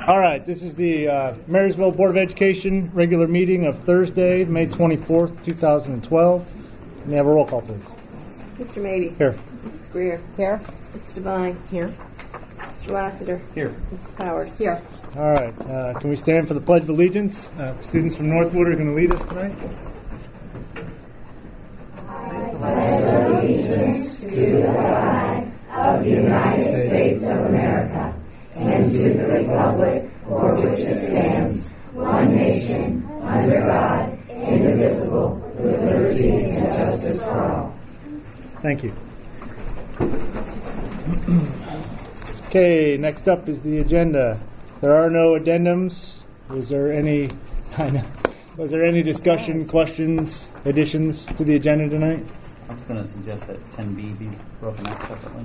All right, this is the Marysville Board of Education regular meeting of Thursday, May 24th, 2012. May I have a roll call, please? Mr. Mabee. Here. Mrs. Greer. Here. Mrs. Devine. Here. Mr. Lassiter. Here. Mrs. Powers. Here. All right, can we stand for the Pledge of Allegiance? Students from Northwood are going to lead us tonight. I pledge allegiance to the flag of the United States of America and to the republic for which it stands, one nation, under God, indivisible, with liberty and justice for all. Thank you. Okay, next up is the agenda. There are no addendums. Was there any discussion, questions, additions to the agenda tonight? I was going to suggest that 10B be broken out separately.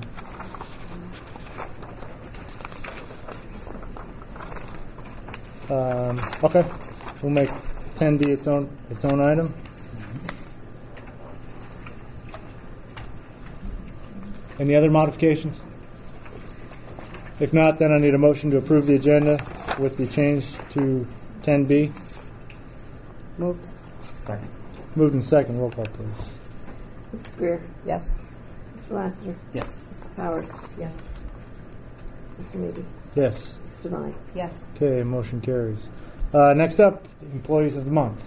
Okay, we'll make 10B its own item. Any other modifications? If not, then I need a motion to approve the agenda with the change to 10B. Moved. Second. Moved and second. Roll call, please. Mrs. Greer. Yes. Mr. Lassiter. Yes. Mrs. Powers. Yes. Mr. Mabee. Yes. Mrs. Devine. Yes. Okay, motion carries. Next up, Employees of the Month.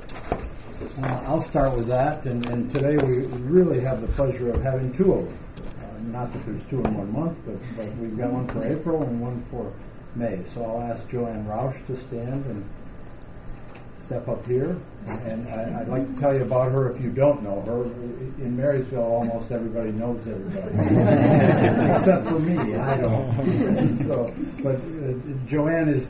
I'll start with that, and today we really have the pleasure of having two of them. Not that there's two in 1 month, but we've got one for April and one for May. So I'll ask Joanne Roush to stand and step up here. And I'd like to tell you about her if you don't know her. In Marysville, almost everybody knows everybody. Except for me, I don't. But Joanne is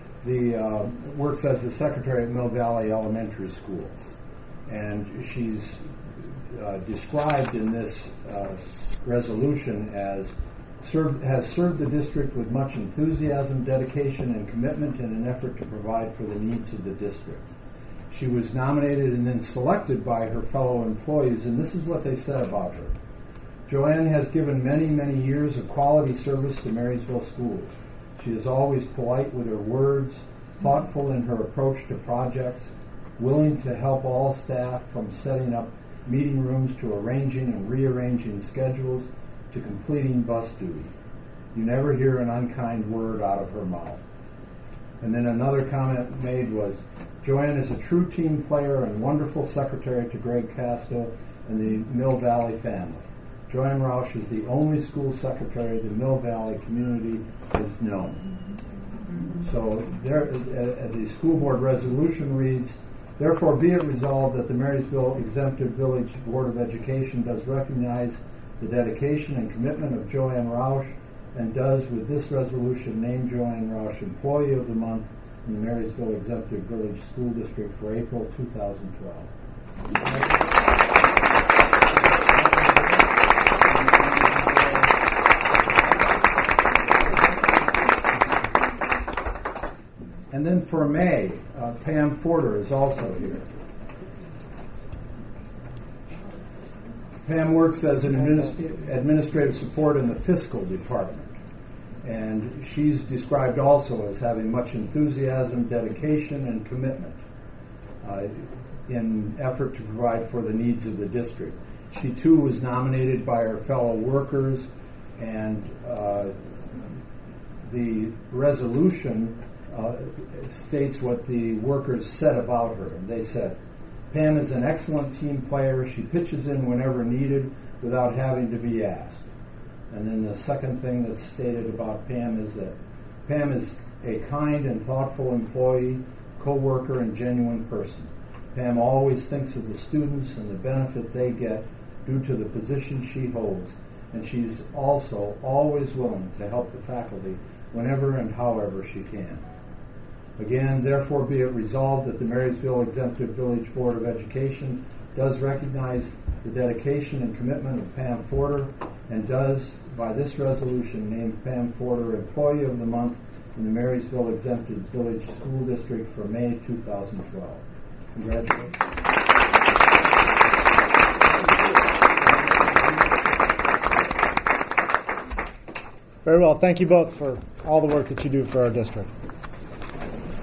works as the secretary at Mill Valley Elementary School. And she's described in this resolution as has served the district with much enthusiasm, dedication, and commitment in an effort to provide for the needs of the district. She was nominated and then selected by her fellow employees, and this is what they said about her. Joanne has given many, many years of quality service to Marysville schools. She is always polite with her words, thoughtful in her approach to projects, willing to help all staff from setting up meeting rooms to arranging and rearranging schedules to completing bus duty. You never hear an unkind word out of her mouth. And then another comment made was, Joanne is a true team player and wonderful secretary to Greg Casto and the Mill Valley family. Joanne Roush is the only school secretary the Mill Valley community has known. So the school board resolution reads, therefore, be it resolved that the Marysville Exempted Village Board of Education does recognize the dedication and commitment of Joanne Roush and does, with this resolution, name Joanne Roush Employee of the Month in the Marysville Exempted Village School District for April 2012. And then for May, Pam Forder is also here. Pam works as an administrative support in the fiscal department. And she's described also as having much enthusiasm, dedication, and commitment in effort to provide for the needs of the district. She too was nominated by her fellow workers, and the resolution states what the workers said about her. They said, Pam is an excellent team player. She pitches in whenever needed without having to be asked. And then the second thing that's stated about Pam is that Pam is a kind and thoughtful employee, co-worker, and genuine person. Pam always thinks of the students and the benefit they get due to the position she holds, and she's also always willing to help the faculty whenever and however she can. Again, therefore, be it resolved that the Marysville Exempted Village Board of Education does recognize the dedication and commitment of Pam Forder and does, by this resolution, name Pam Forder Employee of the Month in the Marysville Exempted Village School District for May 2012. Congratulations. Very well. Thank you both for all the work that you do for our district.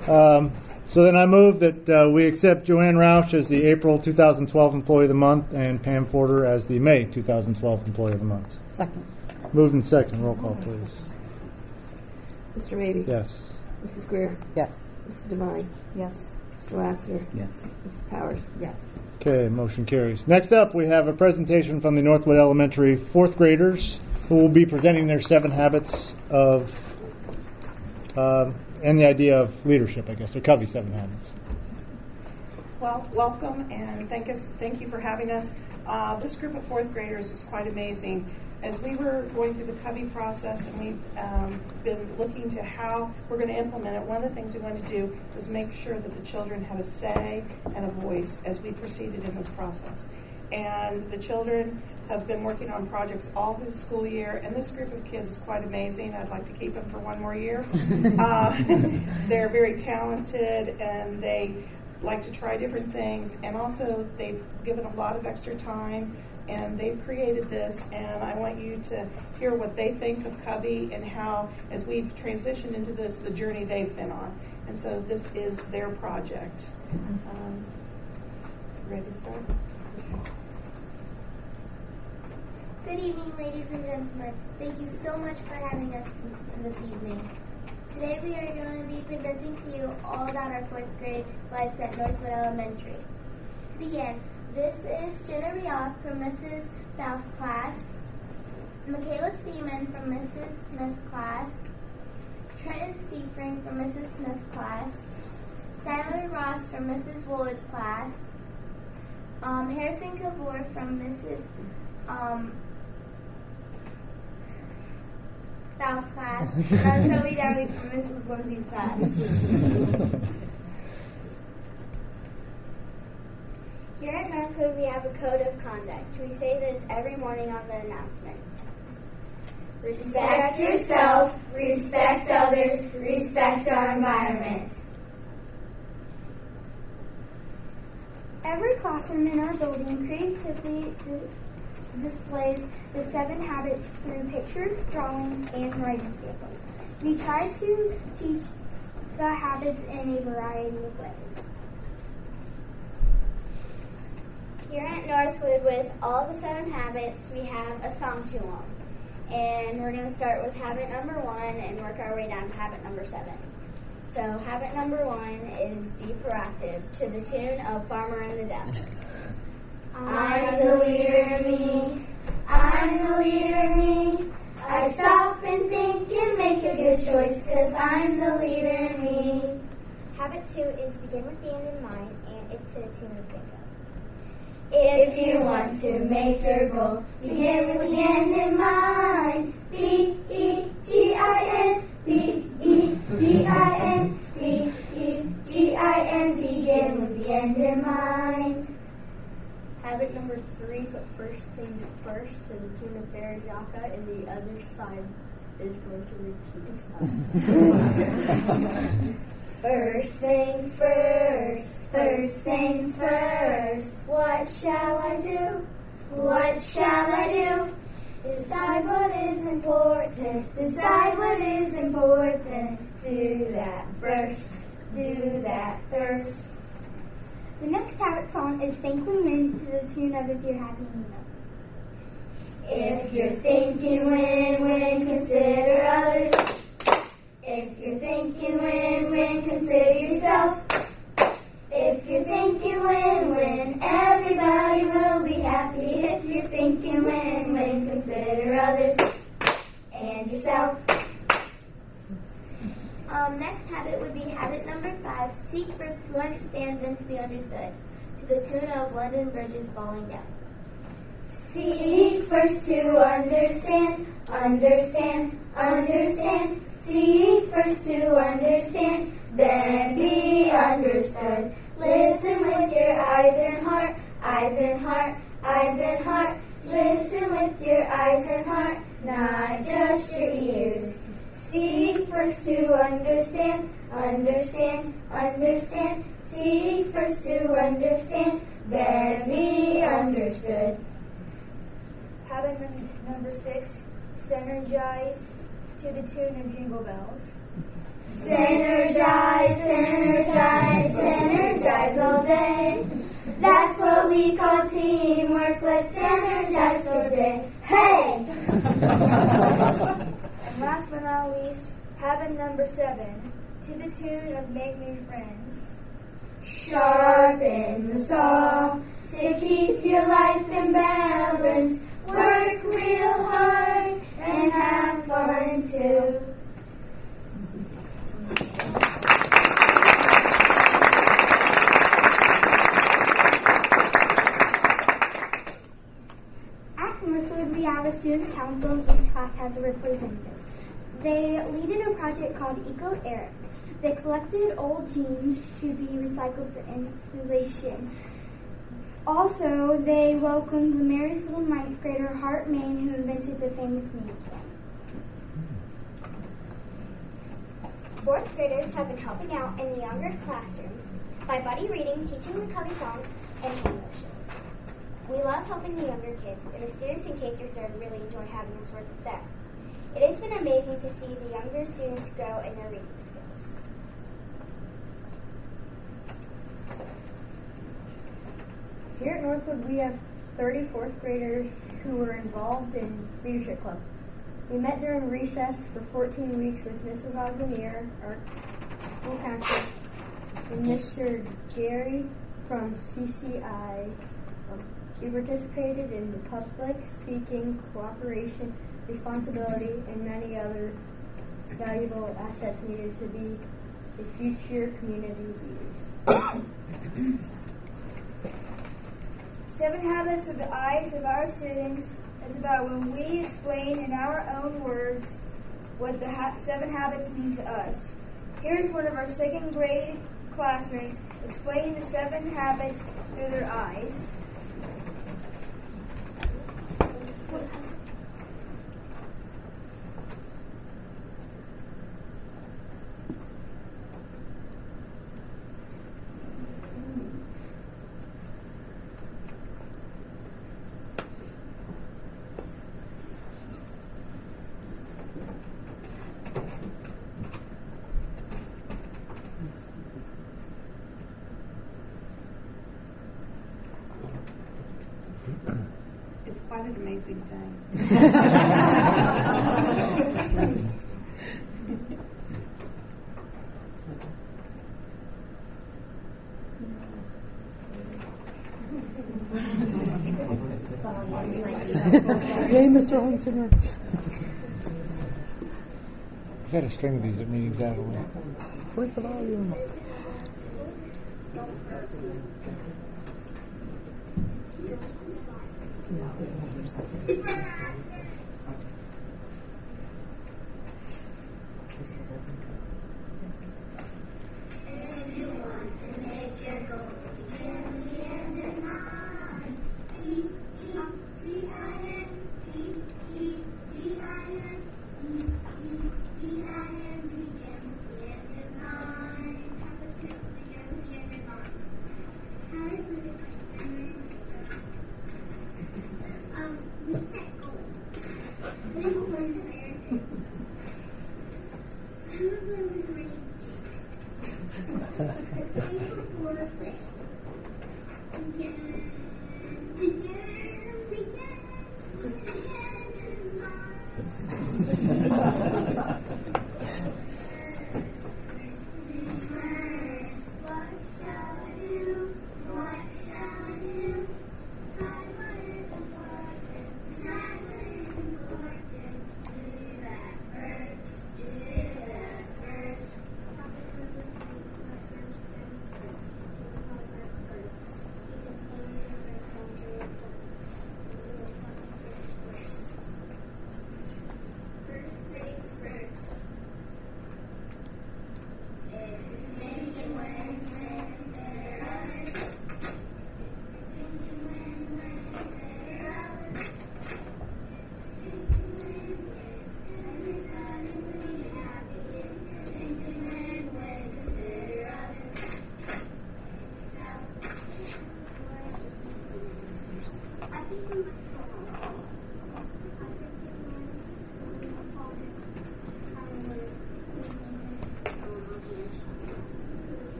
So then I move that we accept Joanne Roush as the April 2012 Employee of the Month and Pam Porter as the May 2012 Employee of the Month. Second. Moved in second. Roll call, please. Mr. Mabee? Yes. Mrs. Greer? Yes. Mrs. Devine? Yes. Mr. Lassiter? Yes. Mrs. Powers? Yes. Okay, motion carries. Next up, we have a presentation from the Northwood Elementary fourth graders who will be presenting their 7 habits of, and the idea of leadership, I guess, or Covey 7 habits. Well, welcome and thank you for having us. This group of fourth graders is quite amazing. As we were going through the Covey process and we've been looking to how we're going to implement it, one of the things we wanted to do was make sure that the children had a say and a voice as we proceeded in this process. And the children have been working on projects all through the school year, and this group of kids is quite amazing. I'd like to keep them for one more year. They're very talented, and they like to try different things, and also they've given a lot of extra time, and they've created this, and I want you to hear what they think of Covey and how, as we've transitioned into this, the journey they've been on. And so this is their project. Ready to start? Good evening, ladies and gentlemen. Thank you so much for having us this evening. Today we are going to be presenting to you all about our 4th grade lives at Northwood Elementary. To begin, this is Jenna Rioch from Mrs. Faust's class, Michaela Seaman from Mrs. Smith's class, Trenton Seafring from Mrs. Smith's class, Skylar Ross from Mrs. Woolard's class, Harrison Cavour from Mrs. Faust's class, and Toby Downey from Mrs. Lindsay's class. Here at Northwood, we have a code of conduct. We say this every morning on the announcements. Respect yourself, respect others, respect our environment. Every classroom in our building creatively displays the 7 habits through pictures, drawings, and writing samples. We try to teach the habits in a variety of ways. Here at Northwood, with all the 7 habits, we have a song to them. And we're going to start with habit number 1 and work our way down to habit number 7. So habit number 1 is be proactive, to the tune of Farmer and the Duck. I'm the leader, me. I'm the leader, me. I stop and think and make a good choice, 'cause I'm the leader, me. Habit 2 is begin with the end in mind, and it's to the tune of bingo. If you want to make your goal, begin with the end in mind. B-E-G-I-N, B-E-G-I-N, B-E-G-I-N, begin with the end in mind. Habit number 3, put first things first, to the tune of Barry Yaka, and the other side is going to repeat. First things first, first things first. What shall I do? What shall I do? Decide what is important, decide what is important. Do that first, do that first. The next habit song is Thinking Win, to the tune of If You're Happy, You Know. If you're thinking win-win, consider others. If you're thinking win-win, consider yourself. If you're thinking win-win, everybody will be happy. If you're thinking win-win, consider others and yourself. Next habit would be habit number 5, seek first to understand, then to be understood, to the tune of London Bridges Falling Down. Seek first to understand, understand, understand. Seek first to understand, then be understood. Listen with your eyes and heart, eyes and heart, eyes and heart. Listen with your eyes and heart, not just your ears. Seek first to understand, understand, understand. Seek first to understand, then be understood. Habit number 6, synergize, to the tune of Jingle Bells. Synergize, synergize, synergize all day. That's what we call teamwork. Let's synergize all day. Hey! And last but not least, habit number 7, to the tune of Make New Friends. Sharpen the saw to keep your life in balance. Work real hard and have fun too. At Northwood, we have a student council and each class has a representative. They lead in a project called Eco Eric. They collected old jeans to be recycled for insulation. Also, they welcomed the Marysville ninth grader Hart Main, who invented the famous mini can. Fourth graders have been helping out in the younger classrooms by buddy reading, teaching them Cubby songs, and hand motions. We love helping the younger kids, and the students in K-3 really enjoy having us work with them. It has been amazing to see the younger students grow in their reading skills. Here at Northwood, we have 30 fourth graders who were involved in Leadership Club. We met during recess for 14 weeks with Mrs. Osmonier, our school counselor, and Mr. Gary from CCI. We participated in the public speaking, cooperation, responsibility, and many other valuable assets needed to be the future community leaders. 7 Habits of the Eyes of Our Students is about when we explain in our own words what the 7 habits mean to us. Here's one of our 2nd grade classmates explaining the 7 habits through their eyes. It's quite an amazing thing. Yay, Mr. Holmesinger. You got a string of these at meetings, haven't we? Where's the volume?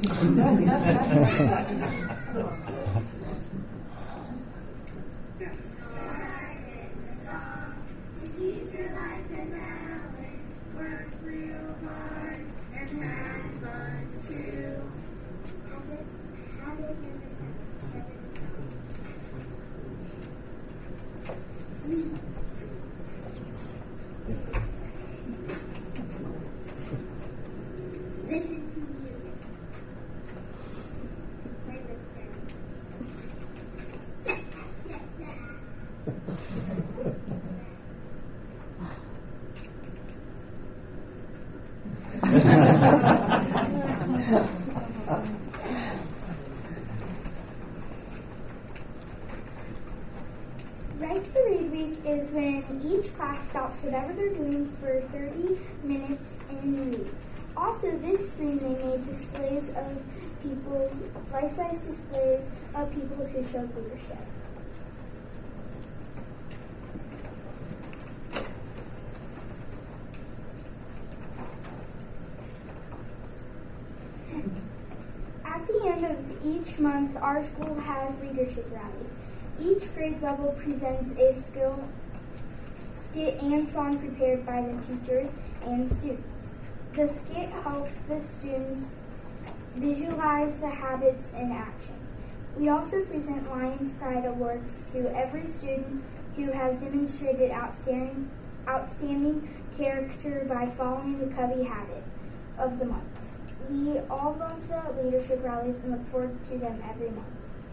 Right to Read Week is when each class stops whatever they're doing for 30 minutes and reads. Also, this spring they made displays of people, life-size displays of people who showed leadership. At the end of each month, our school has leadership rallies. Each grade level presents a skit and song prepared by the teachers and students. The skit helps the students visualize the habits in action. We also present Lions Pride Awards to every student who has demonstrated outstanding character by following the Covey habit of the month. We all love the leadership rallies and look forward to them every month.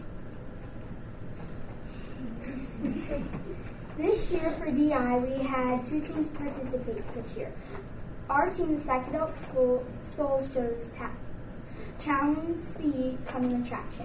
This year for DI, we had 2 teams participate this year. Our team, the Second Oak School Souls, chose Challenge C coming attractions.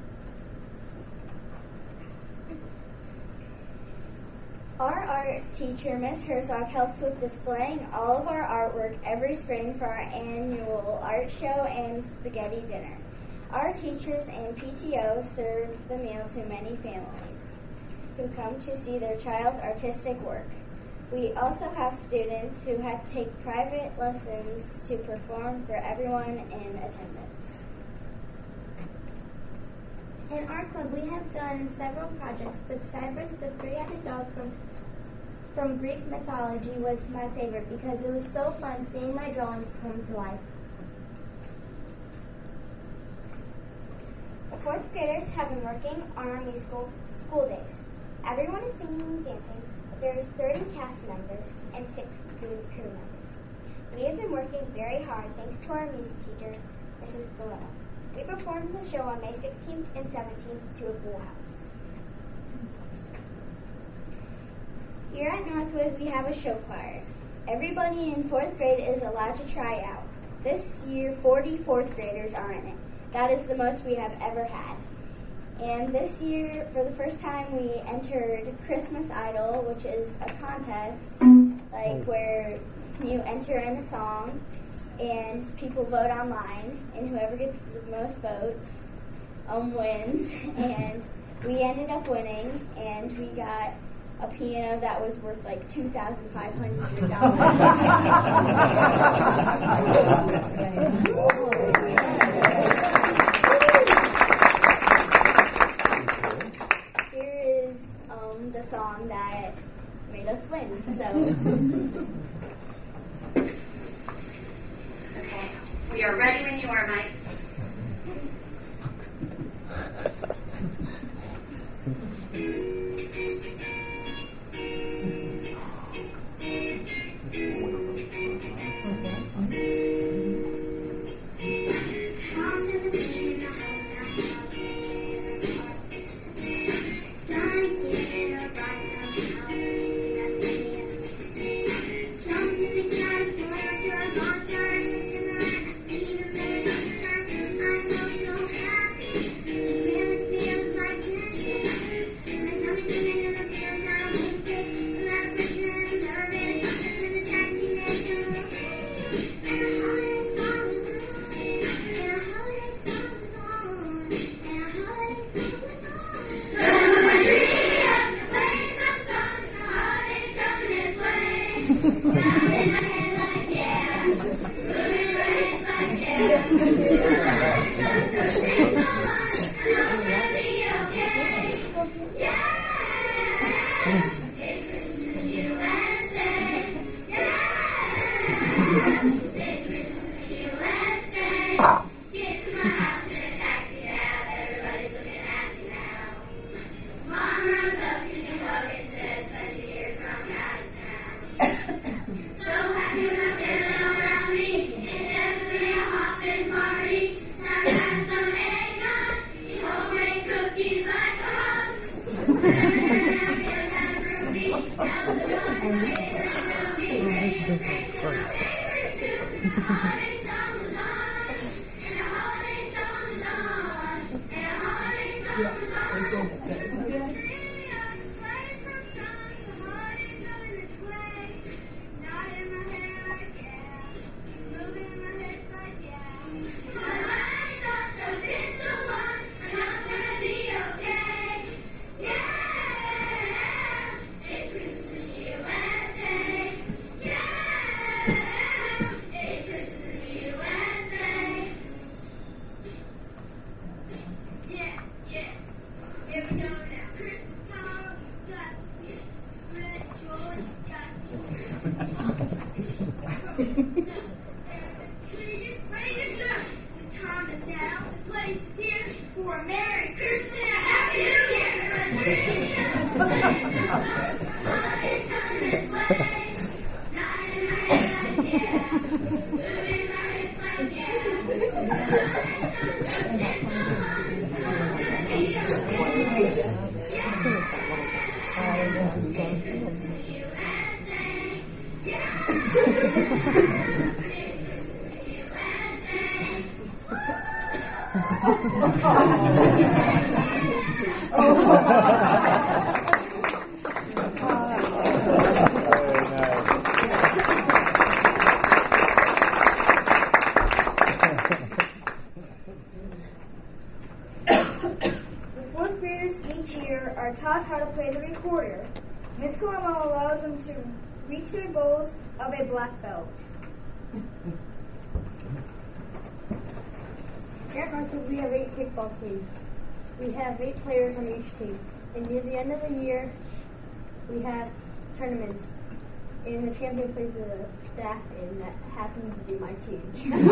Our art teacher, Miss Herzog, helps with displaying all of our artwork every spring for our annual art show and spaghetti dinner. Our teachers and PTO serve the meal to many families who come to see their child's artistic work. We also have students who have to take private lessons to perform for everyone in attendance. In our club, we have done several projects, but Cyrus the three-headed dog from Greek mythology was my favorite because it was so fun seeing my drawings come to life. Fourth graders have been working on our musical school days. Everyone is singing and dancing. There is 30 cast members and 6 food crew members. We have been working very hard thanks to our music teacher, Mrs. Galena. We performed the show on May 16th and 17th to a full house. Here at Northwood, we have a show choir. Everybody in 4th grade is allowed to try out. This year, 40 4th graders are in it. That is the most we have ever had. And this year, for the first time, we entered Christmas Idol, which is a contest, like where you enter in a song and people vote online, and whoever gets the most votes wins. And we ended up winning, and we got a piano that was worth like $2,500. The song that made us win. So okay. We are ready when you are, Mike. Are taught how to play the recorder. Ms. Colombo allows them to reach their goals of a black belt. Here at Northwood, we have 8 kickball teams. We have 8 players on each team. And near the end of the year, we have tournaments. And the champion plays the staff, and that happens to be my team.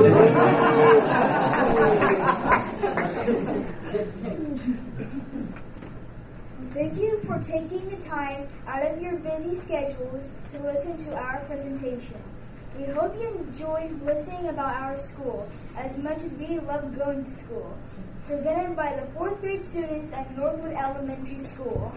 Thank you for taking the time out of your busy schedules to listen to our presentation. We hope you enjoyed listening about our school as much as we love going to school. Presented by the 4th grade students at Northwood Elementary School.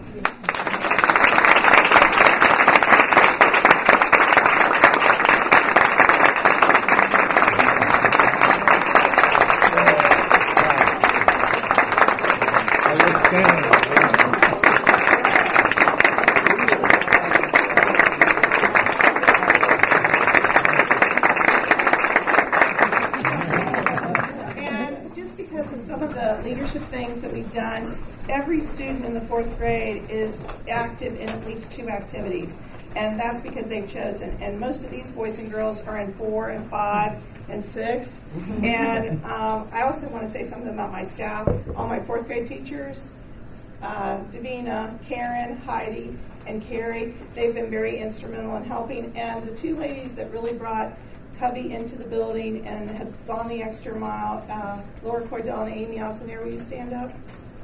Leadership things that we've done, every student in the 4th grade is active in at least 2 activities, and that's because they've chosen. And most of these boys and girls are in 4 and 5 and 6. And I also want to say something about my staff. All my 4th grade teachers, Davina, Karen, Heidi, and Carrie, they've been very instrumental in helping. And the 2 ladies that really brought Covey into the building and have gone the extra mile, Laura Cordell and Amy Alcinair, will you stand up?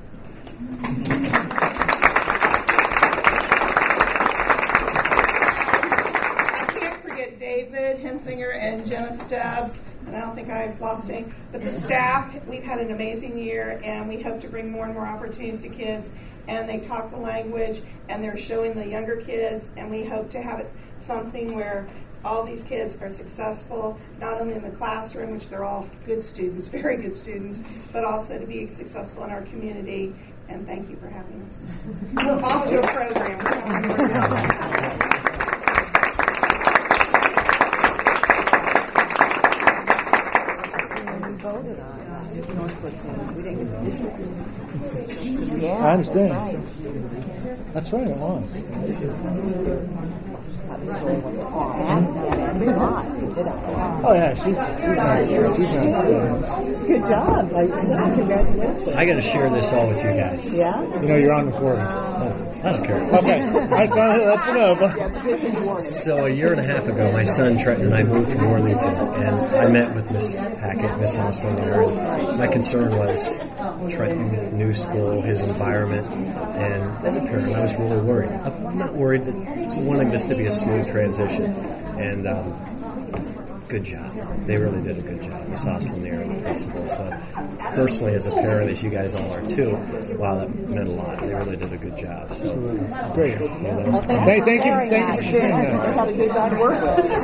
I can't forget David Hensinger and Jenna Stubbs, and I don't think I've lost any, but the staff, we've had an amazing year, and we hope to bring more and more opportunities to kids, and they talk the language, and they're showing the younger kids, and we hope to have it something where all these kids are successful, not only in the classroom, which they're all good students, very good students, but also to be successful in our community. And thank you for having us. We're off to a program. We voted on Northwood thing. We didn't get the district. Yeah, I understand. That's right. That's right, it was. That really was awesome. It did it. Oh yeah, she's nice. She's nice. Good job. Congratulations. I got to share this all with you guys. Yeah? You know you're on recording. I don't care. Okay, I just wanted to let you know. But So a year and a half ago, my son Trenton and I moved from Worthington, and I met with Miss Hackett, Miss Osler there, and my concern was Trenton, new school, his environment, and as a parent, I was really worried. I'm not worried, but wanting this to be a smooth transition, and good job. They really did a good job, Miss Osler there and the principal. So personally, as a parent, as you guys all are too, wow, that meant a lot. They really did a good job. So great. Well, Thank you for that. sharing You that. had a good guy to work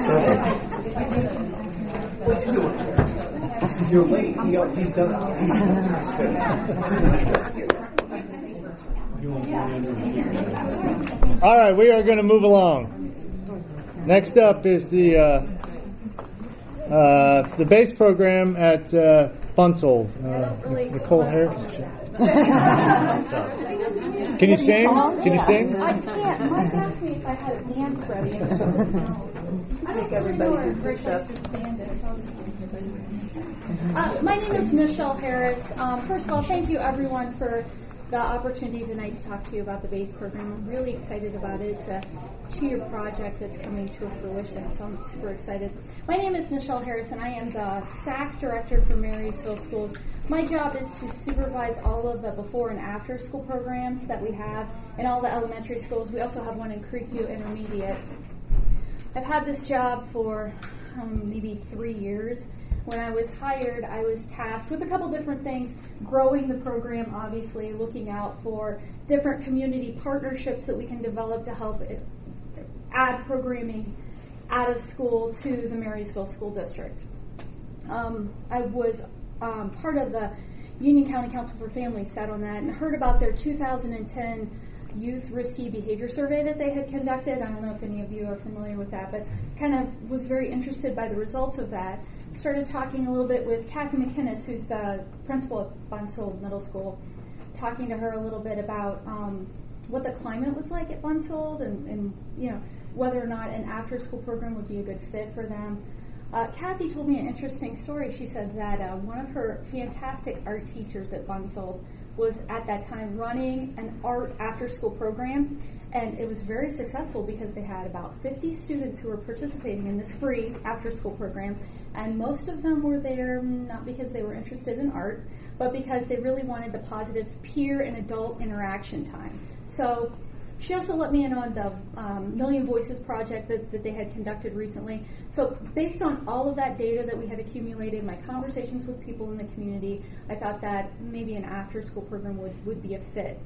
with. You're late. He's done. All right, we are going to move along. Next up is the bass program at Bunsold. Nicole Harris. Can you sing? Can you sing? I can't. Mike asked me if I had a dance ready. I don't really know where a great place to stand is, so I'll just stand here. My name is Michelle Harris. First of all, thank you everyone for the opportunity tonight to talk to you about the BASE program. I'm really excited about it. It's a 2-year project that's coming to fruition, so I'm super excited. My name is Michelle Harris, and I am the SAC Director for Marysville Schools. My job is to supervise all of the before and after school programs that we have in all the elementary schools. We also have one in Creekview Intermediate. I've had this job for maybe 3 years. When I was hired, I was tasked with a couple different things, growing the program, obviously, looking out for different community partnerships that we can develop to help add programming out of school to the Marysville School District. I was part of the Union County Council for Families, sat on that, and heard about their 2010 Youth Risky Behavior Survey that they had conducted. I don't know if any of you are familiar with that, but kind of was very interested by the results of that. Started talking a little bit with Kathy McInnes, who's the principal at Bunsold Middle School, talking to her a little bit about what the climate was like at Bunsold and you know, whether or not an after-school program would be a good fit for them. Kathy told me an interesting story. She said that one of her fantastic art teachers at Bunsold was at that time running an art after-school program, and it was very successful because they had about 50 students who were participating in this free after-school program, and most of them were there not because they were interested in art, but because they really wanted the positive peer and adult interaction time. So she also let me in on the Million Voices project that they had conducted recently. So based on all of that data that we had accumulated, my conversations with people in the community, I thought that maybe an after-school program would be a fit.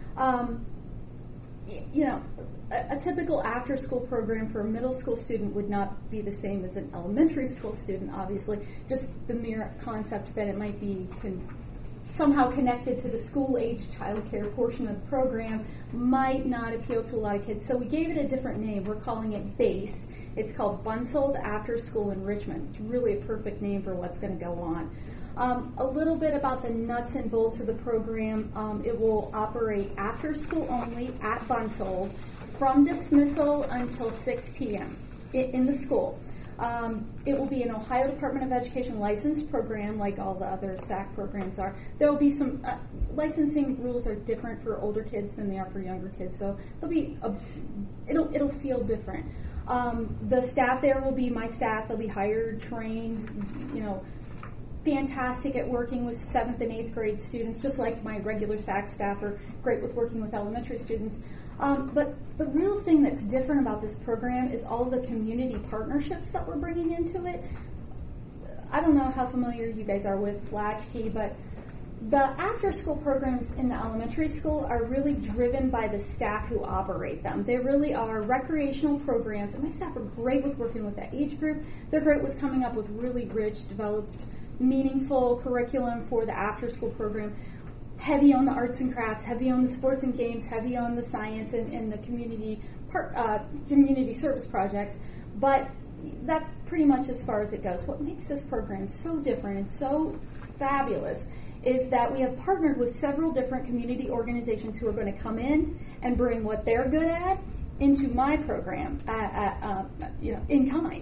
You know, a typical after-school program for a middle school student would not be the same as an elementary school student, obviously. Just the mere concept that it might be somehow connected to the school-age child care portion of the program might not appeal to a lot of kids. So we gave it a different name. We're calling it BASE. It's called Bunsold After School Enrichment. It's really a perfect name for what's going to go on. A little bit about the nuts and bolts of the program. It will operate after school only at Bunsold from dismissal until 6 p.m. in the school. It will be an Ohio Department of Education licensed program like all the other SAC programs are. There will be some licensing rules are different for older kids than they are for younger kids, so there'll be it'll feel different. The staff there will be my staff. They'll be hired, trained, you know, fantastic at working with 7th and 8th grade students, just like my regular SAC staff are great with working with elementary students. But the real thing that's different about this program is all the community partnerships that we're bringing into it. I don't know how familiar you guys are with Latchkey, but the after-school programs in the elementary school are really driven by the staff who operate them. They really are recreational programs, and my staff are great with working with that age group. They're great with coming up with really rich, developed, meaningful curriculum for the after-school program. Heavy on the arts and crafts, heavy on the sports and games, heavy on the science and the community service projects. But that's pretty much as far as it goes. What makes this program so different and so fabulous is that we have partnered with several different community organizations who are going to come in and bring what they're good at into my program, in kind.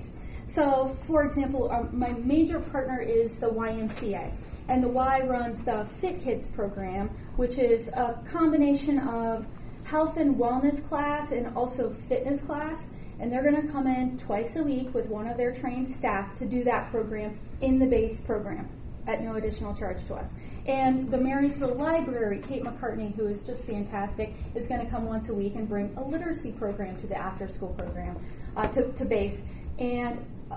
So, for example, my major partner is the YMCA, and the Y runs the Fit Kids program, which is a combination of health and wellness class and also fitness class, and they're going to come in twice a week with one of their trained staff to do that program in the base program at no additional charge to us. And the Marysville Library, Kate McCartney, who is just fantastic, is going to come once a week and bring a literacy program to the after-school program, to base. And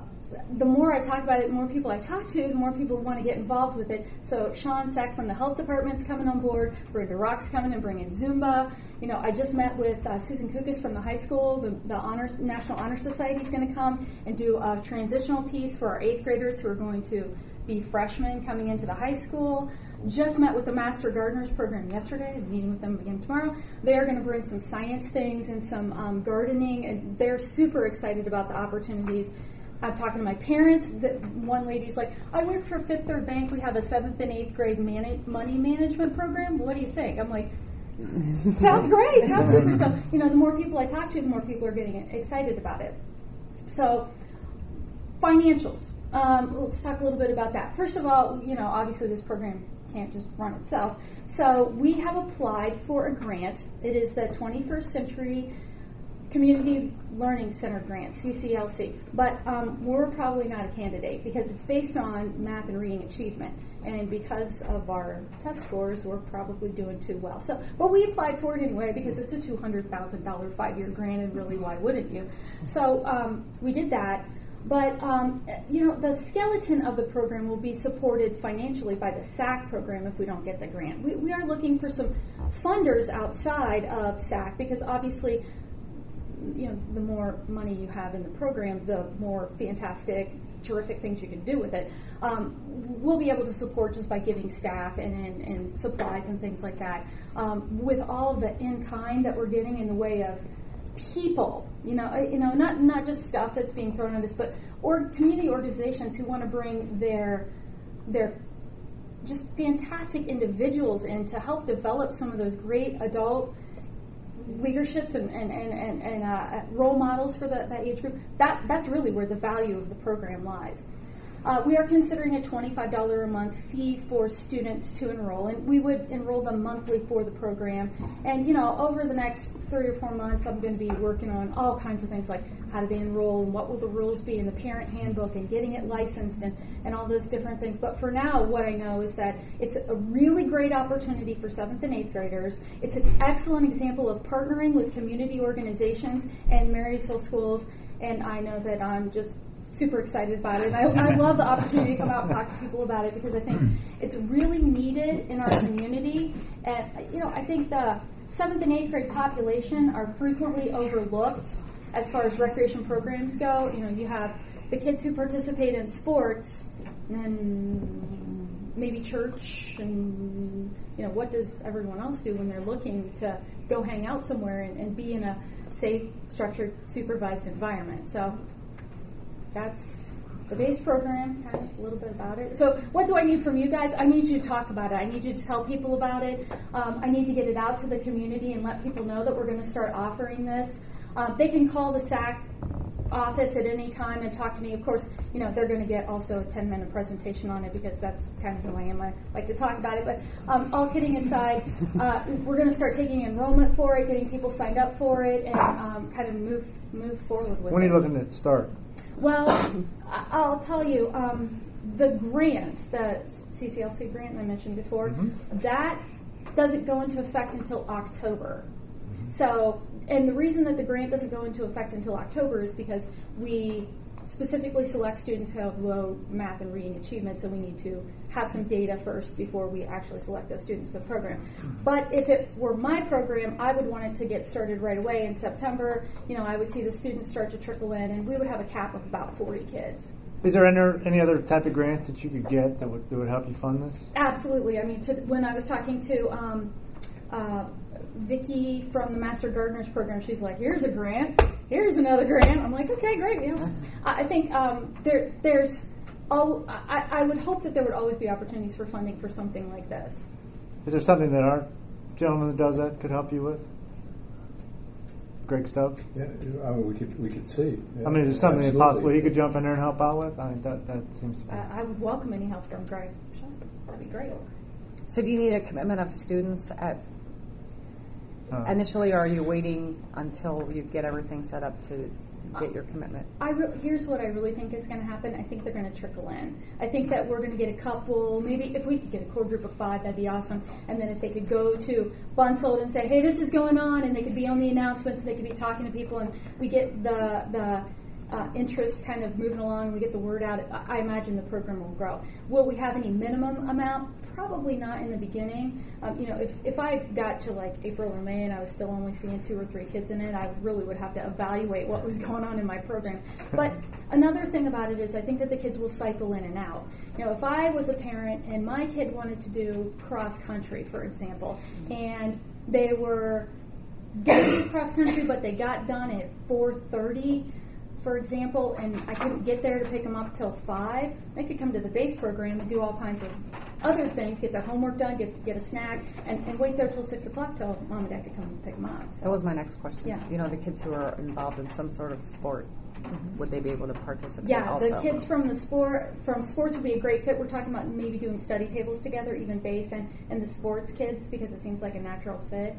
the more I talk about it, the more people I talk to, the more people want to get involved with it. So Sean Sack from the health department's coming on board. Brenda Rock's coming and bringing Zumba. You know, I just met with Susan Kukas from the high school. The National Honor Society is going to come and do a transitional piece for our 8th graders who are going to be freshmen coming into the high school. Just met with the Master Gardeners program yesterday. I'm meeting with them again tomorrow. They are going to bring some science things and some gardening, and they're super excited about the opportunities. I'm talking to my parents. One lady's like, I work for Fifth Third Bank. We have a 7th and 8th grade money management program. What do you think? I'm like, sounds great. Sounds super. So, you know, the more people I talk to, the more people are getting excited about it. So, financials. Let's talk a little bit about that. First of all, you know, obviously this program can't just run itself. So we have applied for a grant. It is the 21st Century Community Learning Center grant, CCLC. But we're probably not a candidate because it's based on math and reading achievement. And because of our test scores, we're probably doing too well. So, but we applied for it anyway because it's a $200,000 5-year grant, and really, why wouldn't you? So we did that. But, you know, the skeleton of the program will be supported financially by the SAC program if we don't get the grant. We are looking for some funders outside of SAC because obviously, you know, the more money you have in the program, the more fantastic, terrific things you can do with it. We'll be able to support just by giving staff and supplies and things like that. With all the in-kind that we're getting in the way of people, you know, not just stuff that's being thrown at us, but community organizations who want to bring their just fantastic individuals in to help develop some of those great adult leaderships and role models for that age group. That's really where the value of the program lies. We are considering a $25 a month fee for students to enroll, and we would enroll them monthly for the program. And, you know, over the next 3 or 4 months, I'm going to be working on all kinds of things like how do they enroll and what will the rules be in the parent handbook and getting it licensed and all those different things. But for now, what I know is that it's a really great opportunity for 7th and 8th graders. It's an excellent example of partnering with community organizations and Marysville schools, and I know that I'm just super excited about it. And I love the opportunity to come out and talk to people about it because I think it's really needed in our community. And, you know, I think the 7th and 8th grade population are frequently overlooked as far as recreation programs go. You know, you have the kids who participate in sports and maybe church and, you know, what does everyone else do when they're looking to go hang out somewhere and be in a safe, structured, supervised environment. So that's the base program, kind of a little bit about it. So what do I need from you guys? I need you to talk about it. I need you to tell people about it. I need to get it out to the community and let people know that we're going to start offering this. They can call the SAC office at any time and talk to me. Of course, you know, they're going to get also a 10-minute presentation on it because that's kind of who I am. I like to talk about it. But all kidding aside, we're going to start taking enrollment for it, getting people signed up for it, and kind of move forward with it. When are you looking to start? Well, I'll tell you, the grant, the CCLC grant I mentioned before, that doesn't go into effect until October. So, and the reason that the grant doesn't go into effect until October is because we specifically select students who have low math and reading achievement, so we need to have some data first before we actually select those students for the program. But if it were my program, I would want it to get started right away in September. You know, I would see the students start to trickle in, and we would have a cap of about 40 kids. Is there any other type of grants that you could get that would help you fund this? Absolutely. I mean, when I was talking to Vicki from the Master Gardeners program, she's like, here's a grant, here's another grant. I'm like, okay, great. You know, I think I would hope that there would always be opportunities for funding for something like this. Is there something that our gentleman that does that could help you with? Greg Stubbs? Yeah, I mean, we could see. Yeah, I mean, is there something absolutely. possible he could jump in there and help out with? I mean, that seems to be. I would welcome any help from Greg. Sure. That'd be great. So do you need a commitment of students initially, or are you waiting until you get everything set up to get your commitment? Here's what I really think is going to happen. I think they're going to trickle in. I think that we're going to get a couple, maybe if we could get a core group of 5, that'd be awesome. And then if they could go to Bunsold and say, hey, this is going on, and they could be on the announcements, and they could be talking to people, and we get the interest kind of moving along, we get the word out, I imagine the program will grow. Will we have any minimum amount? Probably not in the beginning. If I got to like April or May and I was still only seeing 2 or 3 kids in it, I really would have to evaluate what was going on in my program. But another thing about it is I think that the kids will cycle in and out. If I was a parent and my kid wanted to do cross country, for example, and they were going to do cross country, but they got done at 4:30, for example, and I couldn't get there to pick them up till 5, they could come to the base program and do all kinds of other things, get their homework done, get a snack, and wait there till 6 o'clock till Mom and Dad could come and pick them up. So. That was my next question. Yeah. The kids who are involved in some sort of sport, would they be able to participate also? Yeah, the kids from sports would be a great fit. We're talking about maybe doing study tables together, even base and the sports kids, because it seems like a natural fit.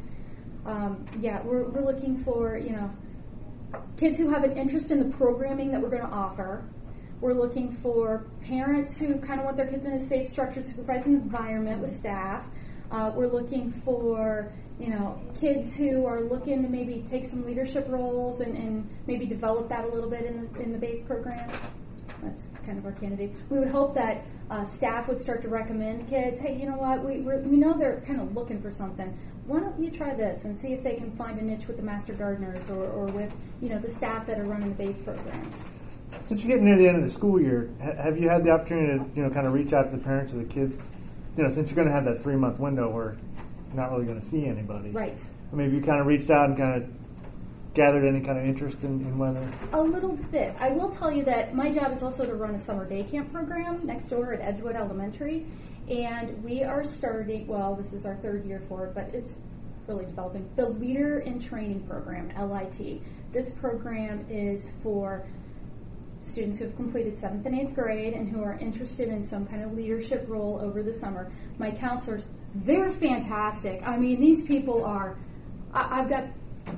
We're looking for, kids who have an interest in the programming that we're going to offer. We're looking for parents who kind of want their kids in a safe, structured, supervised environment with staff. We're looking for, kids who are looking to maybe take some leadership roles and maybe develop that a little bit in the base program. That's kind of our candidate. We would hope that staff would start to recommend kids, hey, you know what, we know they're kind of looking for something. Why don't you try this and see if they can find a niche with the master gardeners or with, the staff that are running the base program. Since you're getting near the end of the school year, have you had the opportunity to, kind of reach out to the parents of the kids? Since you're going to have that 3-month window where you're not really going to see anybody. Right. I mean, have you kind of reached out and kind of gathered any kind of interest in whether? A little bit. I will tell you that my job is also to run a summer day camp program next door at Edgewood Elementary. And we are starting, this is our 3rd year for it, but it's really developing, the Leader in Training program, LIT. This program is for students who have completed 7th and 8th grade and who are interested in some kind of leadership role over the summer. My counselors, they're fantastic. I mean, these people are, I've got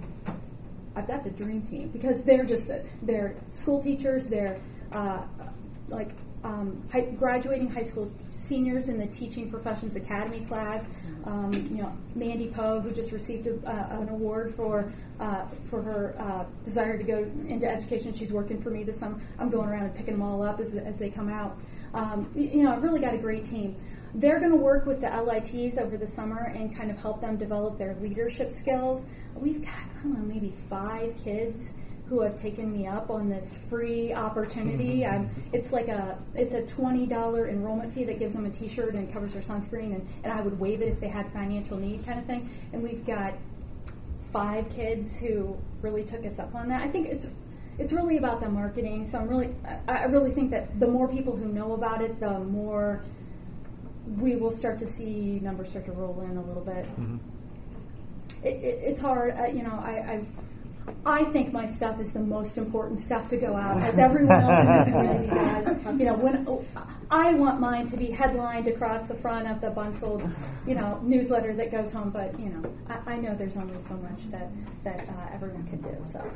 the dream team because they're school teachers, they're graduating high school seniors in the Teaching Professions Academy class. Mandy Poe, who just received an award for her desire to go into education. She's working for me this summer. I'm going around and picking them all up as they come out. I've really got a great team. They're going to work with the LITs over the summer and kind of help them develop their leadership skills. We've got, maybe 5 kids who have taken me up on this free opportunity. It's a $20 enrollment fee that gives them a T-shirt and covers their sunscreen, and I would waive it if they had financial need kind of thing. And we've got 5 kids who really took us up on that. I think it's really about the marketing. So I really think that the more people who know about it, the more we will start to see numbers start to roll in a little bit. Mm-hmm. It's hard, I think my stuff is the most important stuff to go out, as everyone else in the community does. When I want mine to be headlined across the front of the Bunsold, newsletter that goes home. But I know there's only so much that everyone can do. So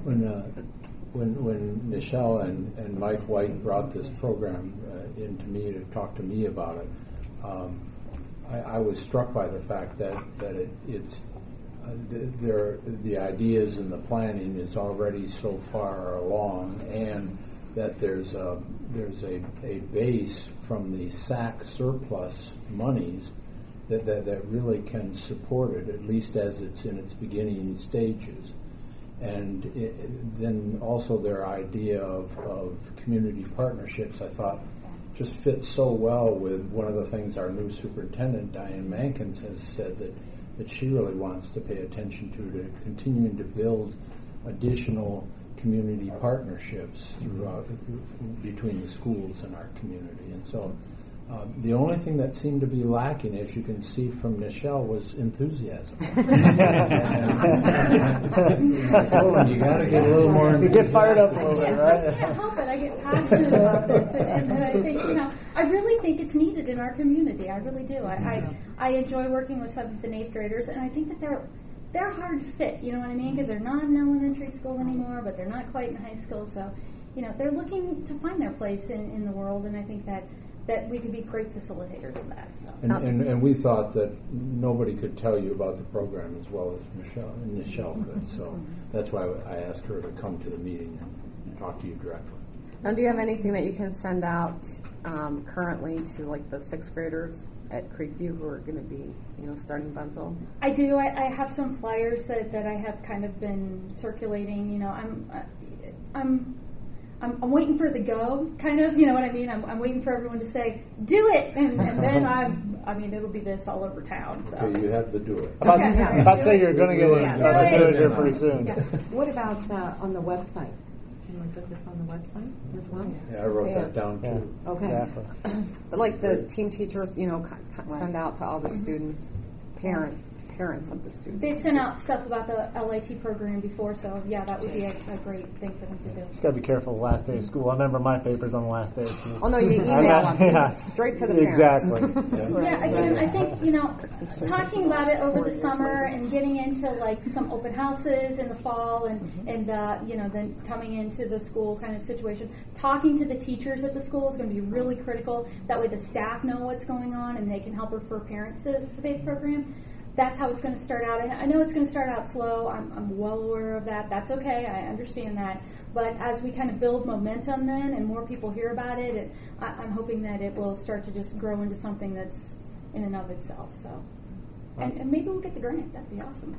when Michelle and Mike White brought this program into me to talk to me about it, I was struck by the fact that it's. The ideas and the planning is already so far along, and that there's a base from the SAC surplus monies that really can support it, at least as it's in its beginning stages. And then also their idea of community partnerships, I thought, just fits so well with one of the things our new superintendent, Diane Mankins, has said that she really wants to pay attention to continuing to build additional community partnerships throughout between the schools and our community. And so The only thing that seemed to be lacking, as you can see from Michelle, was enthusiasm. You got to get a little more. You get fired up a little bit, right? I can't help it. I get passionate about this, and I think I really think it's needed in our community. I really do. I enjoy working with 7th and 8th graders, and I think that they're a hard fit. You know what I mean? Because they're not in elementary school anymore, but they're not quite in high school. So, they're looking to find their place in the world, and I think that we could be great facilitators of that. So. And we thought that nobody could tell you about the program as well as Michelle could. So that's why I asked her to come to the meeting and talk to you directly. Now, do you have anything that you can send out currently to like the 6th graders at Creekview who are going to be, starting Bunzel? I do. I have some flyers that I have kind of been circulating. I'm waiting for the go, kind of, you know what I mean? I'm waiting for everyone to say, do it! And then it'll be this all over town. So. Okay, you have to do it. About to say you're going to get it. Do it here pretty soon. Yeah. What about on the website? Can we put this on the website as well? Yeah, I wrote that down too. Okay. Exactly. But like the team teachers, send out to all the students, parents of the students. They've sent out stuff about the LIT program before, so yeah, that would be a great thing for them to do. Just got to be careful the last day of school. I remember my papers on the last day of school. Oh no, you email them straight to the parents. Exactly. Yeah, again, I think, talking about it over the summer and getting into like some open houses in the fall and then coming into the school kind of situation, talking to the teachers at the school is going to be really critical. That way the staff know what's going on and they can help refer parents to the base program. That's how it's going to start out. And I know it's going to start out slow. I'm well aware of that. That's okay. I understand that. But as we kind of build momentum then and more people hear about it, I'm hoping that it will start to just grow into something that's in and of itself. So, and maybe we'll get the grant. That'd be awesome.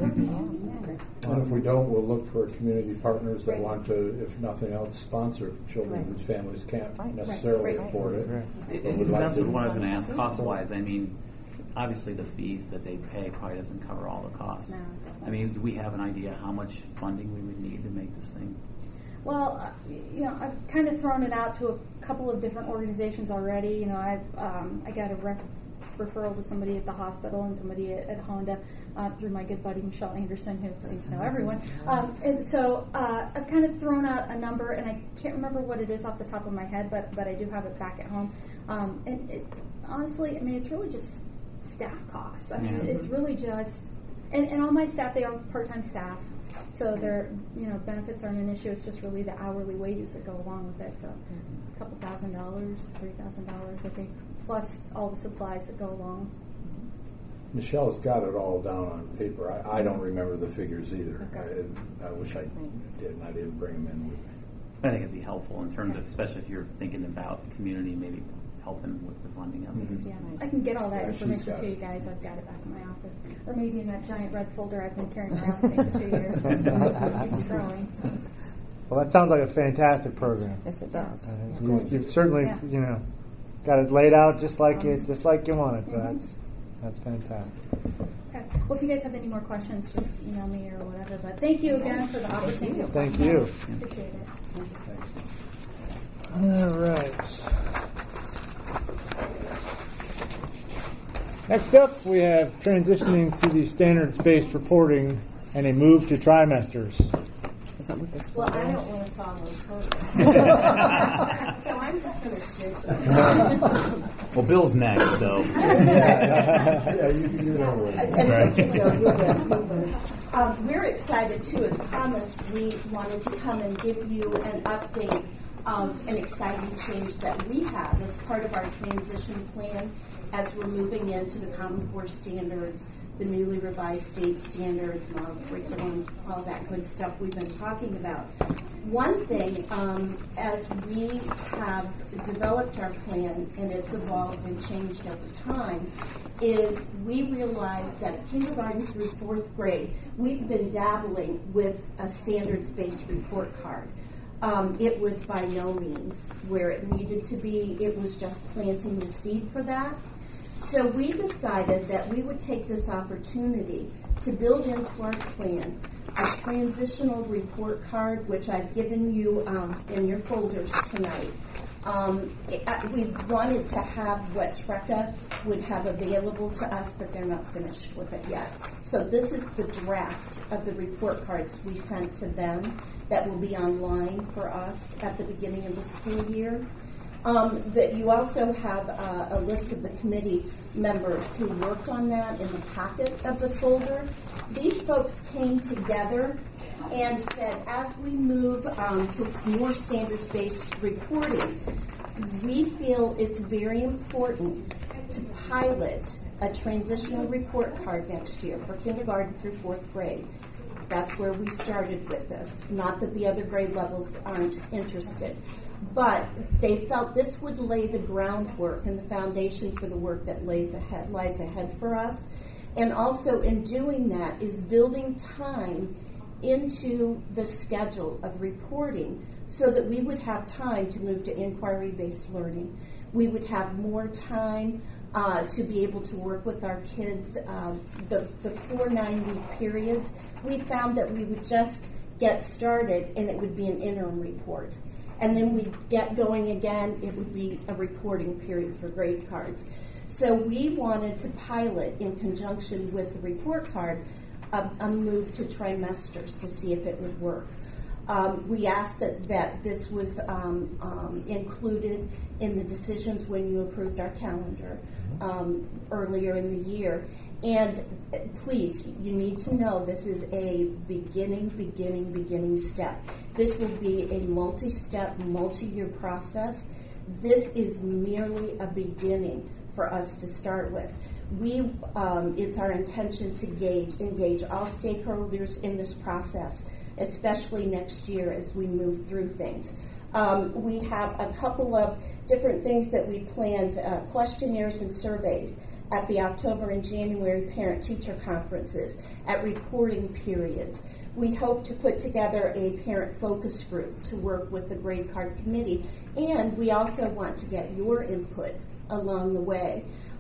And if we don't, we'll look for community partners that want to, if nothing else, sponsor children whose families can't necessarily afford it. That's what I was going to ask. Cost-wise, obviously the fees that they pay probably doesn't cover all the costs. No, it doesn't. Do we have an idea how much funding we would need to make this thing? Well, I've kind of thrown it out to a couple of different organizations already. I got a referral to somebody at the hospital and somebody at Honda through my good buddy Michelle Anderson, who seems to know everyone. And so I've kind of thrown out a number, and I can't remember what it is off the top of my head, but I do have it back at home. And honestly, it's really just staff costs. It's really just, and all my staff, they are part-time staff, so their benefits aren't an issue. It's just really the hourly wages that go along with it. So a couple $1,000, $3,000, I think, plus all the supplies that go along. Michelle's got it all down on paper. I don't remember the figures either. Okay. I wish I did, and I didn't bring them in with me. I think it'd be helpful in terms of, especially if you're thinking about the community, maybe helping with the funding of it. Yeah, I can get all that information to you guys. I've got it back in my office, or maybe in that giant red folder I've been carrying around with me for 2 years. It's growing. So. Well, that sounds like a fantastic program. Yes, it does. You've certainly, got it laid out just like you want it. So that's fantastic. Okay. Well, if you guys have any more questions, just email me or whatever. But thank you again for the opportunity. Thank you. Appreciate it. All right. Next up, we have transitioning to the standards-based reporting and a move to trimesters. Is that what this Well, I don't want to follow her. So I'm just going to sit. Well, Bill's next, so. We're excited, too. As promised, we wanted to come and give you an update of an exciting change that we have as part of our transition plan as we're moving into the Common Core standards, the newly revised state standards, model curriculum, all that good stuff we've been talking about. One thing, as we have developed our plan, and it's evolved and changed over time, is we realized that at kindergarten through 4th grade, we've been dabbling with a standards-based report card. It was by no means where it needed to be. It was just planting the seed for that. So we decided that we would take this opportunity to build into our plan a transitional report card, which I've given you in your folders tonight. We wanted to have what TRECA would have available to us, but they're not finished with it yet. So this is the draft of the report cards we sent to them that will be online for us at the beginning of the school year. That you also have a list of the committee members who worked on that in the packet of the folder. These folks came together and said, as we move to more standards-based reporting, we feel it's very important to pilot a transitional report card next year for kindergarten through 4th grade. That's where we started with this. Not that the other grade levels aren't interested. But they felt this would lay the groundwork and the foundation for the work that lies ahead for us. And also in doing that is building time into the schedule of reporting so that we would have time to move to inquiry-based learning. We would have more time to be able to work with our kids. The 4 9-week periods, we found that we would just get started and it would be an interim report. And then we'd get going again, it would be a reporting period for grade cards. So we wanted to pilot, in conjunction with the report card, a move to trimesters to see if it would work. We asked that this was included in the decisions when you approved our calendar earlier in the year. And please, you need to know this is a beginning step. This will be a multi-step, multi-year process. This is merely a beginning for us to start with. It's our intention to engage all stakeholders in this process, especially next year as we move through things. We have a couple of different things that we planned, questionnaires and surveys at the October and January parent-teacher conferences, at reporting periods. We hope to put together a parent focus group to work with the grade card committee, and we also want to get your input along the way.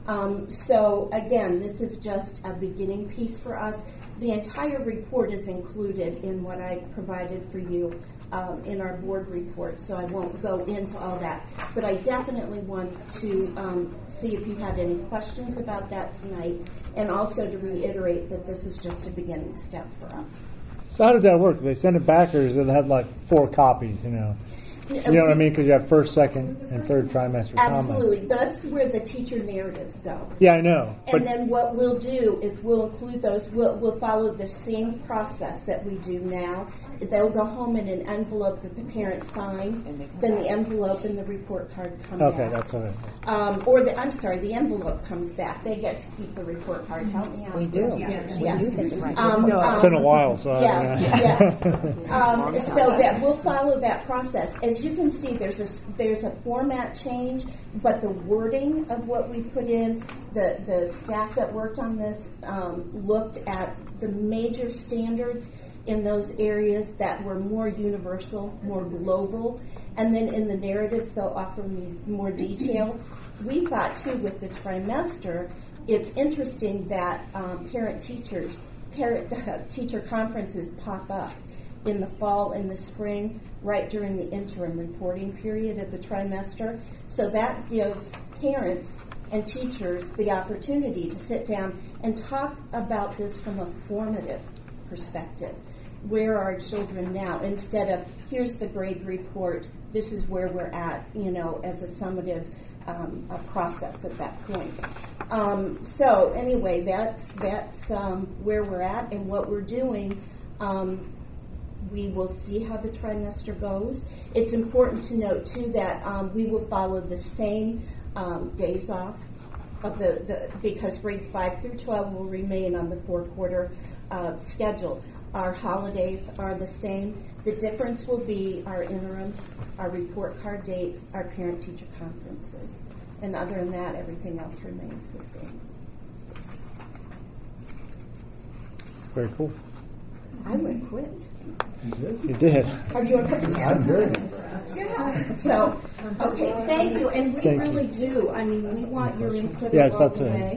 So again, this is just a beginning piece for us. The entire report is included in what I provided for you in our board report, so I won't go into all that. But I definitely want to see if you had any questions about that tonight, and also to reiterate that this is just a beginning step for us. So how does that work? Do they send it back, or does it have like 4 copies, you know? You know what I mean? Because you have first, second, and third trimester Absolutely. comments. That's where the teacher narratives go. Yeah, I know. And then what we'll do is we'll include those. We'll follow the same process that we do now. They'll go home in an envelope that the parents sign. Then the envelope and the report card come back. Okay, that's okay. The envelope comes back. They get to keep the report card. Help me out. We do. Yes. We do get the right. It's been a while, so so that we'll follow that process. As you can see, there's a format change, but the wording of what we put in, the staff that worked on this looked at the major standards in those areas that were more universal, more global, and then in the narratives they'll offer me more detail. We thought too with the trimester, it's interesting that parent-teacher conferences pop up in the fall and the spring, right during the interim reporting period of the trimester. So that gives parents and teachers the opportunity to sit down and talk about this from a formative perspective. Where are our children now? Instead of, here's the grade report, this is where we're at, as a summative process at that point. So anyway, that's where we're at and what we're doing. We will see how the trimester goes. It's important to note, too, that we will follow the same days off of because grades 5 through 12 will remain on the 4-quarter schedule. Our holidays are the same. The difference will be our interims, our report card dates, our parent-teacher conferences. And other than that, everything else remains the same. Very cool. I went quick. You did. Are you okay? I'm good. Yeah. So, okay, thank you. And we really do. I mean, we want your input Yeah, it's along about the way.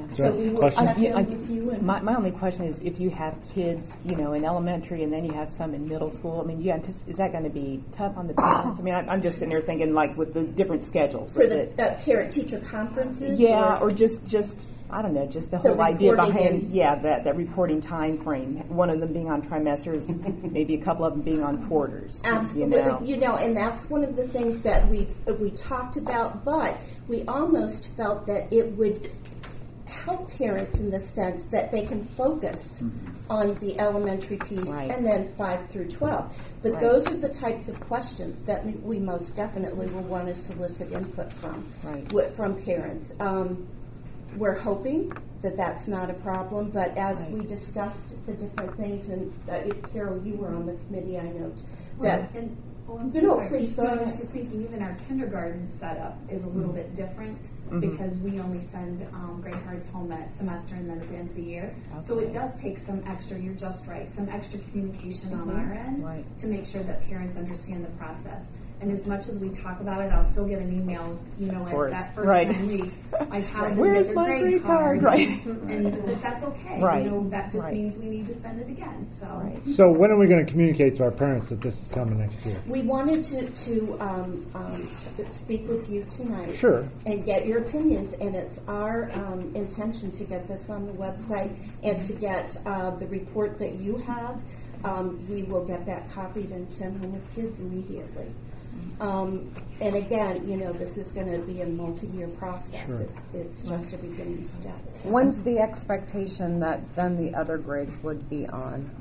So we will Question? check in with you. And My only question is, if you have kids, in elementary and then you have some in middle school, I mean, is that going to be tough on the parents? I mean, I'm just sitting there thinking, like, with the different schedules. for the parent-teacher conferences? Yeah, or just I don't know, just the whole idea behind, and- that reporting time frame. One of them being on trimesters, maybe a couple of them being on quarters. Absolutely, and that's one of the things that we talked about, but we almost felt that it would help parents in the sense that they can focus on the elementary piece and then 5 through 12. But those are the types of questions that we most definitely will want to solicit input from parents. We're hoping that that's not a problem, but as we discussed the different things, and Carol, you were on the committee, I note, that... Please go I ahead. was just thinking even our kindergarten setup is a little bit different because we only send grade cards home at semester and then at the end of the year. Okay. So it does take some extra, you're just right, some extra communication on our end to make sure that parents understand the process. And as much as we talk about it, I'll still get an email, at that first 9 weeks. My child didn't get their grade card. And that's okay. That just means we need to send it again. So when are we going to communicate to our parents that this is coming next year? We wanted to speak with you tonight. Sure. And get your opinions. And it's our intention to get this on the website and to get the report that you have. We will get that copied and sent home with kids immediately. And again, this is going to be a multi-year process. Sure. It's just a beginning step. So. When's the expectation that then the other grades would be on?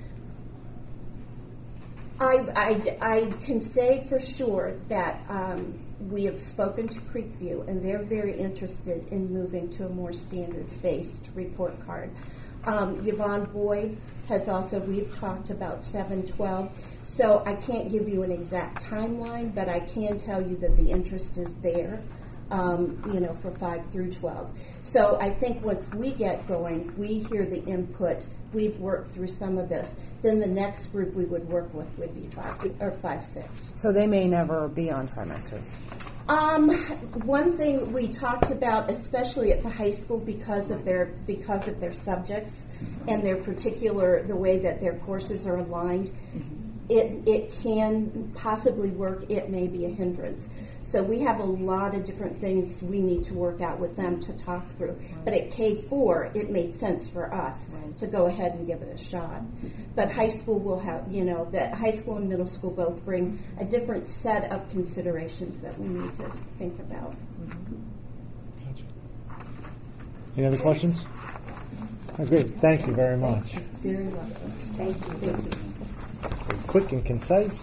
I can say for sure that we have spoken to Creekview, and they're very interested in moving to a more standards-based report card. Yvonne Boyd has also, we've talked about 7-12, so I can't give you an exact timeline, but I can tell you that the interest is there, for 5 through 12. So I think once we get going, we hear the input, we've worked through some of this, then the next group we would work with would be 5-6. So they may never be on trimesters. One thing we talked about, especially at the high school, because of their subjects and their the way that their courses are aligned, it can possibly work. It may be a hindrance. So we have a lot of different things we need to work out with them to talk through. But at K4, it made sense for us to go ahead and give it a shot. But high school will have, that high school and middle school both bring a different set of considerations that we need to think about. Gotcha. Any other questions? Oh, great. Thank you very much. Very welcome. Thank you. Quick and concise.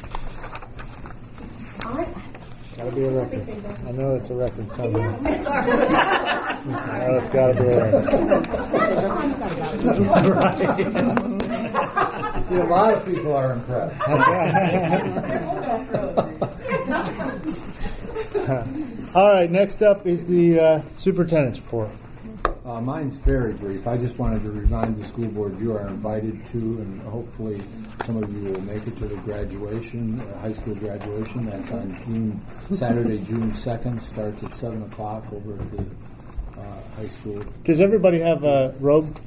Gotta be a record. I know it's a record somewhere. It's gotta be a record. See, a lot of people are impressed. All right, next up is the superintendent's report. Mine's very brief. I just wanted to remind the school board you are invited to, and hopefully some of you will make it to the graduation, high school graduation. That's on Saturday, June 2nd. Starts at 7 o'clock over at the high school. Does everybody have a robe?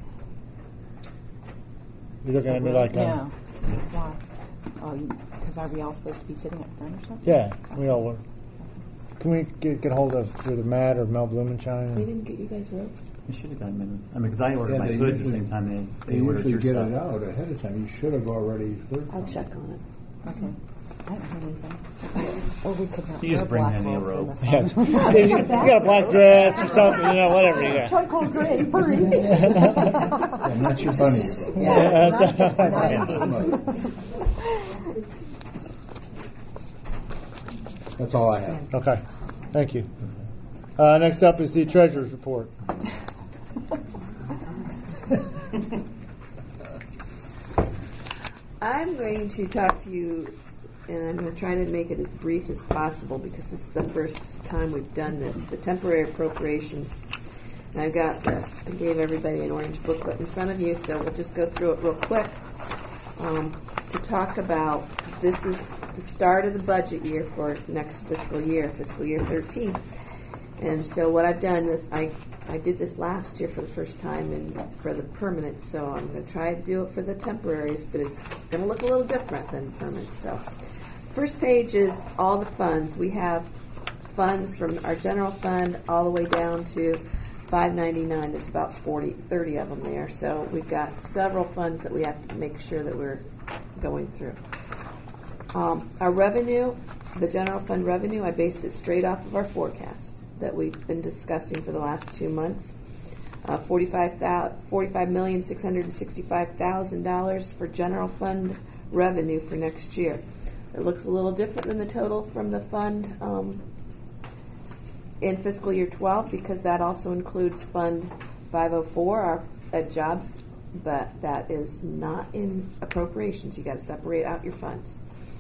You're looking at me like Yeah. Why? Because are we all supposed to be sitting up front or something? Yeah, we all were. Can we get hold of either Matt or Mel Blumenshine? They didn't get you guys ropes? You should have gotten them. Because I ordered my hood the same time they ordered usually your get stuff. it out ahead of time. You should have already heard. I'll check on it. Okay. I haven't heard anything. Or we could not You just wear bring black any robes in robe. the Yeah. summer. You got a black dress or something, whatever you got. Charcoal gray, free. And that's your bunny. That's all I have. Okay. Thank you. Next up is the treasurer's report. I'm going to talk to you, and I'm going to try to make it as brief as possible because this is the first time we've done this. The temporary appropriations. And I gave everybody an orange booklet in front of you, so we'll just go through it real quick to talk about. This is the start of the budget year for next fiscal year 13. And so what I've done is I I did this last year for the first time and for the permanent, so I'm going to try to do it for the temporaries, but it's going to look a little different than permanent. So, first page is all the funds. We have funds from our general fund all the way down to $599. There's about 30 of them there. So we've got several funds that we have to make sure that we're going through. Our revenue, the general fund revenue, I based it straight off of our forecast that we've been discussing for the last 2 months. $45,665,000 for general fund revenue for next year. It looks a little different than the total from the fund in fiscal year 12 because that also includes Fund 504, our Ed Jobs, but that is not in appropriations. You got to separate out your funds.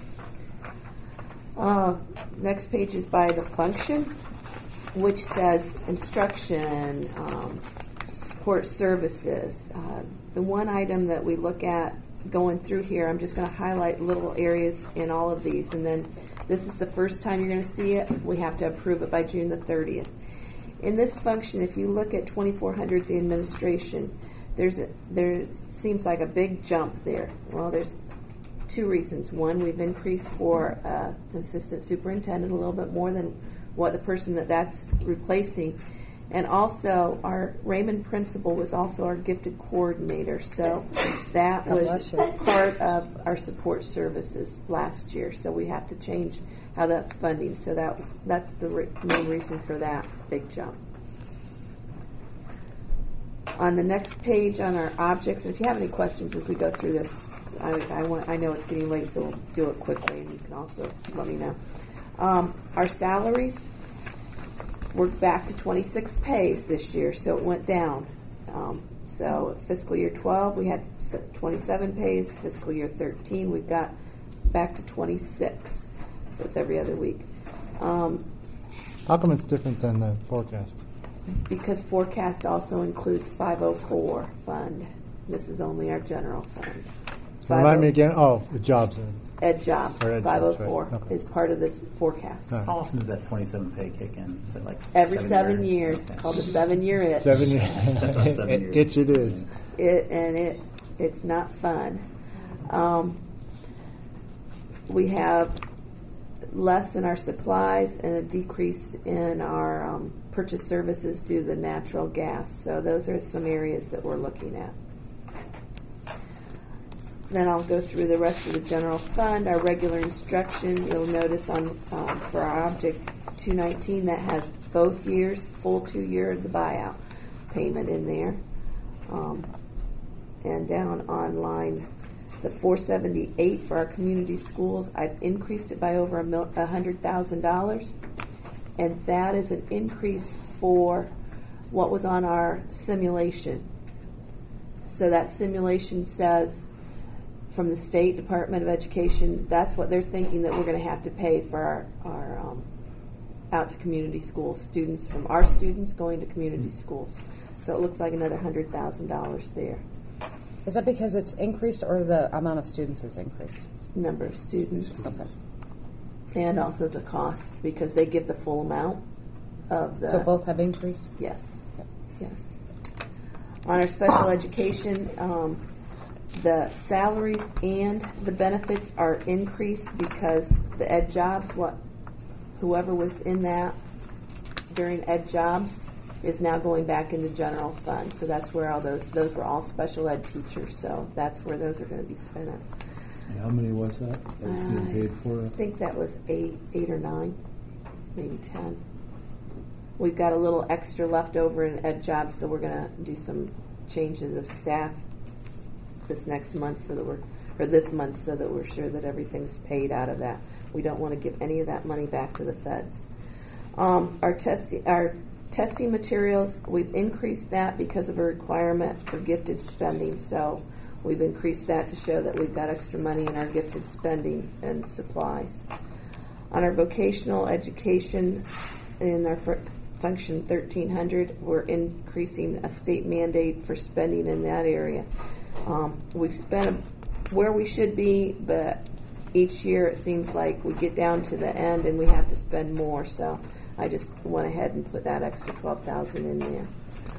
Next page is by the function, which says instruction, support services. The one item that we look at going through here, I'm just going to highlight little areas in all of these, and then this is the first time you're going to see it. We have to approve it by June the 30th. In this function, if you look at 2400, the administration, there seems like a big jump there. Well, there's 2 reasons. One, we've increased for an assistant superintendent a little bit more than what the person that's replacing. And also, our Raymond principal was also our gifted coordinator, so that was part of our support services last year. So we have to change how that's funding. So that's the main reason for that big jump. On the next page, on our objects, and if you have any questions as we go through this, I know it's getting late, so we'll do it quickly, and you can also let me know. Our salaries. We're back to 26 pays this year, so it went down. So fiscal year 12, we had 27 pays. Fiscal year 13, we've got back to 26. So it's every other week. How come it's different than the forecast? Because forecast also includes 504 fund. This is only our general fund. Remind me again. Oh, the jobs. Ed Jobs, Ed 504 Jobs, right. is part of the forecast. How often does that 27 pay kick in? Is it like every 7 years? Okay. It's called the 7-year itch. 7 years. Itch it is. It's not fun. We have less in our supplies and a decrease in our purchase services due to the natural gas. So those are some areas that we're looking at. Then I'll go through the rest of the general fund. Our regular instruction, you'll notice on for our object 219, that has both years, full 2 year the buyout payment in there. And down on line the 478 for our community schools, I've increased it by over $100,000, and that is an increase for what was on our simulation. So that simulation says, from the State Department of Education, that's what they're thinking that we're going to have to pay for our out to community schools, students from our students going to community schools. So it looks like another $100,000 there. Is that because it's increased or the amount of students is increased? Number of students. Okay. And also the cost, because they give the full amount of the... So both have increased? Yes. Yep. Yes. On our special education, the salaries and the benefits are increased because the Ed Jobs, whoever was in that during Ed Jobs is now going back into general fund. So that's where all those were all special ed teachers. So that's where those are going to be spent at. And how many was that was being paid for? I think that was 8 or 9, maybe 10. We've got a little extra left over in Ed Jobs, so we're going to do some changes of staff this next month this month so that we're sure that everything's paid out of that. We don't want to give any of that money back to the feds. Our testing materials, we've increased that because of a requirement for gifted spending. So we've increased that to show that we've got extra money in our gifted spending and supplies. On our vocational education, in our function 1300, we're increasing a state mandate for spending in that area. We've spent where we should be, but each year it seems like we get down to the end and we have to spend more. So I just went ahead and put that extra $12,000 in there.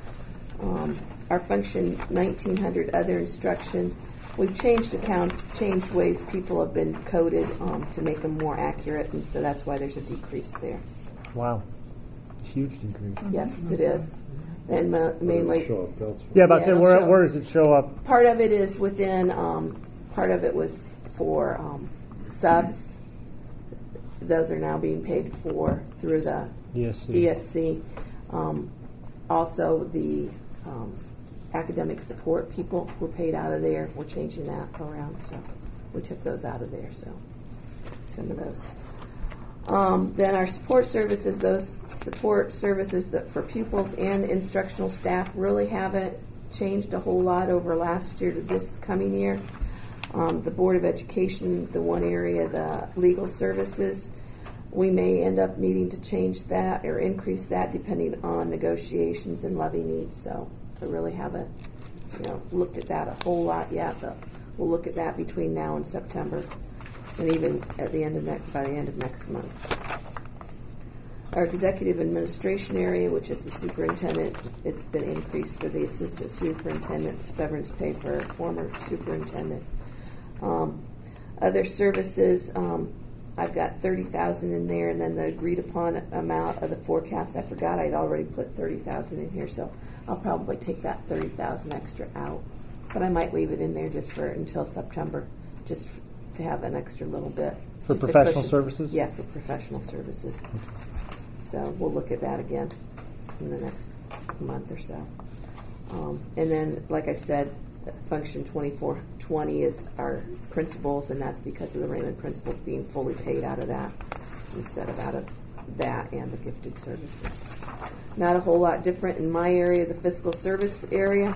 Our function 1900 other instruction, we've changed accounts, changed ways people have been coded to make them more accurate, and so that's why there's a decrease there. Wow. Huge decrease. Yes, it is. And mainly, yeah, but where does it show up? Part of it is within, part of it was for subs. Those are now being paid for through the ESC. Also, the academic support people were paid out of there. We're changing that around, so we took those out of there. So some of those. Then our support services, those support services that for pupils and instructional staff really haven't changed a whole lot over last year to this coming year. The Board of Education, the one area, the legal services, we may end up needing to change that or increase that depending on negotiations and levy needs. So I really haven't, looked at that a whole lot yet, but we'll look at that between now and September, and even at the end of by the end of next month. Our executive administration area, which is the superintendent, it's been increased for the assistant superintendent, severance pay for a former superintendent. Other services, I've got $30,000 in there, and then the agreed upon amount of the forecast. I forgot I'd already put $30,000 in here, so I'll probably take that $30,000 extra out. But I might leave it in there just for until September, just to have an extra little bit. For professional services? Yeah, for professional services. So we'll look at that again in the next month or so. And then, like I said, function 2420 is our principals, and that's because of the Raymond principals being fully paid out of that instead of out of that and the gifted services. Not a whole lot different in my area, the fiscal service area.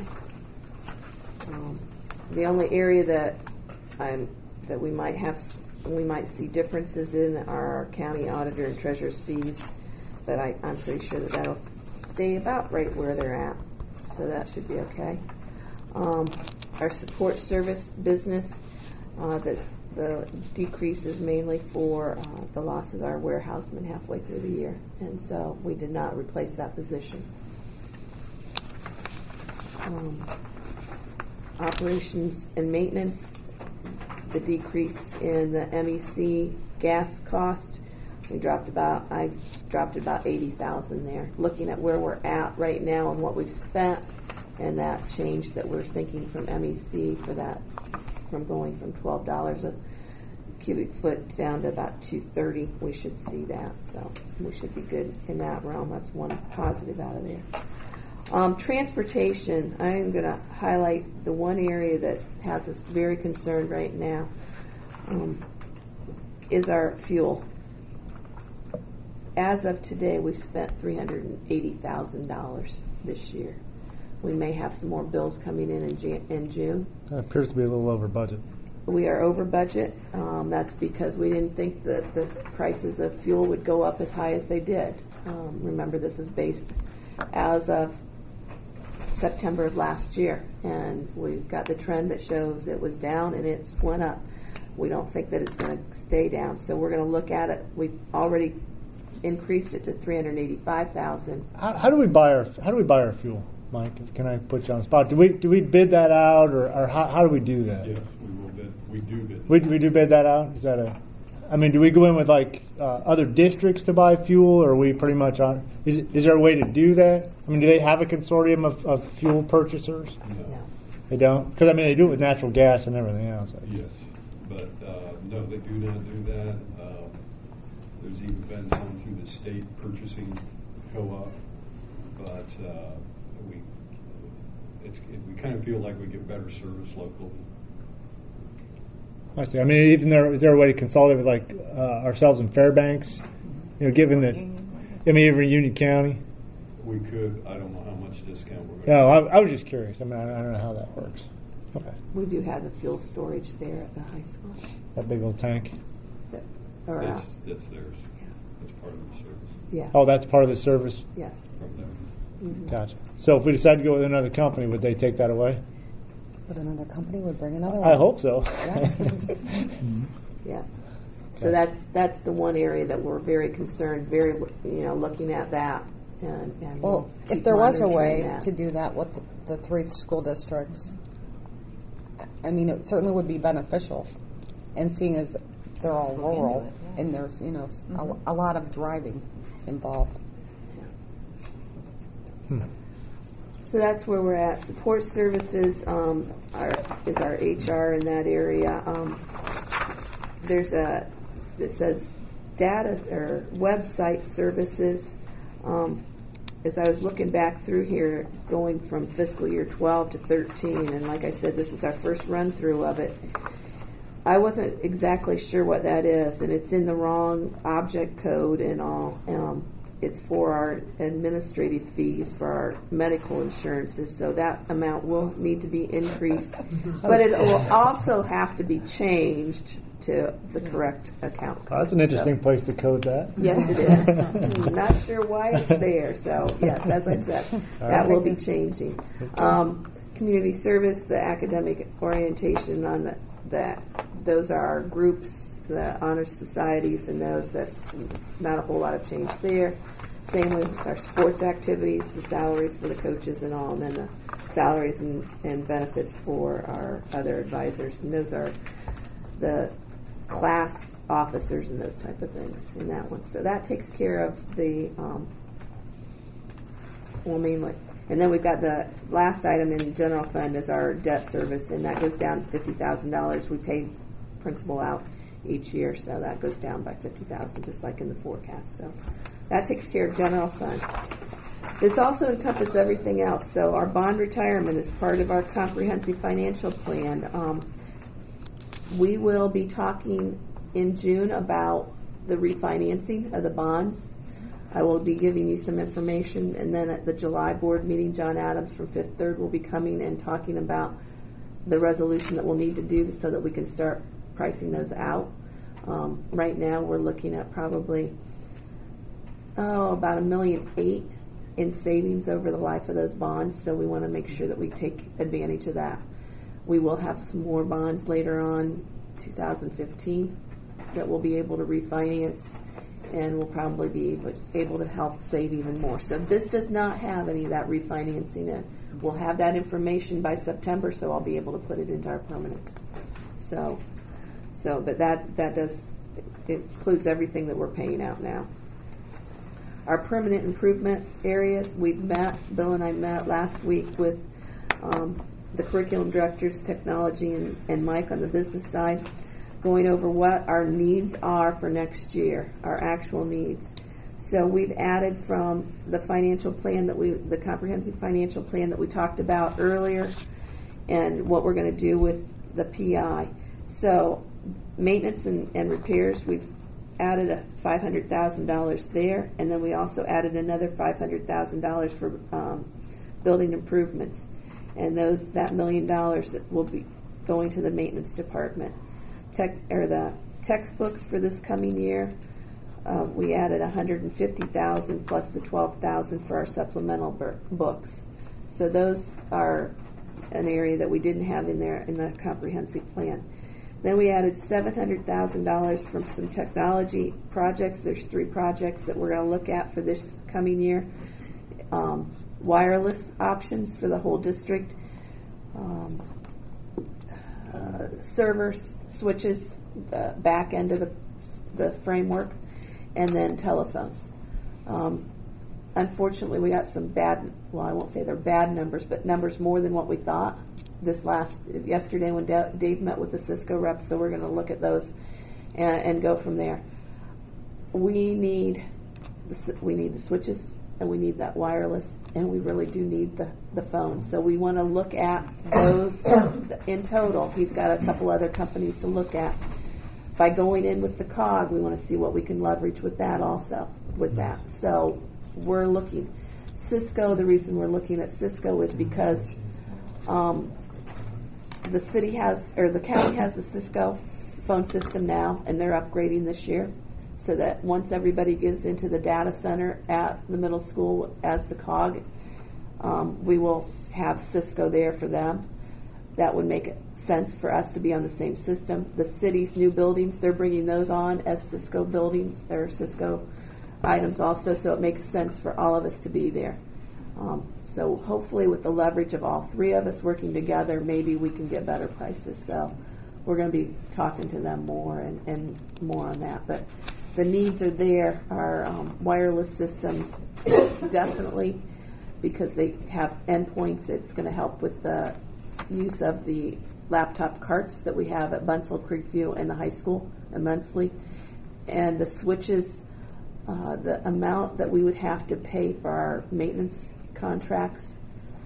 The only area that we might see differences in are our county auditor and treasurer's fees, but I'm pretty sure that'll stay about right where they're at, so that should be okay. Our support service business, the decrease is mainly for the loss of our warehouseman halfway through the year, and so we did not replace that position. Operations and maintenance, the decrease in the MEC gas cost, I dropped about $80,000 there. Looking at where we're at right now and what we've spent, and that change that we're thinking from MEC for that, from going from $12 a cubic foot down to about $2.30, we should see that. So we should be good in that realm. That's one positive out of there. Transportation, I am going to highlight the one area that has us very concerned right now, is our fuel. As of today, we've spent $380,000 this year. We may have some more bills coming in June. That appears to be a little over budget. We are over budget. That's because we didn't think that the prices of fuel would go up as high as they did. Remember, this is based as of September of last year, and we've got the trend that shows it was down and it's went up. We don't think that it's going to stay down, so we're going to look at it. We've already increased it to $385,000. How do we buy our fuel, Mike? Can I put you on the spot? Do we bid that out, or how do we do that? Yes, we will bid. We do bid. We do bid that out. Is that do we go in with other districts to buy fuel, or are we pretty much on? Is there a way to do that? Do they have a consortium of fuel purchasers? No. They don't? Because they do it with natural gas and everything else. Yes, but no, they do not do that. There's even been some through the state purchasing co-op, but we kind of feel like we get better service locally. I see. Is there a way to consolidate with ourselves in Fairbanks? Given that, even Union County. We could. I don't know how much discount we're going to. No, I was just curious. I don't know how that works. Okay. We do have the fuel storage there at the high school. That big old tank. That's theirs. Yeah. That's part of the service. Yeah. Oh, that's part of the service? Yes. From them. Mm-hmm. Gotcha. So if we decide to go with another company, would they take that away? But another company would bring another one. I hope so. Yeah. So that's the one area that we're very concerned, looking at that and Well, we'll if keep there was a monitoring way that. to do that with the 3 school districts, I mean, it certainly would be beneficial. And seeing as they're all rural and there's, a lot of driving involved. So that's where we're at. Support services is our HR in that area. There's it says data or website services. As I was looking back through here, going from fiscal year 12 to 13, and like I said, this is our first run through of it. I wasn't exactly sure what that is, and it's in the wrong object code and all. It's for our administrative fees for our medical insurances, so that amount will need to be increased. But it will also have to be changed to the correct account code. Oh, that's an interesting place to code that. Yes, it is. Not sure why it's there. So, yes, as I said, that will be changing. Community service, the academic orientation on that, those are our groups, the honor societies, and those. That's not a whole lot of change there. Same with our sports activities, the salaries for the coaches and all, and then the salaries and benefits for our other advisors. And those are the class officers and those type of things in that one. So that takes care of the, mainly. And then we've got the last item in general fund is our debt service, and that goes down to $50,000. We pay principal out each year, so that goes down by $50,000, just like in the forecast. So that takes care of general fund. This also encompasses everything else. So our bond retirement is part of our comprehensive financial plan. We will be talking in June about the refinancing of the bonds. I will be giving you some information, and then at the July board meeting, John Adams from Fifth Third will be coming and talking about the resolution that we'll need to do so that we can start pricing those out. Right now, we're looking at probably about $1.8 million in savings over the life of those bonds. So we want to make sure that we take advantage of that. We will have some more bonds later on, 2015, that we'll be able to refinance, and we'll probably be able to help save even more. So this does not have any of that refinancing in. We'll have that information by September, so I'll be able to put it into our permanents. But that does, it includes everything that we're paying out now. Our permanent improvement areas, we've met, Bill and I met last week with the curriculum directors, technology, and Mike on the business side, going over what our needs are for next year, our actual needs. So we've added from the financial plan the comprehensive financial plan that we talked about earlier, and what we're going to do with the PI. So maintenance and repairs, we've added a $500,000 there, and then we also added another $500,000 for building improvements, and that $1 million that will be going to the maintenance department. The textbooks for this coming year, we added $150,000 plus the $12,000 for our supplemental books. So those are an area that we didn't have in there in the comprehensive plan. Then we added $700,000 from some technology projects. There's 3 projects that we're going to look at for this coming year. Wireless options for the whole district, servers, switches, the back end of the framework, and then telephones. Unfortunately, we got some bad, well, I won't say they're bad numbers, but numbers more than what we thought yesterday when Dave met with the Cisco reps, so we're going to look at those and go from there. We need the switches, and we need that wireless, and we really do need the phones. So we want to look at those in total. He's got a couple other companies to look at. By going in with the COG, we want to see what we can leverage with that also, with that. So we're looking. Cisco, the reason we're looking at Cisco is because the county has the Cisco phone system now, and they're upgrading this year, so that once everybody gets into the data center at the middle school as the COG, we will have Cisco there for them. That would make sense for us to be on the same system. The city's new buildings, they're bringing those on as Cisco buildings or Cisco items also, so it makes sense for all of us to be there. So hopefully with the leverage of all three of us working together, maybe we can get better prices. So we're going to be talking to them more and more on that. But the needs are there. Our wireless systems, definitely, because they have endpoints. It's going to help with the use of the laptop carts that we have at Bunsell, Creekview, and the high school immensely. And the switches, the amount that we would have to pay for our maintenance contracts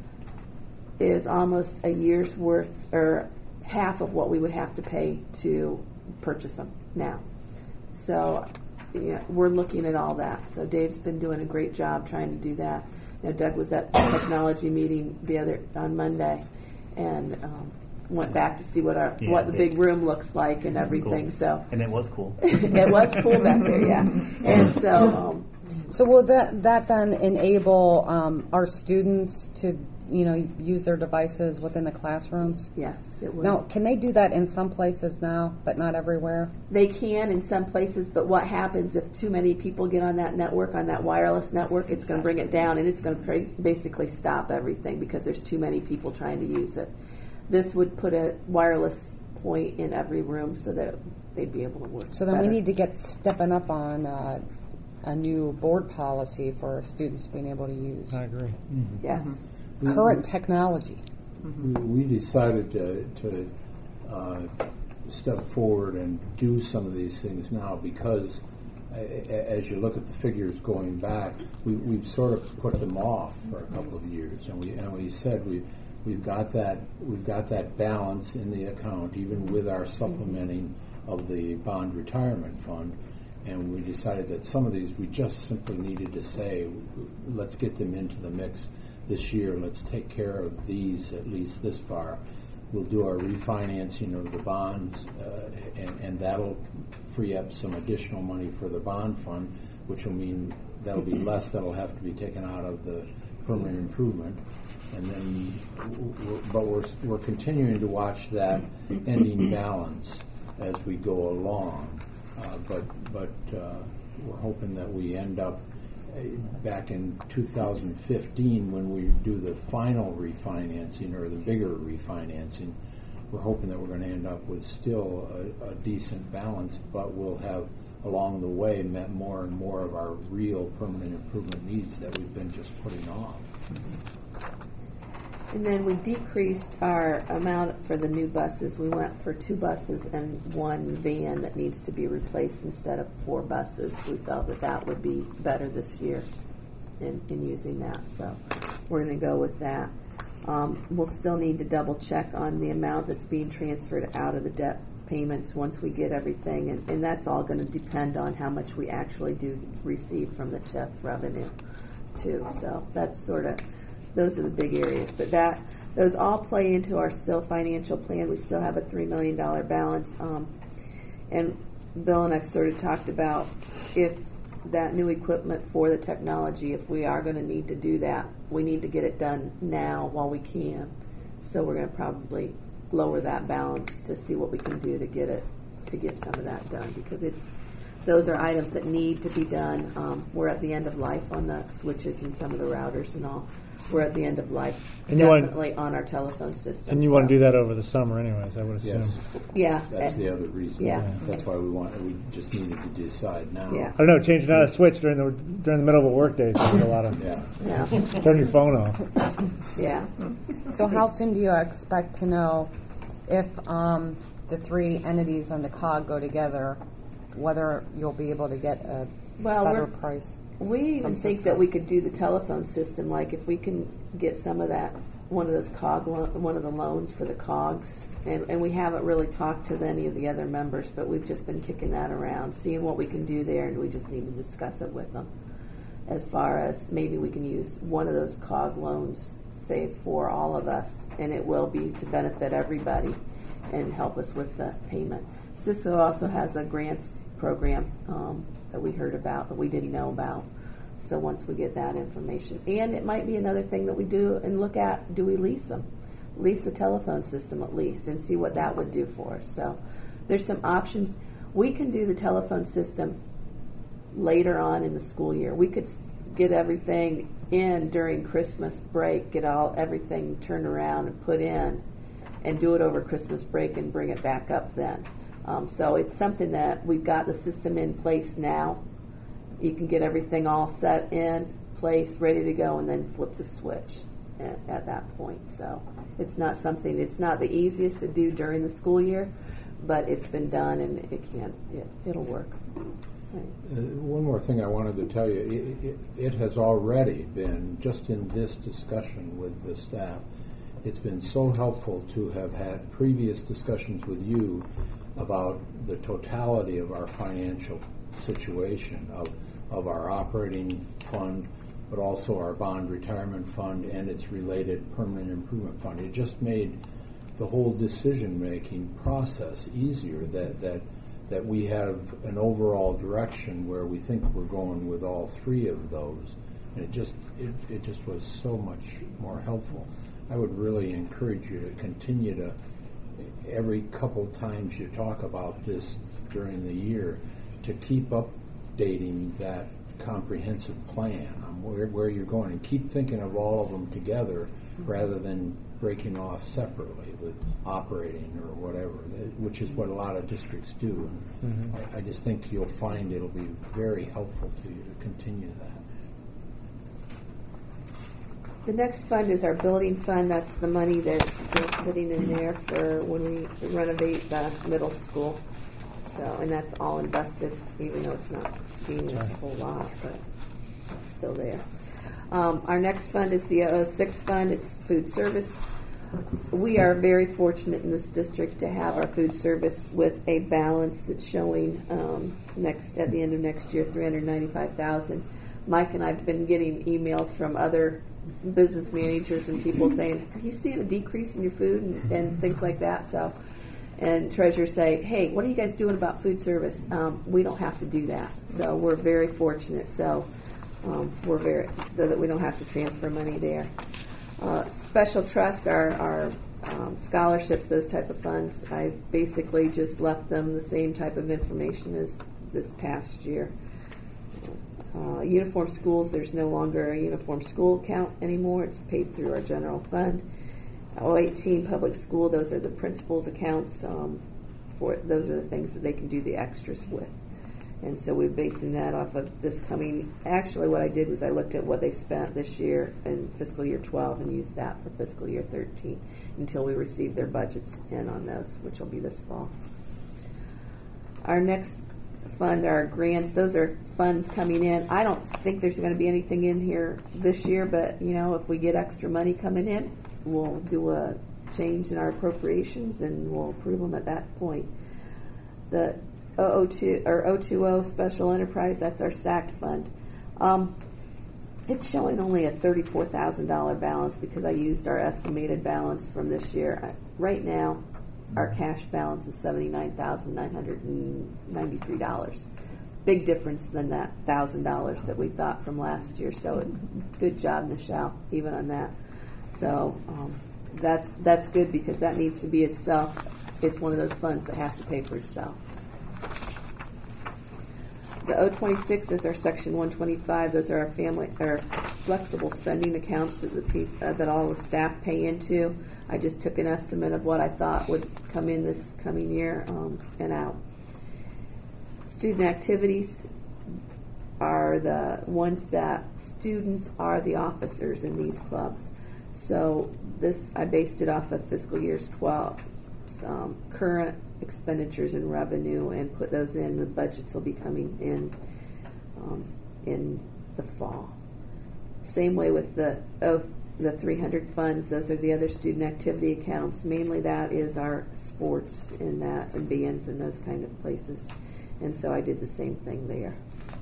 is almost a year's worth, or half of what we would have to pay to purchase them now. So yeah, we're looking at all that. So Dave's been doing a great job trying to do that. You know, Doug was at the technology meeting on Monday, and went back to see what the big room looks like and everything. Cool. So and it was cool. It was cool back there, yeah. And so. So will that then enable our students to, use their devices within the classrooms? Yes, it will. Now, can they do that in some places now, but not everywhere? They can in some places, but what happens if too many people get on that network, on that wireless network, it's going to bring it down, and it's going to basically stop everything because there's too many people trying to use it. This would put a wireless point in every room so that they'd be able to work So then better. we need to get stepping up on a new board policy for students being able to use. I agree. Mm-hmm. Yes. Mm-hmm. Current technology. We decided to step forward and do some of these things now because as you look at the figures going back, we've sort of put them off for a couple of years, and we said we've got that balance in the account even with our supplementing of the bond retirement fund. And we decided that some of these we just simply needed to say, let's get them into the mix this year. Let's take care of these at least this far. We'll do our refinancing of the bonds, and that'll free up some additional money for the bond fund, which will mean that'll be less that'll have to be taken out of the permanent improvement. And then, but we're continuing to watch that ending balance as we go along. But we're hoping that we end up back in 2015 when we do the final refinancing or the bigger refinancing. We're hoping that we're going to end up with still a decent balance, but we'll have along the way met more and more of our real permanent improvement needs that we've been just putting off. And then we decreased our amount for the new buses. We went for 2 buses and 1 van that needs to be replaced instead of 4 buses. We felt that would be better this year in using that. So we're going to go with that. We'll still need to double check on the amount that's being transferred out of the debt payments once we get everything. And that's all going to depend on how much we actually do receive from the TIF revenue too. So that's sort of... Those are the big areas, but those all play into our still financial plan. We still have a $3 million balance, and Bill and I've sort of talked about if that new equipment for the technology, if we are going to need to do that, we need to get it done now while we can. So we're going to probably lower that balance to see what we can do to get some of that done, because those are items that need to be done. We're at the end of life on the switches and some of the routers and all. We're at the end of life, and definitely on our telephone system. And you want to do that over the summer anyways, I would assume. Yes. Yeah. That's the other reason. Yeah. That's why we just needed to decide now. Yeah. I don't know, changing out a switch during the middle of a work day is a lot of... Yeah. Turn your phone off. Yeah. So how soon do you expect to know if the 3 entities on the COG go together, whether you'll be able to get a better price? We even think that we could do the telephone system, like if we can get some of that, one of the loans for the COGs, and we haven't really talked to any of the other members, but we've just been kicking that around, seeing what we can do there, and we just need to discuss it with them. As far as maybe we can use one of those COG loans, say it's for all of us, and it will be to benefit everybody and help us with the payment. Cisco also has a grants program that we heard about that we didn't know about. So once we get that information, and it might be another thing that we do and look at, do we lease them? Lease the telephone system at least and see what that would do for us. So there's some options. We can do the telephone system later on in the school year. We could get everything in during Christmas break, get everything turned around and put in, and do it over Christmas break and bring it back up then. So it's something that we've got the system in place now. You can get everything all set in place, ready to go, and then flip the switch at that point. So it's not the easiest to do during the school year, but it's been done and it'll work. One more thing I wanted to tell you, it has already been, just in this discussion with the staff, it's been so helpful to have had previous discussions with you about the totality of our financial situation, of our operating fund, but also our bond retirement fund and its related permanent improvement fund. It just made the whole decision-making process easier, that we have an overall direction where we think we're going with all three of those. And it just was so much more helpful. I would really encourage you to continue to, every couple times you talk about this during the year, to keep updating that comprehensive plan on where you're going, and keep thinking of all of them together rather than breaking off separately with operating or whatever, which is what a lot of districts do. And I just think you'll find it'll be very helpful to you to continue that. The next fund is our building fund. That's the money that's still sitting in there for when we renovate the middle school. So, and that's all invested, even though it's not being used a whole lot, but it's still there. Our next fund is the 06 fund. It's food service. We are very fortunate in this district to have our food service with a balance that's showing at the end of next year, $395,000. Mike and I have been getting emails from other business managers and people saying, "Are you seeing a decrease in your food?" and things like that. So, and treasurers say, "Hey, what are you guys doing about food service?" We don't have to do that, so we're very fortunate. So. So that we don't have to transfer money there. Special trusts are scholarships, those type of funds. I basically just left them the same type of information as this past year. Uniform schools, there's no longer a uniform school account anymore. It's paid through our general fund. 018 public school, those are the principals' accounts. Those are the things that they can do the extras with. And so we're basing that off of this coming. Actually, what I did was I looked at what they spent this year in fiscal year 12 and used that for fiscal year 13 until we receive their budgets in on those, which will be this fall. Our next fund are grants. Those are funds coming in. I don't think there's going to be anything in here this year, but if we get extra money coming in, we'll do a change in our appropriations and we'll approve them at that point. The 020 Special Enterprise, that's our SAC fund. It's showing only a $34,000 balance because I used our estimated balance from this year. Right now, our cash balance is $79,993. Big difference than that $1,000 that we thought from last year. So good job, Michelle, even on that. So that's good because that needs to be itself. It's one of those funds that has to pay for itself. The 026 is our Section 125. Those are our flexible spending accounts that all the staff pay into. I just took an estimate of what I thought would come in this coming year and out. Student activities are the ones that students are the officers in these clubs. So I based it off of fiscal years 12 current expenditures and revenue and put those in. The budgets will be coming in the fall. Same way with the 300 funds. Those are the other student activity accounts. Mainly that is our sports and bands and those kind of places. And so I did the same thing there.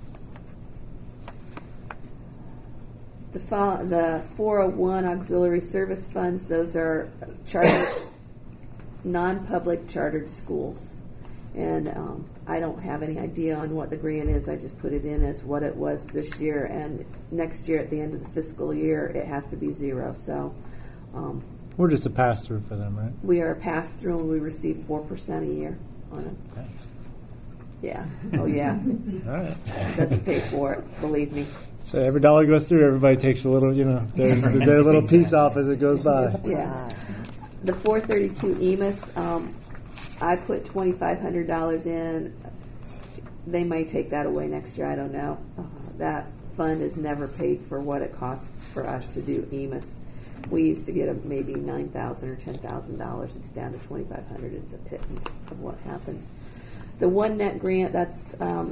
The 401 auxiliary service funds, those are chartered non-public chartered schools. And I don't have any idea on what the grant is. I just put it in as what it was this year. And next year, at the end of the fiscal year, it has to be zero. So we're just a pass-through for them, right? We are a pass-through, and we receive 4% a year on it. Thanks. Yeah. Oh, yeah. All right. It doesn't pay for it, believe me. So every dollar goes through, everybody takes a little, their little piece off as it goes by. Yeah. The 432 EMIS, I put $2,500 in. They may take that away next year. I don't know. That fund is never paid for what it costs for us to do EMIS. We used to get maybe $9,000 or $10,000. It's down to $2,500. It's a pittance of what happens. The OneNet grant, that's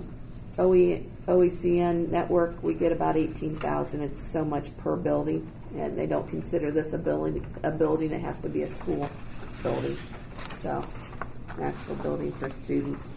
OECN network. We get about $18,000. It's so much per building, and they don't consider this a building. It has to be a school building, so an actual building for students.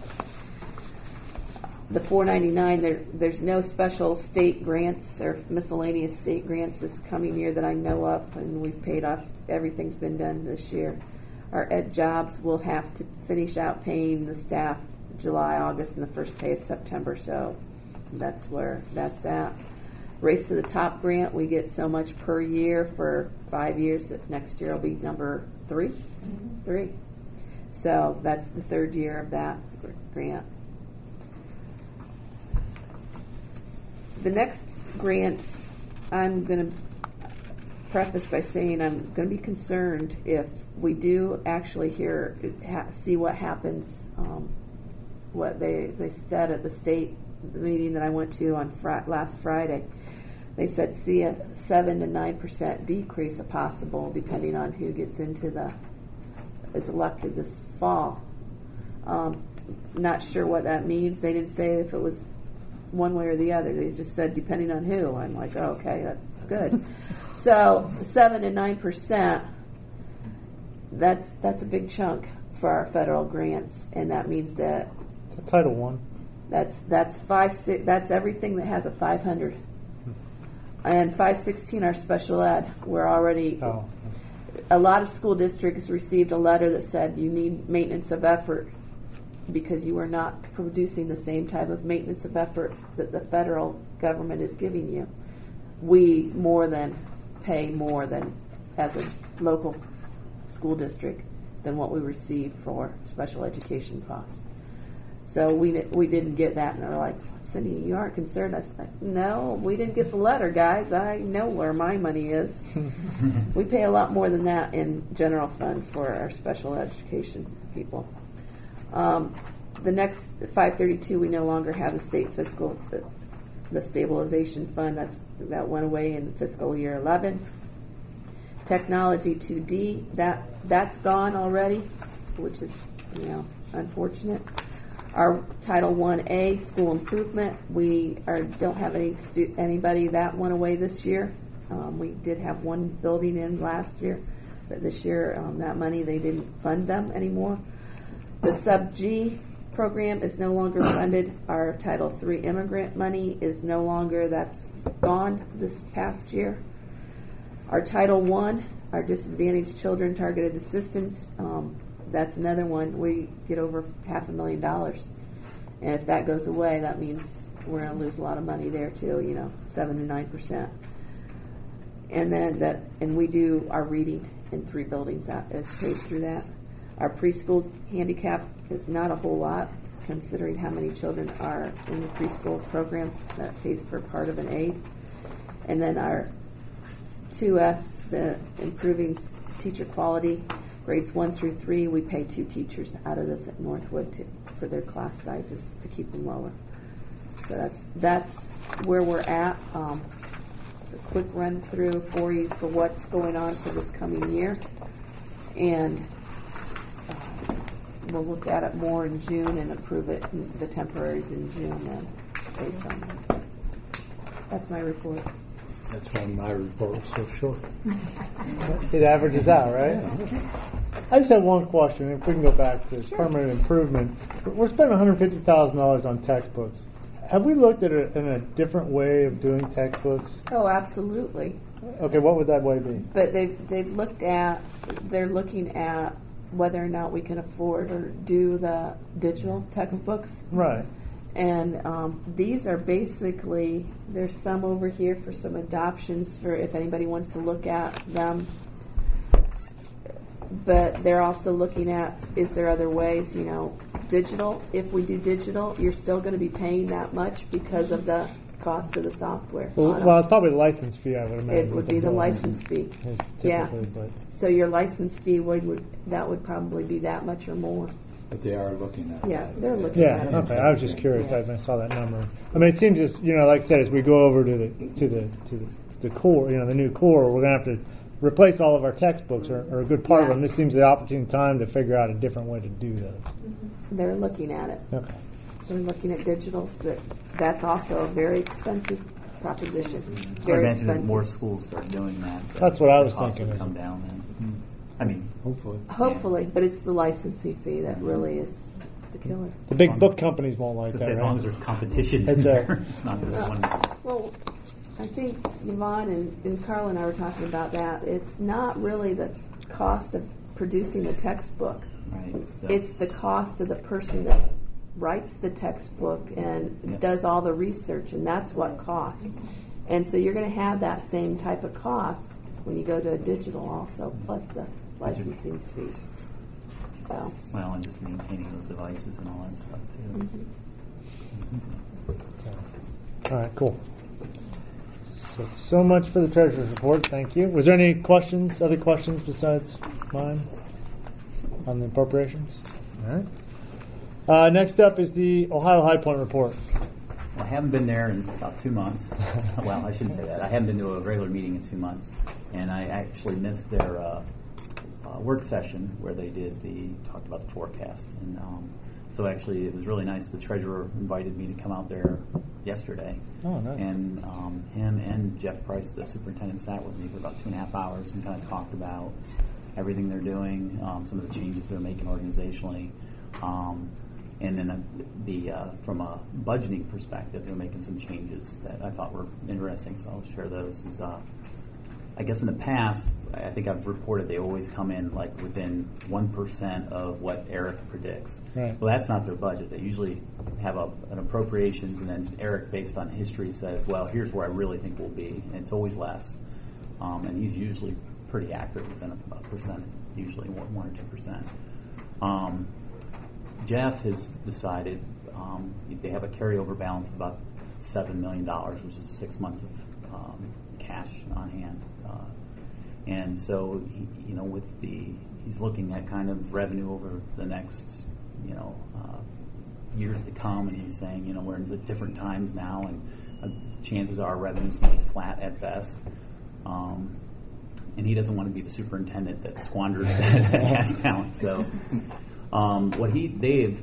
The 499, there's no special state grants or miscellaneous state grants this coming year that I know of, and we've paid off. Everything's been done this year. Our ed jobs will have to finish out paying the staff July, August, and the first pay of September, so that's where that's at. Race to the Top grant, we get so much per year for 5 years that next year will be number 3. So that's the third year of that grant. The next grants, I'm going to preface by saying I'm going to be concerned if we do actually see what happens, what they said at the state meeting that I went to on last Friday. They said see a 7 to 9% decrease possible depending on who gets is elected this fall. Not sure what that means. They didn't say if it was one way or the other. They just said depending on who. I'm like, oh, okay, that's good. So 7 to 9%, that's a big chunk for our federal grants, and that means that it's a Title I. That's everything that has a 500. And 516, our special ed, we're already. A lot of school districts received a letter that said you need maintenance of effort because you are not producing the same type of maintenance of effort that the federal government is giving you. We pay more than as a local school district than what we receive for special education costs. So we didn't get that, and they're like, Cindy, you aren't concerned? I said, no, we didn't get the letter, guys. I know where my money is. We pay a lot more than that in general fund for our special education people. The next 532, we no longer have the state fiscal, the stabilization fund. That went away in fiscal year 11. Technology 2D, that's gone already, which is unfortunate. Our Title 1A, school improvement, we don't have anybody that went away this year. We did have one building in last year, but this year that money, they didn't fund them anymore. The Sub-G program is no longer funded. Our Title III immigrant money is no longer, that's gone this past year. Our Title I, our disadvantaged children targeted assistance, that's another one. We get over $500,000. And if that goes away, that means we're going to lose a lot of money there too, 7 to 9%. And then we do our reading in 3 buildings as paid through that. Our preschool handicap is not a whole lot, considering how many children are in the preschool program. That pays for part of an aid. And then our 2S, the improving teacher quality, grades 1 through 3, we pay 2 teachers out of this at Northwood for their class sizes to keep them lower. So that's where we're at. It's a quick run through for you for what's going on for this coming year. And we'll look at it more in June and approve it, the temporaries in June then, based on that. That's my report. That's why my report was so short. It averages out, right? I just have one question. If we can go back to permanent improvement. We're spending $150,000 on textbooks. Have we looked at it in a different way of doing textbooks? Oh, absolutely. Okay, what would that way be? But they're looking at whether or not we can afford or do the digital textbooks. Right. And these are basically, there's some over here for some adoptions for if anybody wants to look at them. but they're also looking at, is there other ways, digital. If we do digital, you're still going to be paying that much because of the cost of the software. Well, it's probably the license fee, I would imagine. It would be the license fee. Yeah. But So your license fee would probably be that much or more. But they are looking at Yeah, that. they're looking yeah, at it. okay. I was just curious. I saw that number. I mean, it seems as like I said, as we go over to the core, the new core, we're going to have to replace all of our textbooks, or a good part of them. This seems the opportune time to figure out a different way to do those. They're looking at it. Okay. They're looking at digitals. That's also a very expensive proposition. I Very imagine as expensive. more schools start doing that, That's what I the was cost thinking, would is come it? down then. I mean, hopefully. Hopefully, but it's the licensing fee that really is the killer. The big book companies won't like so that, as right? long as there's competition That's in right. there, it's not just one. Well, I think Yvonne and Carla and I were talking about that. It's not really the cost of producing the textbook. Right. It's the cost of the person that writes the textbook and does all the research, and that's what costs. And so you're going to have that same type of cost when you go to a digital also, plus the licensing fee. So. Well, and just maintaining those devices and all that stuff too. All right, cool. So much for the treasurer's report. Thank you. Was there any questions, other questions besides mine on the appropriations? All right. Next up is the Ohio High Point report. Well, I haven't been there in about 2 months. Well, I shouldn't say that. I haven't been to a regular meeting in 2 months, and I actually missed their work session where they talked about the forecast. And so actually, it was really nice. The treasurer invited me to come out there yesterday. Oh, nice. And him and Jeff Price, the superintendent, sat with me for about 2.5 hours and kind of talked about everything they're doing, some of the changes they're making organizationally. And then from a budgeting perspective, they're making some changes that I thought were interesting, so I'll share those. I guess in the past, I think I've reported they always come in like within 1% of what Eric predicts. Right. Well, that's not their budget. They usually have an appropriations, and then Eric, based on history, says, well, here's where I really think we'll be. And it's always less. And he's usually pretty accurate within a percent, usually 1 or 2%. Jeff has decided they have a carryover balance of about $7 million, which is 6 months of cash on hand. And so, he's looking at kind of revenue over the next, years to come, and he's saying, we're in the different times now, and chances are revenue's going to be flat at best. And he doesn't want to be the superintendent that squanders that cash balance. So, what they've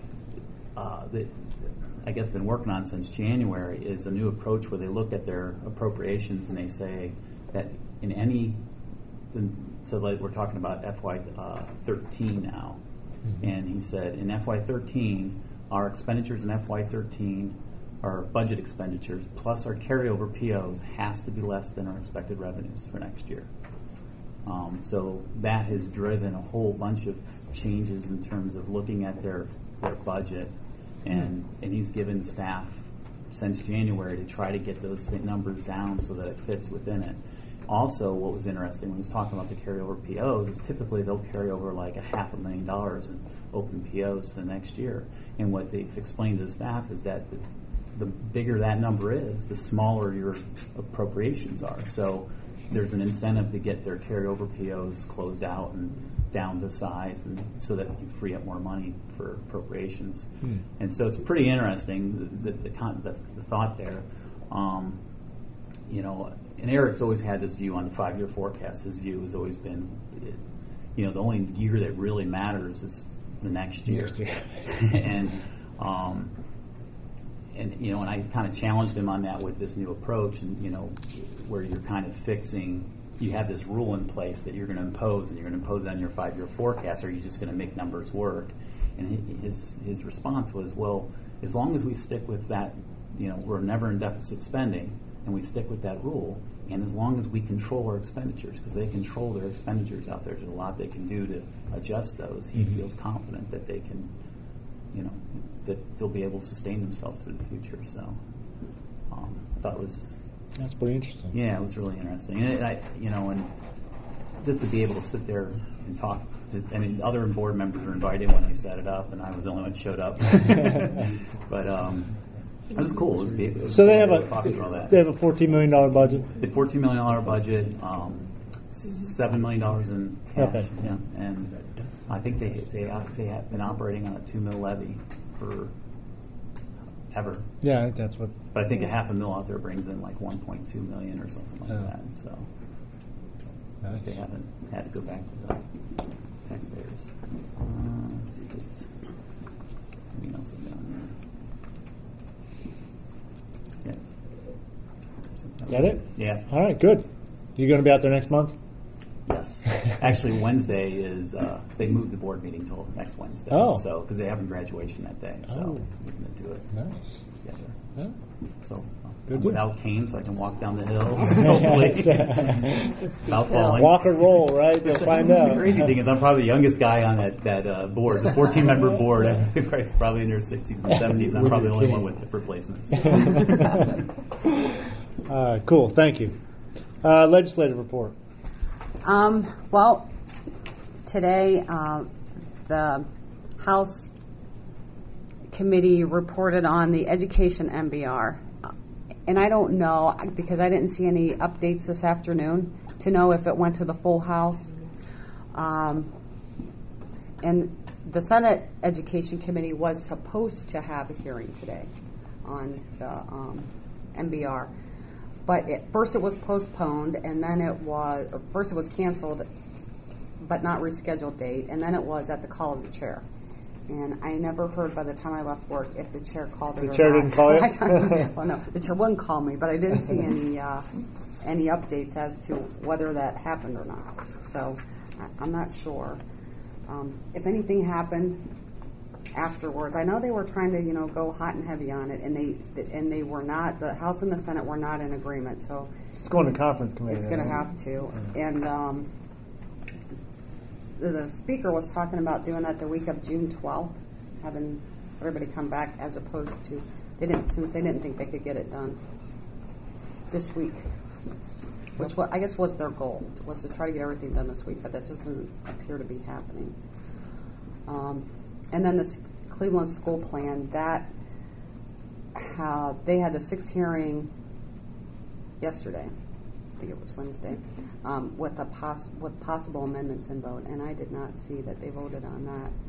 I guess been working on since January is a new approach where they look at their appropriations and they say that so like we're talking about FY13 now, and he said in FY13 our expenditures in FY13, our budget expenditures plus our carryover POs has to be less than our expected revenues for next year. So that has driven a whole bunch of changes in terms of looking at their budget, and he's given staff since January to try to get those numbers down so that it fits within it. Also, what was interesting when he was talking about the carryover POs is typically they'll carry over like $500,000 in open POs to the next year. And what they've explained to the staff is that the bigger that number is, the smaller your appropriations are. So there's an incentive to get their carryover POs closed out and down to size, and so that you free up more money for appropriations. And so it's pretty interesting, the thought there. And Eric's always had this view on the 5-year forecast. His view has always been, the only year that really matters is the next year. And I kind of challenged him on that with this new approach, and where you're kind of fixing. You have this rule in place that you're going to impose, and you're going to impose on your 5-year forecast, or are you just going to make numbers work? And his response was, well, as long as we stick with that, we're never in deficit spending, and we stick with that rule, and as long as we control our expenditures, because they control their expenditures out there, there's a lot they can do to adjust those. He feels confident that they can, that they'll be able to sustain themselves through the future. So I thought it was... That's pretty interesting. Yeah, it was really interesting. And and just to be able to sit there and talk and the other board members were invited when they set it up, and I was the only one who showed up. But it was cool. It was big. So they have a $14 million budget. The $14 million budget, $7 million in cash. Okay. Yeah, and I think they have been operating on a $2 million levy for ever. Yeah, I think that's what. But I think a $500,000 out there brings in like $1.2 million or something like that. So nice. They haven't had to go back to the taxpayers. Let's see if there's anything else down here. Yeah. Is that it? Yeah. All right, good. You going to be out there next month? Yes. Actually, Wednesday is, they moved the board meeting till next Wednesday. Oh. So, because they have graduation that day. So, we're going to do it. Nice. Together. Yeah. So, Good without cane, so I can walk down the hill. Hopefully. Without falling. Walk or roll, right? You'll find out. The crazy thing is I'm probably the youngest guy on that board. The 14-member board. Everybody's probably in their 60s and 70s. And I'm probably the only one with hip replacements. Cool. Thank you. Legislative report. Well, today the House Committee reported on the Education MBR. And I don't know, because I didn't see any updates this afternoon, to know if it went to the full House. And the Senate Education Committee was supposed to have a hearing today on the MBR. But first it was postponed, and then first it was canceled, but not rescheduled date, and then it was at the call of the chair. And I never heard by the time I left work if the chair called it or not. The chair didn't call you? Well, no, the chair wouldn't call me, but I didn't see any updates as to whether that happened or not. So I'm not sure. If anything happened afterwards, I know they were trying to go hot and heavy on it, and they were not. The House and the Senate were not in agreement. So it's going to conference committee. It's going to have to, and. The speaker was talking about doing that the week of June 12th, having everybody come back, as opposed to since they didn't think they could get it done this week, which I guess was their goal, was to try to get everything done this week, but that doesn't appear to be happening. And then the Cleveland school plan, that they had the 6th hearing yesterday. I think it was Wednesday, with possible amendments in vote, and I did not see that they voted on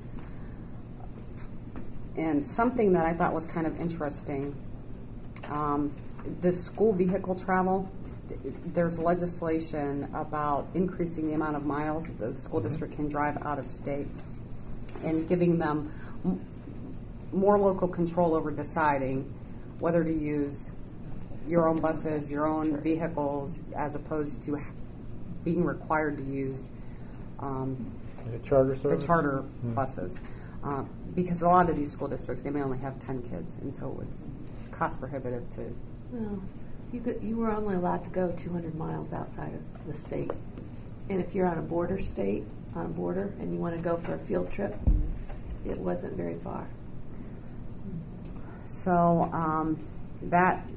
that. And something that I thought was kind of interesting, the school vehicle travel, there's legislation about increasing the amount of miles that the school district can drive out of state and giving them more local control over deciding whether to use your own buses, your own vehicles, as opposed to being required to use the charter service? The charter buses. Because a lot of these school districts, they may only have 10 kids, and so it's cost prohibitive to... Well, you were only allowed to go 200 miles outside of the state. And if you're on a border state, on a border, and you want to go for a field trip, it wasn't very far. So that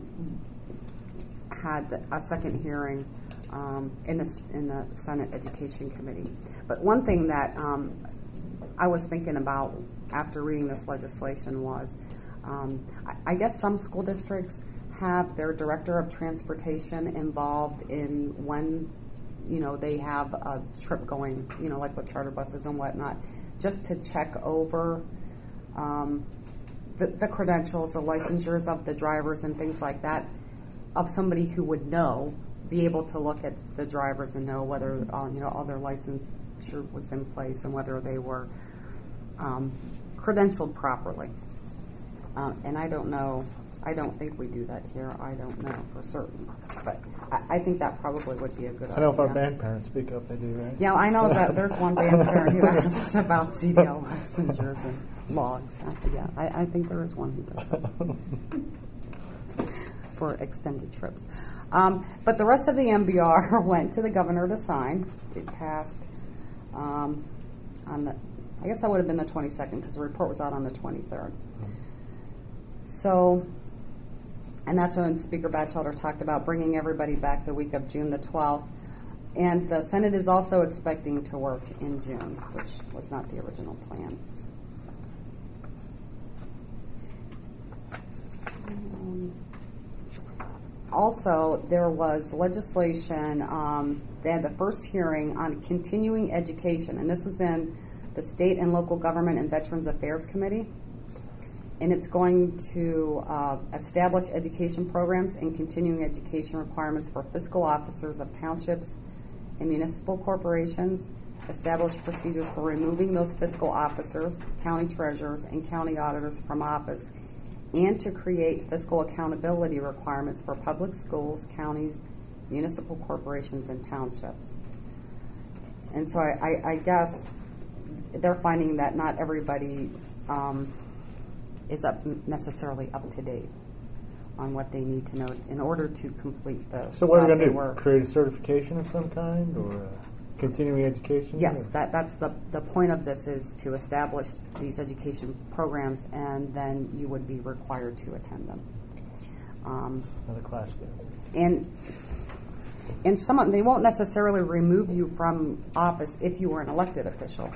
had a second hearing in the Senate Education Committee. But one thing that I was thinking about after reading this legislation was, I guess some school districts have their director of transportation involved in when they have a trip going, like with charter buses and whatnot, just to check over the credentials, the licensures of the drivers and things like that, of somebody who would be able to look at the drivers and know whether all their licensure was in place and whether they were credentialed properly. And I don't know. I don't think we do that here. I don't know for certain. But I think that probably would be a good idea. I know if our band parents speak up, they do, right? Yeah, I know that there's one band parent who asks us about CDL licensures and logs. I think there is one who does that for extended trips. But the rest of the MBR went to the governor to sign. It passed on the, I guess that would have been the 22nd because the report was out on the 23rd. So, and that's when Speaker Batchelder talked about bringing everybody back the week of June the 12th. And the Senate is also expecting to work in June, which was not the original plan. Also, there was legislation, they had the first hearing on continuing education, and this was in the State and Local Government and Veterans Affairs Committee. And it's going to establish education programs and continuing education requirements for fiscal officers of townships and municipal corporations, establish procedures for removing those fiscal officers, county treasurers, and county auditors from office, and to create fiscal accountability requirements for public schools, counties, municipal corporations, and townships. And so I guess they're finding that not everybody is necessarily up to date on what they need to know in order to complete the So what are job we they going to do? Create a certification of some kind or continuing education? Yes, or? that's the point of this is to establish these education programs, and then you would be required to attend them. Another class. And some they won't necessarily remove you from office if you were an elected official,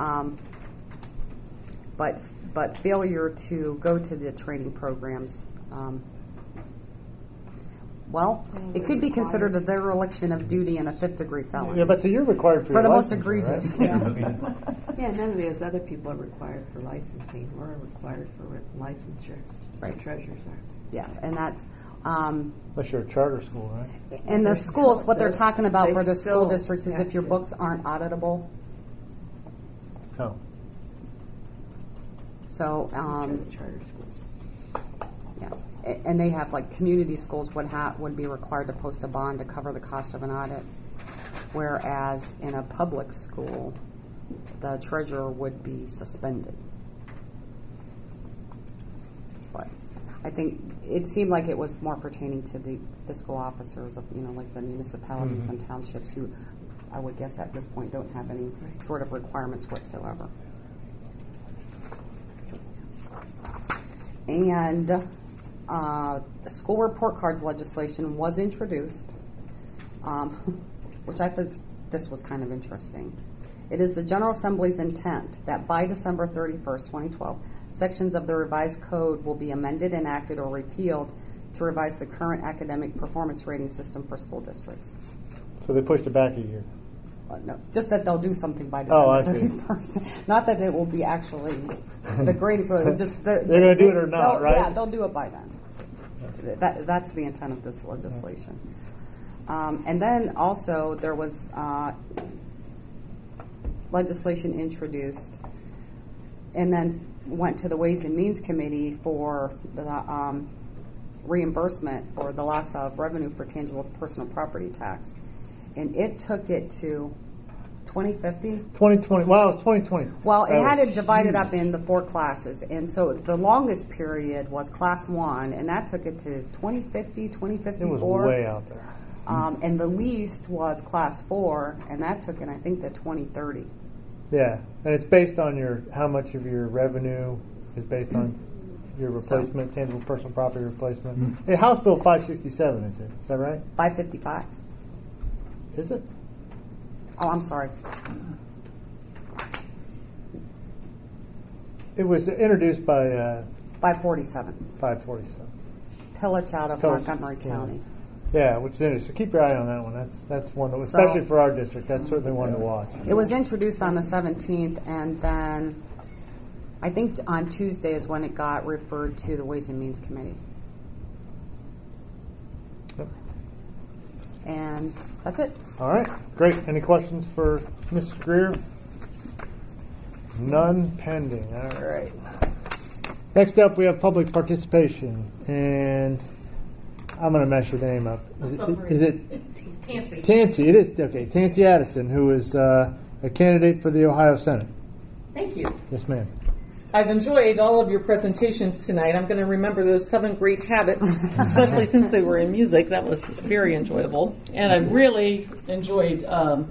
but failure to go to the training programs. It could be considered a dereliction of duty and a fifth-degree felony. Yeah, but so you're required for the your most licensure, egregious. right? Yeah, none of those other people are required for licensing. We're required for licensure. Right. The treasurers are. Yeah, and that's. Unless you're a charter school, right? And the schools, what they're talking about they for the school still districts is have if your to. books aren't auditable. Oh. So, The charter schools. yeah, and they have like community schools would be required to post a bond to cover the cost of an audit, whereas in a public school, the treasurer would be suspended. But I think it seemed like it was more pertaining to the fiscal officers of, like the municipalities and townships who, I would guess at this point, don't have any sort of requirements whatsoever. And the school report cards legislation was introduced, which I thought this was kind of interesting. It is the General Assembly's intent that by December 31st, 2012, sections of the revised code will be amended, enacted, or repealed to revise the current academic performance rating system for school districts. So they pushed it back a year. No, just that they'll do something by December 31st. Not that it will be actually the grading. Just they're going to do it or not, right? Yeah, they'll do it by then. That's the intent of this legislation. And then also there was legislation introduced and then went to the Ways and Means Committee for the reimbursement for the loss of revenue for tangible personal property tax. And it took it to 2050? 2020. Well, it was 2020. Well, it had it divided up in the 4 classes. And so the longest period was Class 1, and that took it to 2050, 2054. It was way out there. And the least was Class 4, and that took it, I think, to 2030. Yeah, and it's based on how much of your revenue is based on your replacement, tangible personal property replacement. Mm-hmm. Hey, House Bill 567, is it? Is that right? 555. Is it? Oh, I'm sorry. It was introduced by 547. 547. Pillage out of Montgomery County. Yeah, which is interesting. So keep your eye on that one. That's one, especially for our district. That's certainly one to watch. It was introduced on the 17th, and then I think on Tuesday is when it got referred to the Ways and Means Committee. Yep. And that's it. All right, great. Any questions for Mrs. Greer? None pending. All right. Next up, we have public participation, and I'm going to mess your name up. Is it Tansy? Tansy, it is. Okay, Tansy Addison, who is a candidate for the Ohio Senate. Thank you. Yes, ma'am. I've enjoyed all of your presentations tonight. I'm going to remember those 7 great habits, especially since they were in music. That was very enjoyable. And I really I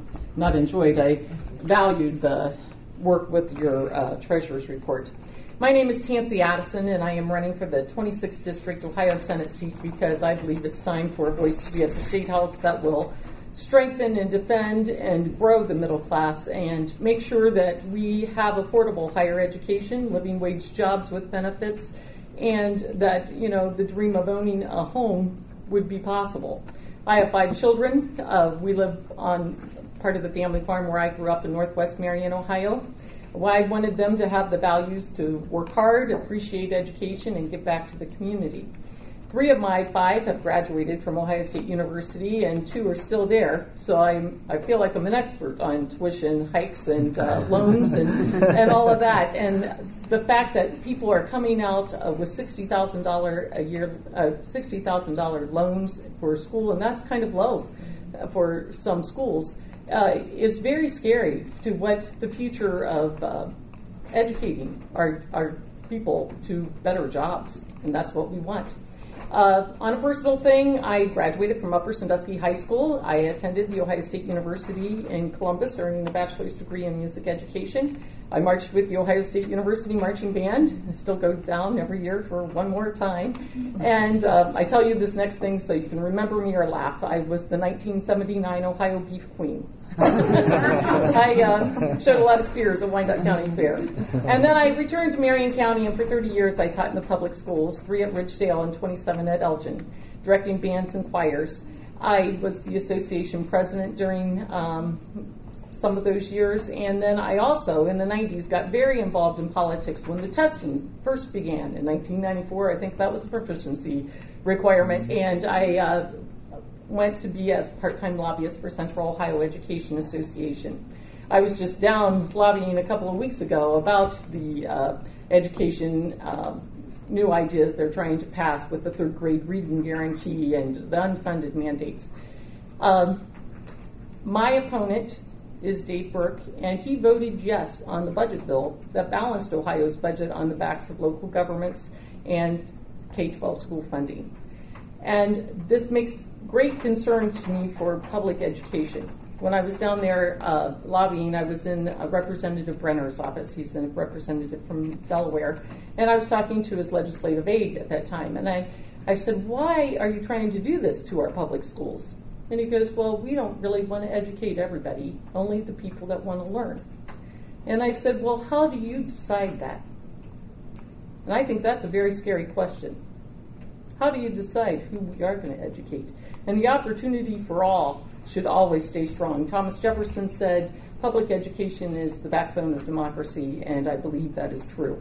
valued the work with your treasurer's report. My name is Tansy Addison, and I am running for the 26th District Ohio Senate seat because I believe it's time for a voice to be at the State House that will strengthen and defend and grow the middle class and make sure that we have affordable higher education, living wage jobs with benefits, and that, you know, the dream of owning a home would be possible. I have 5 children. We live on part of the family farm where I grew up in Northwest Marion, Ohio. I wanted them to have the values to work hard, appreciate education, and give back to the community. 3 of my 5 have graduated from Ohio State University, and 2 are still there. So I feel like I'm an expert on tuition hikes and loans and all of that. And the fact that people are coming out with $60,000 a year, $60,000 loans for school, and that's kind of low for some schools, is very scary to what the future of educating our people to better jobs, and that's what we want. On a personal thing, I graduated from Upper Sandusky High School. I attended The Ohio State University in Columbus, earning a bachelor's degree in music education. I marched with The Ohio State University Marching Band. I still go down every year for one more time. And I tell you this next thing so you can remember me or laugh. I was the 1979 Ohio Beef Queen. I showed a lot of steers at Wyandotte County Fair. And then I returned to Marion County, and for 30 years I taught in the public schools, 3 at Ridgedale and 27 at Elgin, directing bands and choirs. I was the association president during some of those years, and then I also, in the 90s, got very involved in politics when the testing first began in 1994. I think that was a proficiency requirement, and I went to be as part-time lobbyist for Central Ohio Education Association. I was just down lobbying a couple of weeks ago about the education new ideas they're trying to pass with the 3rd grade reading guarantee and the unfunded mandates. My opponent is Dave Burke, and he voted yes on the budget bill that balanced Ohio's budget on the backs of local governments and K-12 school funding. And this makes great concern to me for public education. When I was down there lobbying, I was in Representative Brenner's office. He's a representative from Delaware. And I was talking to his legislative aide at that time. And I said, why are you trying to do this to our public schools? And he goes, well, we don't really want to educate everybody, only the people that want to learn. And I said, well, how do you decide that? And I think that's a very scary question. How do you decide who we are going to educate? And the opportunity for all should always stay strong. Thomas Jefferson said, public education is the backbone of democracy, and I believe that is true.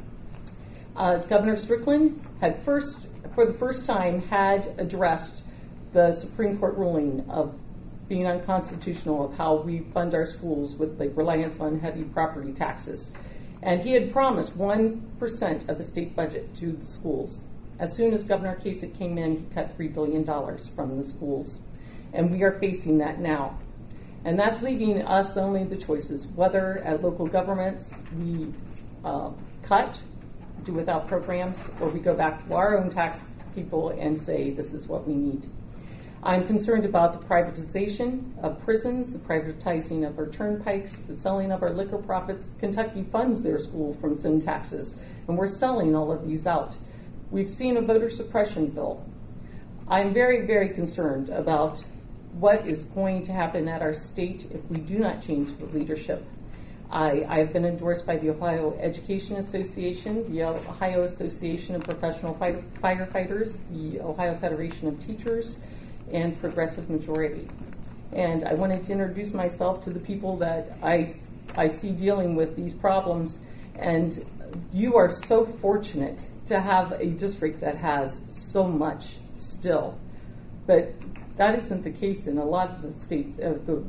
Governor Strickland had for the first time, had addressed the Supreme Court ruling of being unconstitutional of how we fund our schools with the reliance on heavy property taxes. And he had promised 1% of the state budget to the schools. As soon as Governor Kasich came in, he cut $3 billion from the schools. And we are facing that now. And that's leaving us only the choices, whether at local governments we cut, do without programs, or we go back to our own tax people and say this is what we need. I'm concerned about the privatization of prisons, the privatizing of our turnpikes, the selling of our liquor profits. Kentucky funds their school from sin taxes, and we're selling all of these out. We've seen a voter suppression bill. I'm very, very concerned about what is going to happen at our state if we do not change the leadership. I have been endorsed by the Ohio Education Association, the Ohio Association of Professional Firefighters, the Ohio Federation of Teachers, and Progressive Majority. And I wanted to introduce myself to the people that I see dealing with these problems. And you are so fortunate to have a district that has so much still. But that isn't the case in a lot of the states, the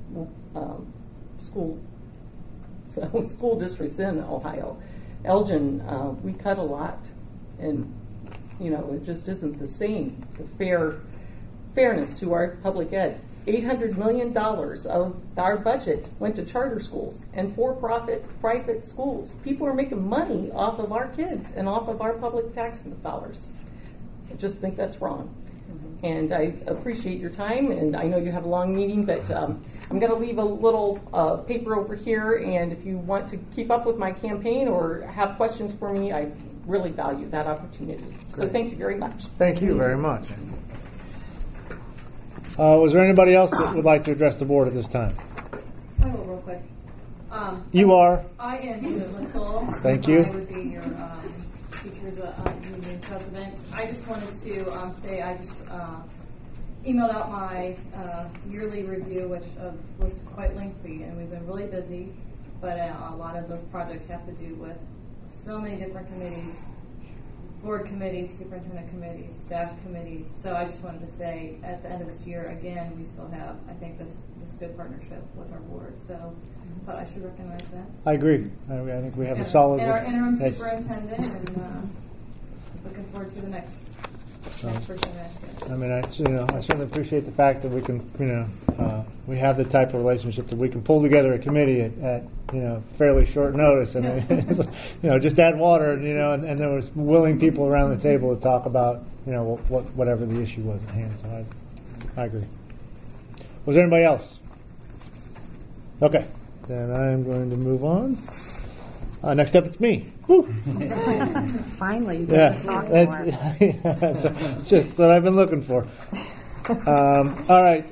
school districts in Ohio. Elgin, we cut a lot, and it just isn't the same. The fairness to our public ed. $800 million of our budget went to charter schools and for-profit private schools. People are making money off of our kids and off of our public tax dollars. I just think that's wrong. And I appreciate your time, and I know you have a long meeting, but I'm going to leave a little paper over here, and if you want to keep up with my campaign or have questions for me, I really value that opportunity. Great. So thank you very much. Thank you very much. Was there anybody else that would like to address the board at this time? I will real quick. You are. I am Edith Little. Thank you. I would be your teacher's union president. I just wanted to say I just emailed out my yearly review, which was quite lengthy, and we've been really busy. But a lot of those projects have to do with so many different committees, board committees, superintendent committees, staff committees. So I just wanted to say at the end of this year, again, we still have, I think, this good partnership with our board. So I thought I should recognize that. I agree. I think we have a solid. And our interim superintendent, and looking forward to the next person. I mean, I certainly appreciate the fact that we can, we have the type of relationship that we can pull together a committee at fairly short notice. I mean, just add water, and there was willing people around the table to talk about, whatever the issue was at hand. So I agree. Was there anybody else? Okay, then I'm going to move on. Next up, it's me. Woo. Finally, you get to talk more. That's just what I've been looking for. All right.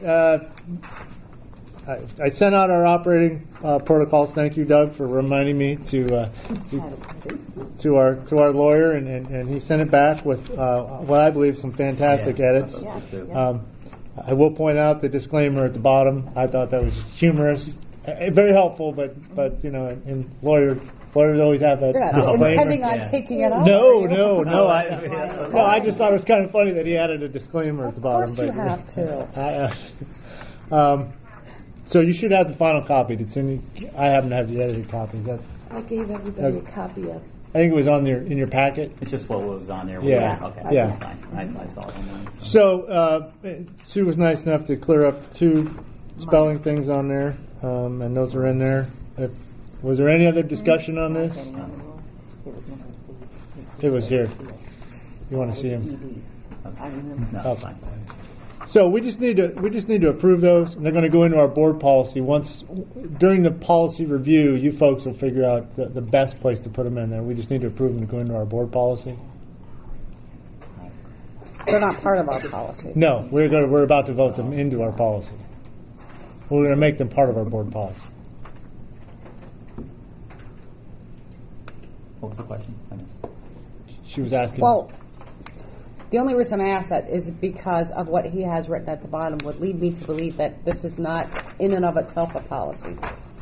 I sent out our operating protocols. Thank you, Doug, for reminding me to our lawyer, and he sent it back with what I believe some fantastic edits. I will point out the disclaimer at the bottom. I thought that was humorous, very helpful, but in lawyers always have that disclaimer. Intending on taking it off? No. I just thought it was kind of funny that he added a disclaimer at the bottom. Of course you have to. So you should have the final copy. I happen to have the edited copy. I gave everybody a copy of. I think it was in your packet. It's just what was on there. Yeah. Okay. Yeah. That's fine. I saw it on there. So Sue was nice enough to clear up 2 spelling things on there, and those are in there. Was there any other discussion on this? It was here. You want to see him? No, that's fine. So we just need to approve those, and they're going to go into our board policy. Once during the policy review, you folks will figure out the best place to put them in there. We just need to approve them to go into our board policy. They're not part of our policy. No, we're about to vote them into our policy. We're going to make them part of our board policy. What was the question? She was asking. Well, the only reason I ask that is because of what he has written at the bottom would lead me to believe that this is not in and of itself a policy.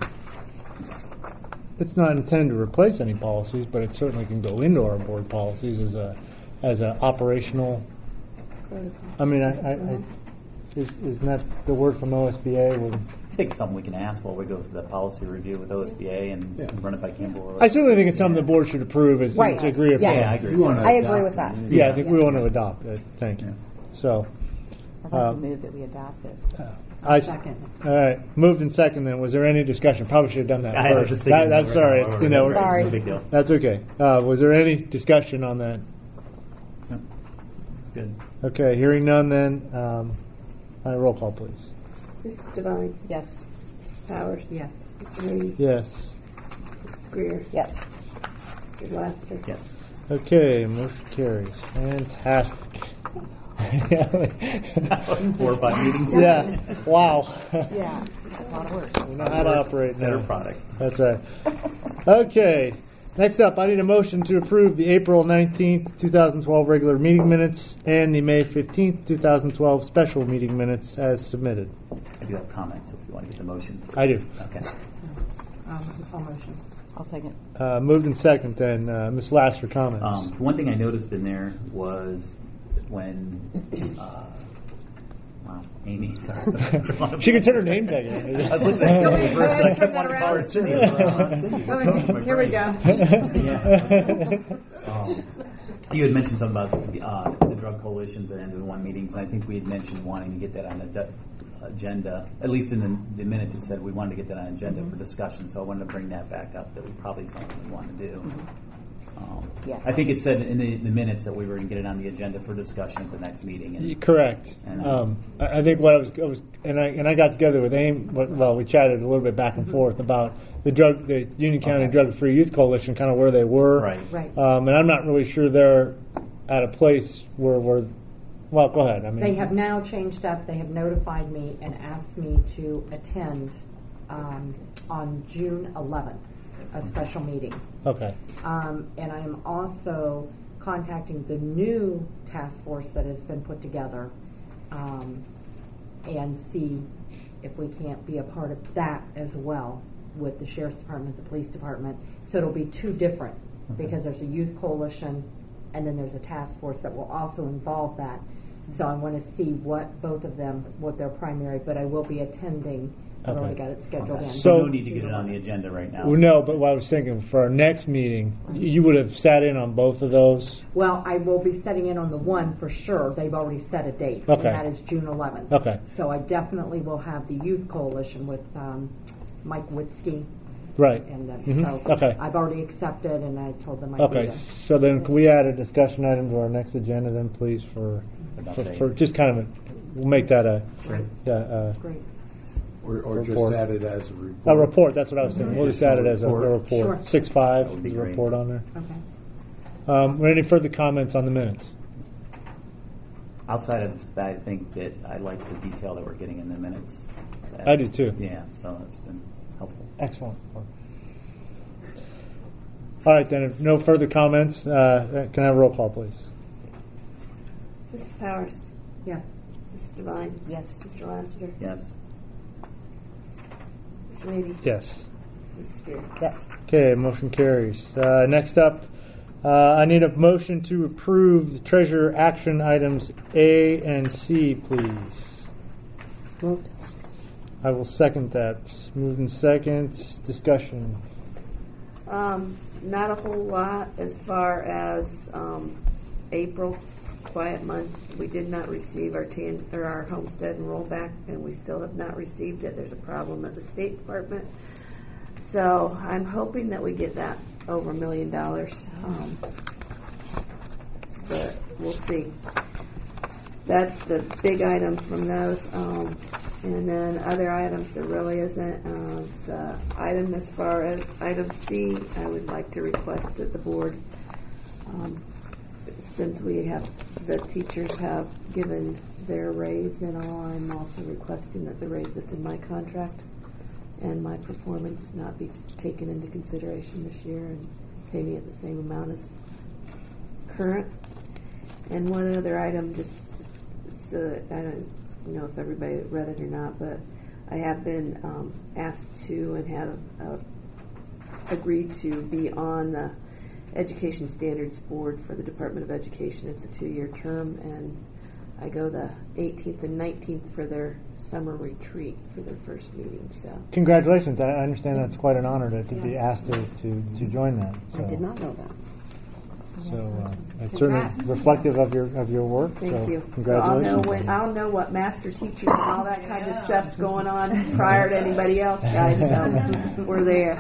It's not intended to replace any policies, but it certainly can go into our board policies as a operational. I mean, isn't that the word from OSBA? I think it's something we can ask while we go through the policy review with OSBA and run it by Kimball. I certainly think it's something the board should approve to agree upon. Yeah, I agree. I agree with that. Yeah, I think we want to adopt it. Thank you. So, I'd like to move that we adopt this. Second. All right, moved and second. Then was there any discussion? Probably should have done that I was first. just thinking I'm sorry. Sorry. No big deal. That's okay. Was there any discussion on that? No. It's good. Okay, hearing none. Then roll call, please. Mrs. Devine. Yes. Mrs. Powers. Yes. Mr. Reed. Yes. Mrs. Greer. Yes. Mr. Laster. Yes. Okay, motion carries. Fantastic. That was 4 or 5 meetings. Yeah. Wow. Yeah. That's a lot of work. We know how to operate now. Better product. That's right. Okay. Next up, I need a motion to approve the April 19th, 2012 regular meeting minutes and the May 15th, 2012 special meeting minutes as submitted. I do have comments if you want to get the motion first. I do. Okay. I'll motion. I'll second. Moved in second, then. Ms. Laster, comments. One thing I noticed in there was when Amy, sorry. She could turn her name tag in. I was looking at Amy for a second. I call her Cindy. Here we go. You had mentioned something about the Drug Coalition, the end of the one meetings, and I think we had mentioned wanting to get that on the agenda. At least in the minutes it said we wanted to get that on agenda for discussion, so I wanted to bring that back up, that we probably something we want to do. I think it said in the minutes that we were going to get it on the agenda for discussion at the next meeting. And, correct. And, I think what I was I got together with Amy. Well, we chatted a little bit back and forth about the Union County Drug Free Youth Coalition, kind of where they were. Right. And I'm not really sure they're at a place where Well, go ahead. I mean, they have now changed up. They have notified me and asked me to attend on June 11th, a special meeting. Okay. And I am also contacting the new task force that has been put together and see if we can't be a part of that as well with the Sheriff's Department, the Police Department. So it'll be two different because there's a youth coalition and then there's a task force that will also involve that. So I want to see what both of them, what their primary, but I will be attending. I've already got it scheduled in. So no need to get it on the agenda right now. Well, no, but what I was thinking for our next meeting, you would have sat in on both of those. Well, I will be setting in on the one for sure. They've already set a date. Okay. And that is June 11th. Okay. So I definitely will have the youth coalition with Mike Witzke. Right. And then, Mhm. so Okay. I've already accepted, and I told them I'd Okay. be there. So then, can we add a discussion item to our next agenda then, please, for just kind of we'll make that a Great. Or just report. add it as a report. A report. That's what I was thinking. We'll just add it as a report. Sure. 6.5 That would be is a great. report on there. Okay. Any further comments on the minutes? Outside of that, I think that I like the detail that we're getting in the minutes. I do too. Yeah, so it's been helpful. Excellent. All right, then, if no further comments, can I have a roll call, please? Mrs. Powers? Yes. Mrs. Devine? Yes. Mr. Lassiter? Yes. Mr. Levy? Yes. Mrs. Spear? Yes. Okay, motion carries. Next up, I need a motion to approve the treasurer action items A and C, please. Moved. I will second that. Moved in second. Discussion. Not a whole lot as far as April, quiet month. We did not receive our homestead and rollback, and we still have not received it. There's a problem at the State Department. So I'm hoping that we get that over $1 million, but we'll see. That's the big item from those. And then other items, there really isn't. The item as far as item C, I would like to request that the board, since the teachers have given their raise and all, I'm also requesting that the raise that's in my contract and my performance not be taken into consideration this year and pay me at the same amount as current. And one other item, just so I don't know if everybody read it or not, but I have been asked to and have agreed to be on the Education Standards Board for the Department of Education. It's a 2-year term, and I go the 18th and 19th for their summer retreat for their first meeting. So Congratulations. I understand that's quite an honor to be asked to join that. So. I did not know that. So it's certainly reflective of your work. Thank so you. Congratulations. So I'll know what master teachers and all that kind of stuff's going on prior to anybody else, guys. So we're there.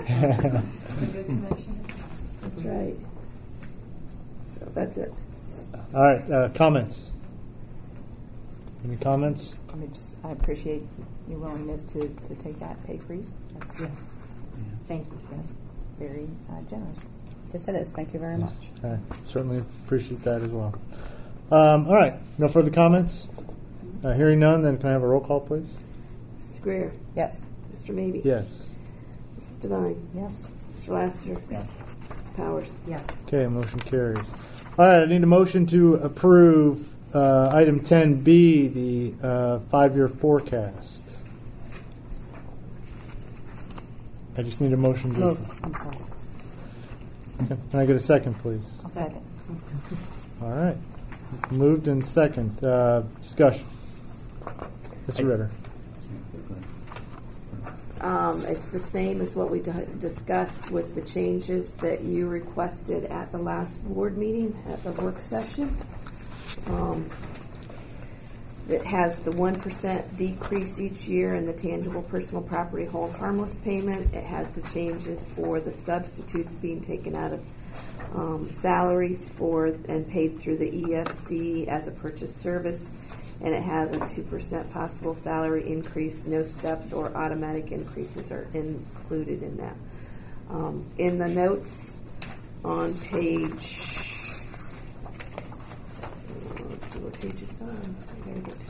That's right. So that's it. All right. Comments? Any comments? I appreciate your willingness to take that pay freeze. That's Thank you. That's very generous. Yes, it is. Thank you very much. I certainly appreciate that as well. All right. No further comments? Hearing none, then can I have a roll call, please? Mrs. Greer? Yes. Mr. Mabee? Yes. Mrs. Devine? Yes. Mr. Lassiter? Yes. Mrs. Powers? Yes. Okay, motion carries. All right, I need a motion to approve item 10B, the 5-year forecast. I just need a motion to... I'm sorry. Okay. Can I get a second, please? I'll second. All right. Moved in second. Discussion. Mr. Ritter. It's the same as what we discussed with the changes that you requested at the last board meeting, at the work session. It has the 1% decrease each year in the tangible personal property hold harmless payment. It has the changes for the substitutes being taken out of salaries and paid through the ESC as a purchase service. And it has a 2% possible salary increase. No steps or automatic increases are included in that. In the notes on page, let's see what page it's on. I gotta get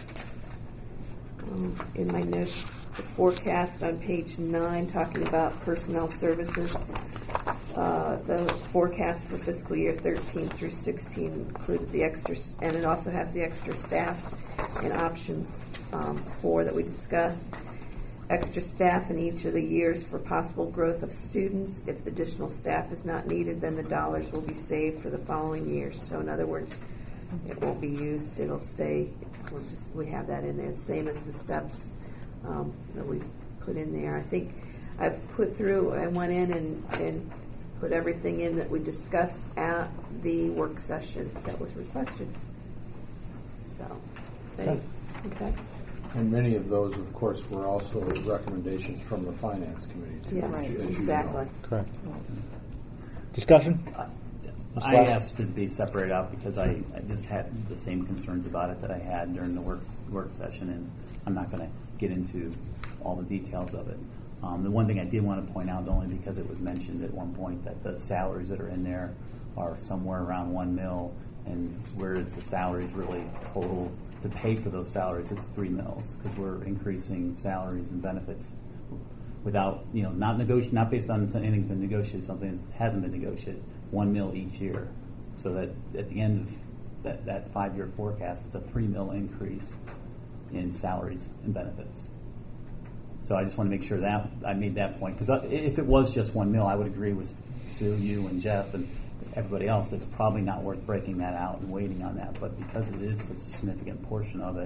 in my notes, the forecast on page 9, talking about personnel services. The forecast for fiscal year 13 through 16 included the extra, and it also has the extra staff in option 4 that we discussed. Extra staff in each of the years for possible growth of students. If the additional staff is not needed, then the dollars will be saved for the following years. So in other words, it won't be used, it'll stay. We have that in there, same as the steps that we put in there. I think I've I went in and put everything in that we discussed at the work session that was requested. So, okay. And many of those, of course, were also recommendations from the Finance Committee. Yes, right. Exactly. Correct. Discussion? I asked it to be separated out because I just had the same concerns about it that I had during the work session, and I'm not going to get into all the details of it. The one thing I did want to point out, only because it was mentioned at one point, that the salaries that are in there are somewhere around $1 million, and whereas the salaries really total to pay for those salaries, it's $3 million, because we're increasing salaries and benefits without, not based on anything's been negotiated, something that hasn't been negotiated, $1 million each year. So that at the end of that 5-year forecast, it's a $3 million increase in salaries and benefits. So I just want to make sure that I made that point, because if it was just $1 million, I would agree with Sue, you, and Jeff, and everybody else. It's probably not worth breaking that out and waiting on that. But because it is such a significant portion of it,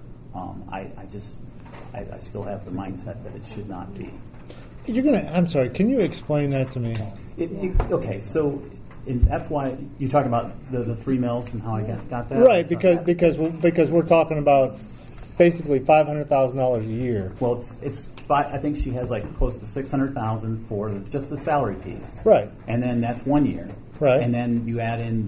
I still have the mindset that it should not be. I'm sorry. Can you explain that to me? Okay, so in FY, you're talking about the 3 mills and how I got that, right? Because we're talking about basically $500,000 a year. Well, it's I think she has like close to $600,000 for just the salary piece, right? And then that's 1 year, right? And then you add in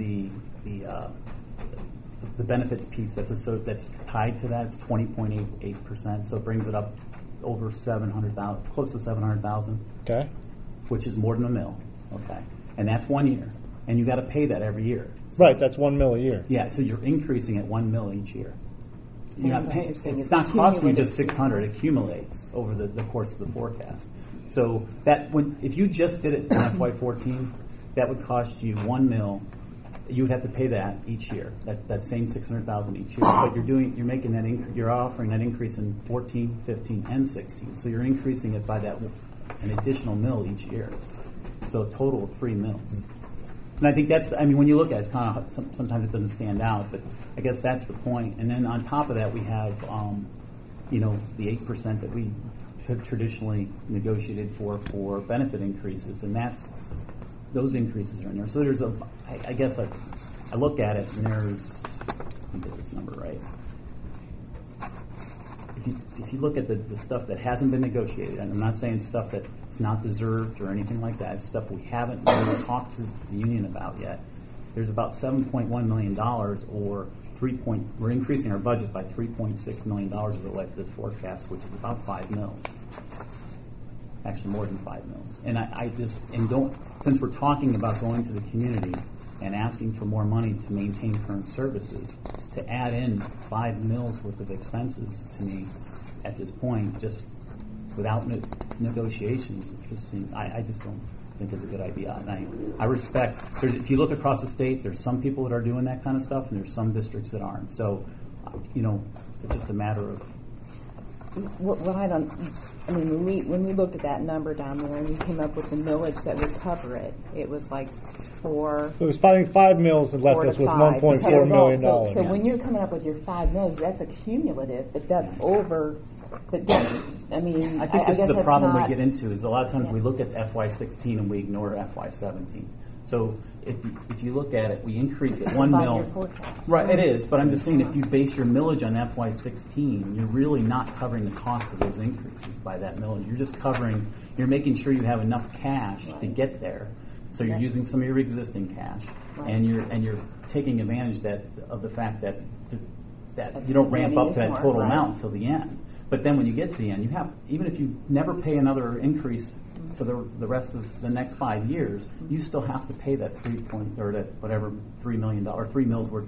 the benefits piece that's tied to that. It's 20.88%, so it brings it up over 700,000, close to 700,000. Okay, which is more than $1 million. Okay, and that's 1 year, and you got to pay that every year. So, right, that's $1 million a year. Yeah, so you're increasing at $1 million each year. So you're not paying. It's not costing you just 600. It accumulates over the course of the forecast. So that if you just did it in FY14, that would cost you $1 million. You would have to pay that each year. That same $600,000 each year. But you're making that you're offering that increase in 14, 15, and 16. So you're increasing it by an additional $1 million each year. So a total of $3 million. And I think when you look at it, it's kind of, sometimes it doesn't stand out, but I guess that's the point. And then on top of that, we have, the 8% that we have traditionally negotiated for benefit increases, and those increases are in there. So there's I look at it, and there's, let me get this number right. If you look at the stuff that hasn't been negotiated, and I'm not saying stuff that's not deserved or anything like that, it's stuff we haven't really talked to the union about yet, there's about $7.1 million, or we're increasing our budget by $3.6 million over the life of this forecast, which is about $5 million. Actually more than $5 million. And since we're talking about going to the community and asking for more money to maintain current services, to add in $5 million worth of expenses to me at this point, just without negotiations, I just don't think it's a good idea. And I respect, if you look across the state, there's some people that are doing that kind of stuff, and there's some districts that aren't. So, it's just a matter of. When we looked at that number down there and we came up with the millage that would cover it, it was like $4. It was $5 million and left us with $1.4 million. So when you're coming up with your $5 million, that's a cumulative, but that's over. But I think this is the problem we get into. Is a lot of times we look at FY16 and we ignore FY17. So if you look at it, we increase it $1 million. Right, it is. But I'm just saying, if you base your millage on FY16, you're really not covering the cost of those increases by that millage. You're just you're making sure you have enough cash to get there. So you're using some of your existing cash, and you're taking advantage of the fact that you don't ramp up to that total amount until the end. But then when you get to the end, even if you never pay another increase for the rest of the next 5 years, you still have to pay that $3 million worth of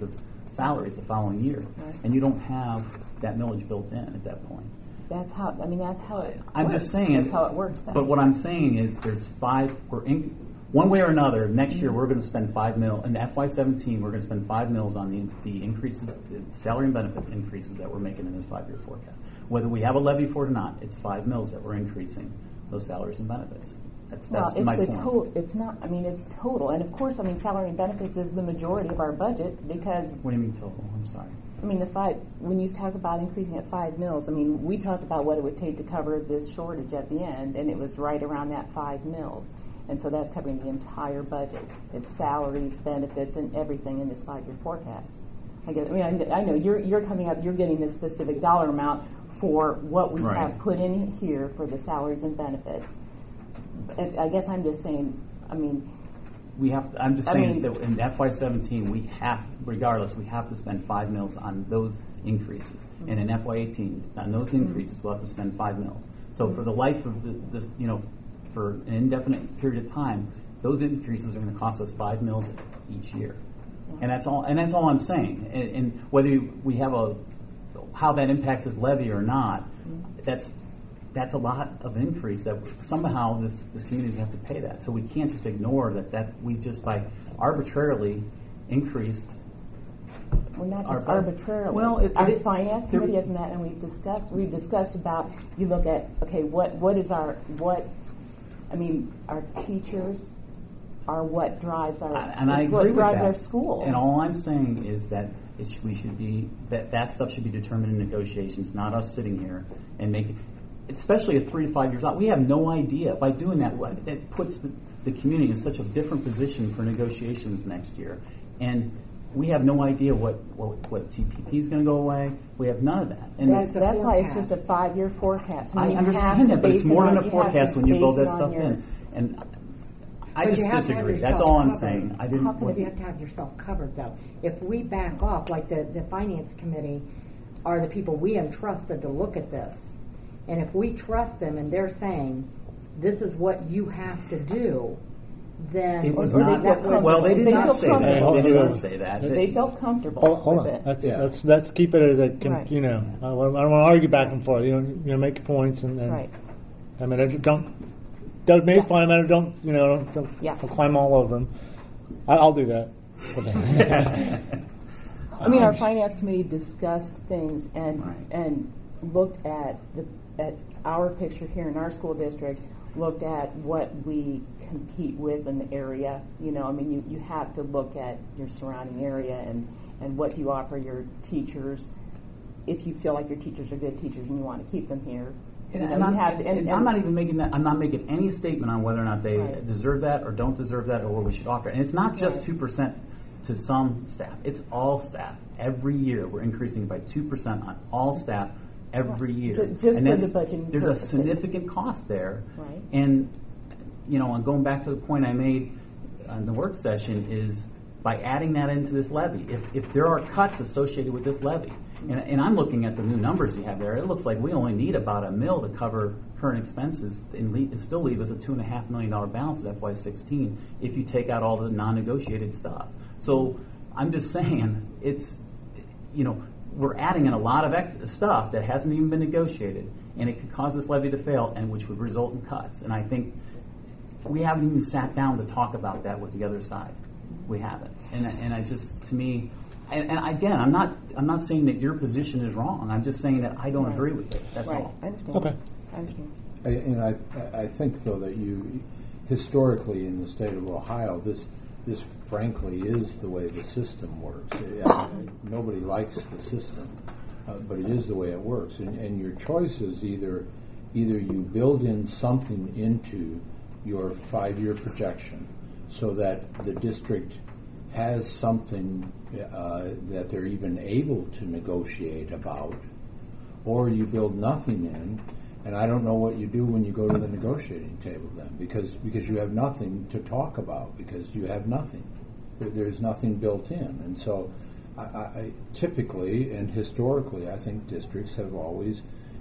salaries the following year, and you don't have that millage built in at that point. That's how. I mean, that's how it. I'm works. just saying. That's how it works. Then. But what I'm saying is, there's one way or another. Next year, we're going to spend $5 million. In FY17, we're going to spend $5 million on the increases, the salary and benefit increases that we're making in this 5-year forecast. Whether we have a levy for it or not, it's $5 million that we're increasing those salaries and benefits. That's my point. It's not. I mean, it's total, and of course, I mean, salary and benefits is the majority of our budget because. What do you mean total? I'm sorry. I mean, when you talk about increasing it $5 million, I mean, we talked about what it would take to cover this shortage at the end, and it was right around that $5 million. And so that's covering the entire budget. It's salaries, benefits, and everything in this 5-year forecast. I know you're coming up, you're getting this specific dollar amount for what we have put in here for the salaries and benefits. I guess I'm just saying, I mean, I'm just saying that in FY17, we have to spend $5 million on those increases, and in FY18, on those increases, we'll have to spend $5 million. So for the life of for an indefinite period of time, those increases are going to cost us $5 million each year, and that's all. And that's all I'm saying. And whether we have how that impacts this levy or not, that's a lot of increase that somehow this community is going to have to pay that. So we can't just ignore that we just by arbitrarily increased. We're not just arbitrarily. Well, our finance committee has met, and we've discussed about. You look at our teachers are what drives our. And I agree with that. What drives our school. And all I'm saying is that we should be that stuff should be determined in negotiations, not us sitting here and making. Especially at 3 to 5 years out, we have no idea. By doing that, it puts the community in such a different position for negotiations next year, and we have no idea what TPP is going to go away. We have none of that, and that's why it's just a 5-year forecast. I understand that, but it's more than a forecast when you build that stuff in. And I just disagree. That's all I'm saying. How come you have to have yourself covered, though? If we back off, like the finance committee are the people we entrusted to look at this. And if we trust them and they're saying, this is what you have to do, then... It was not... Well, they did not say that. They did not say that. They felt comfortable Hold with on. it. Let's keep it as a... You know, I don't want to argue back and forth. You know, make your points and then... Right. I mean, Doug May's point, I mean, don't climb all over him. I'll do that. I mean, our finance committee discussed things and looked at our picture here in our school district, looked at what we compete with in the area. You know, I mean, you have to look at your surrounding area and what do you offer your teachers if you feel like your teachers are good teachers and you want to keep them here. And I'm not even making that. I'm not making any statement on whether or not they deserve that or don't deserve that or what we should offer. And it's not just 2% to some staff. It's all staff. Every year we're increasing by 2% on all staff every year. Just for the budgeting there's purposes. A significant cost there. Right. And, and going back to the point I made on the work session is by adding that into this levy, if there are cuts associated with this levy, and I'm looking at the new numbers you have there, it looks like we only need about $1 million to cover current expenses and still leave us a $2.5 million balance at FY16 if you take out all the non-negotiated stuff. So I'm just saying we're adding in a lot of extra stuff that hasn't even been negotiated, and it could cause this levy to fail, and which would result in cuts. And I think we haven't even sat down to talk about that with the other side. We haven't. And I just, to me, and again, I'm not saying that your position is wrong. I'm just saying that I don't agree with it. That's all. I understand. Okay. I understand. I think though that historically in the state of Ohio, this frankly is the way the system works. Nobody likes the system, but it is the way it works. And your choice is either you build in something into your 5-year projection so that the district has something that they're even able to negotiate about, or you build nothing in. And I don't know what you do when you go to the negotiating table then, because you have nothing to talk about, because you have nothing. There's nothing built in. And so I typically and historically, I think districts have always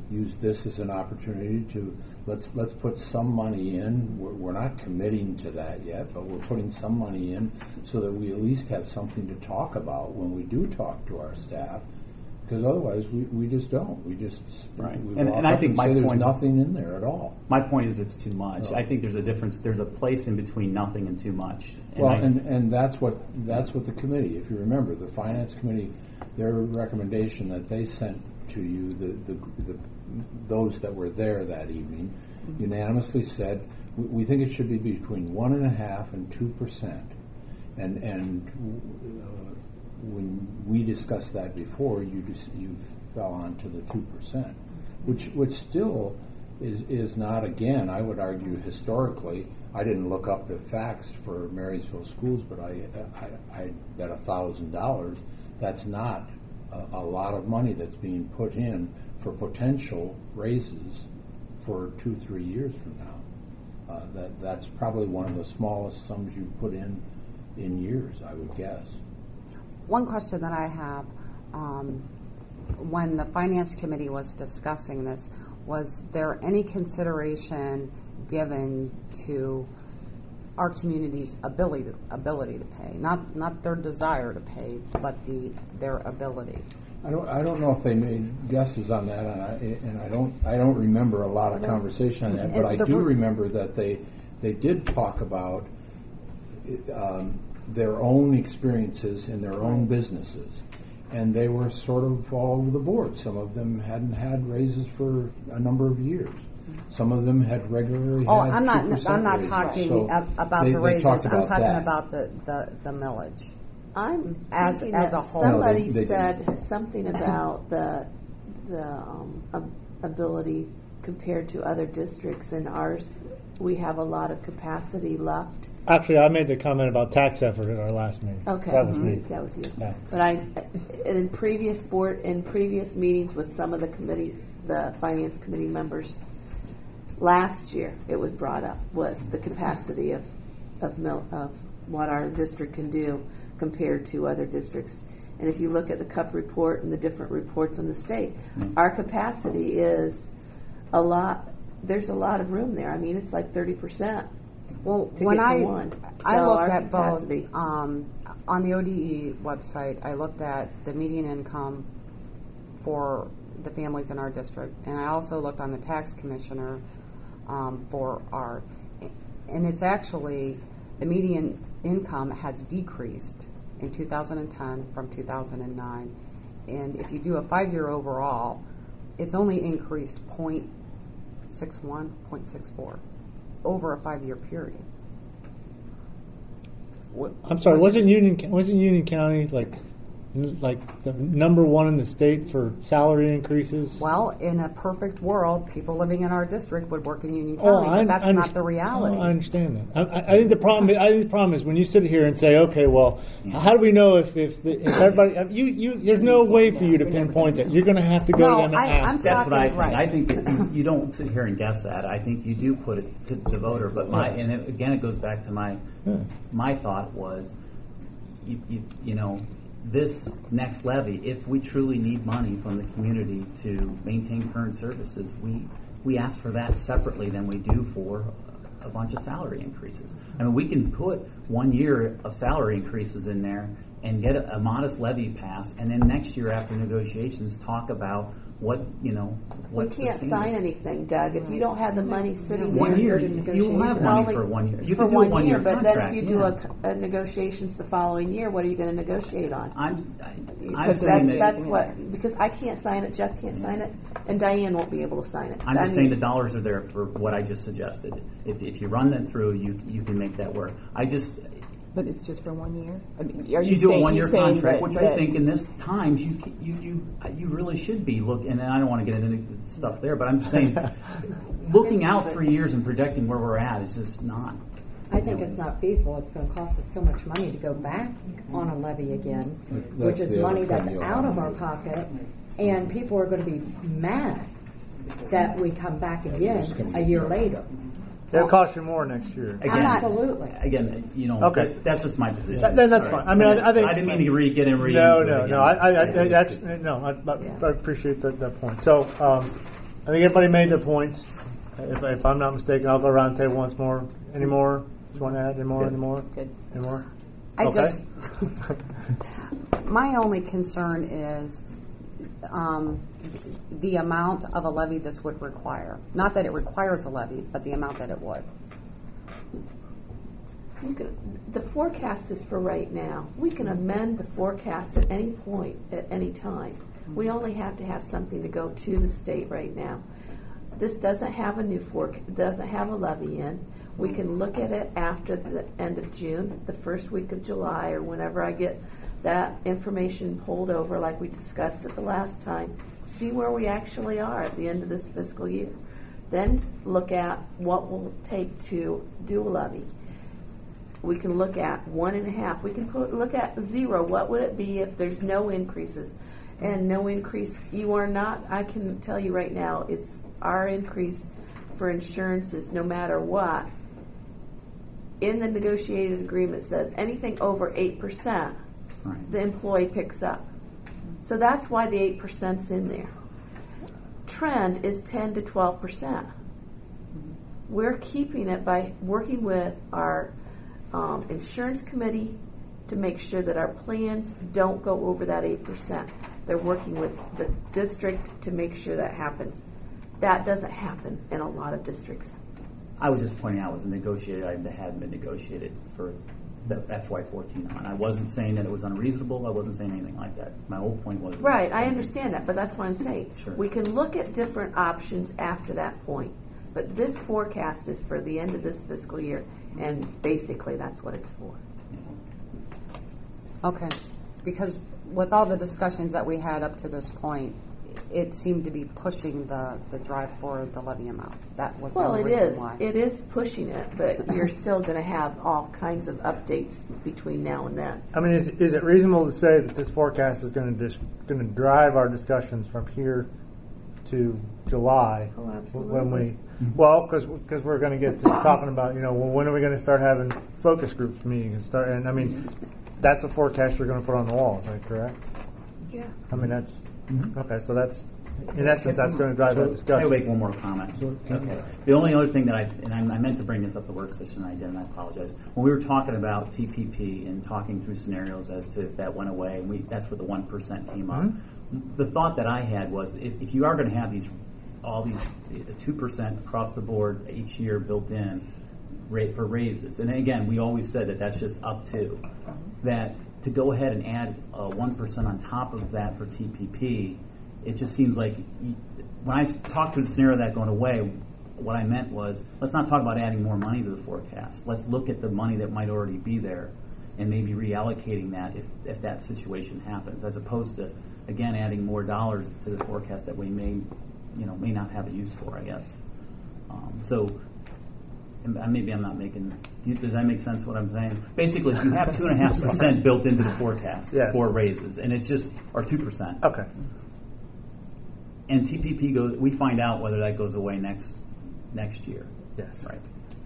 use this as an opportunity to let's put some money in. We're not committing to that yet, but we're putting some money in so that we at least have something to talk about when we do talk to our staff. Because otherwise, we just don't. We just right. We and I think my there's point, nothing in there at all. My point is it's too much. No. I think there's a difference. There's a place in between nothing and too much. And that's what the committee. If you remember, the finance committee, their recommendation that they sent to you, those that were there that evening, unanimously said we think it should be between 1.5% and 2%. And when we discussed that before, you fell onto the 2%, which still is not, again, I would argue historically. I didn't look up the facts for Marysville schools, but I bet $1,000. That's not a lot of money that's being put in for potential raises for 2-3 years from now. That's probably one of the smallest sums you put in years, I would guess. One question that I have, when the Finance Committee was discussing this, was there any consideration given to our community's ability to pay, not their desire to pay, but their ability? I don't know if they made guesses on that, and I don't remember a lot of conversation on that, but I do remember that they did talk about their own experiences in their own businesses, and they were sort of all over the board. Some of them hadn't had raises for a number of years. Some of them had regularly had 2% I'm not raises. talking So about the raises. I'm talking about the millage. I'm as a whole. Somebody said something about the ability compared to other districts. In ours, we have a lot of capacity left. Actually, I made the comment about tax effort at our last meeting. Okay, that was me. That was you. Yeah. But in previous meetings with some of the finance committee members, last year it was brought up was the capacity of what our district can do compared to other districts. And if you look at the CUP report and the different reports in the state, our capacity is a lot. There's a lot of room there. I mean, it's like 30%. Well, when I looked at both on the ODE website, I looked at the median income for the families in our district, and I also looked on the tax commissioner for our, and it's actually the median income has decreased in 2010 from 2009, and if you do a 5-year overall, it's only increased 0.61, 0.64 over a 5-year period. I'm sorry, wasn't Union County like the number one in the state for salary increases? Well, in a perfect world, people living in our district would work in Union County, but that's not the reality. I understand that. I think the problem is when you sit here and say, okay, well, how do we know if everybody? There's no way for you to pinpoint that. You're going to have to go to them and ask. That's what I think. Right. I think that you don't sit here and guess that. I think you do put it to the voter. But it goes back to my thought was, you know. This next levy, if we truly need money from the community to maintain current services, we ask for that separately than we do for a bunch of salary increases. I mean, we can put 1 year of salary increases in there and get a modest levy passed, and then next year after negotiations talk about what's we can't sign anything, Doug, if you don't have the money sitting there. 1 year, you will have money for 1 year. You can do a 1 year but contract. then if you do a negotiations the following year, what are you going to negotiate on? I'm saying that's what, because I can't sign it, Jeff can't sign it, and Diane won't be able to sign it. I'm just saying the dollars are there for what I just suggested. If you run that through, you can make that work. But it's just for 1 year. I mean, you do a 1 year contract, which I think in this times you really should be looking. And I don't want to get into stuff there, but I'm just saying, looking out 3 years and projecting where we're at is just not. I think it's not feasible. It's going to cost us so much money to go back on a levy again, which is money that's out of our pocket, and people are going to be mad that we come back again a year later. It'll cost you more next year. Absolutely. Again, okay. That's just my position. Then that's fine. I mean, I think I didn't mean to get in. No. I appreciate that point. So, I think everybody made their points. If I'm not mistaken, I'll go around the table once more. Any more? Do you want to add any more? Good. Any more? Good. Any more? My only concern is the amount of a levy this would require. Not that it requires a levy, but the amount that it would. The forecast is for right now. We can amend the forecast at any point, at any time. We only have to have something to go to the state right now. This doesn't have a new doesn't have a levy in. We can look at it after the end of June, the first week of July, or whenever I get that information pulled over like we discussed it the last time, see where we actually are at the end of this fiscal year. Then look at what will it take to do a levy. We can look at 1.5. We can look at 0. What would it be if there's no increases? And no increase, you are not, I can tell you right now, it's our increase for insurances no matter what. In the negotiated agreement says anything over 8%, the employee picks up. So that's why the 8%'s in there. Trend is 10 to 12%. We're keeping it by working with our insurance committee to make sure that our plans don't go over that 8%. They're working with the district to make sure that happens. That doesn't happen in a lot of districts. I was just pointing out it was a negotiated item that hadn't been negotiated for the FY14 on. I wasn't saying that it was unreasonable. I wasn't saying anything like that. My whole point was... Right, I understand that, but that's what I'm saying. Sure. We can look at different options after that point, but this forecast is for the end of this fiscal year, and basically that's what it's for. Okay, because with all the discussions that we had up to this point, it seemed to be pushing the drive for the levy amount. That was the reason why. It is pushing it, but you're still going to have all kinds of updates between now and then. I mean, is it reasonable to say that this forecast is going to drive our discussions from here to July? Oh, absolutely. When we, well, because we're going to get to talking about, well, when are we going to start having focus group meetings and I mean, that's a forecast you're going to put on the wall. Is that correct? Yeah. I mean, that's okay. So that's, in essence, that's going to drive that discussion. I'll make one more comment. Okay. The only other thing that I meant to bring this up the work session, and I didn't. I apologize. When we were talking about TPP and talking through scenarios as to if that went away, and that's where the 1% came up. The thought that I had was, if you are going to have all these 2% across the board each year built in rate for raises, and again, we always said that that's just up to that. To go ahead and add 1% on top of that for TPP, it just seems like when I talked to the scenario of that going away, what I meant was, let's not talk about adding more money to the forecast. Let's look at the money that might already be there and maybe reallocating that if that situation happens, as opposed to, again, adding more dollars to the forecast that we may not have a use for, I guess. So maybe I'm not making... Does that make sense what I'm saying? Basically, if you have 2.5% built into the forecast for raises, and it's just, or 2%. Okay. And TPP goes, we find out whether that goes away next year. Yes. Right.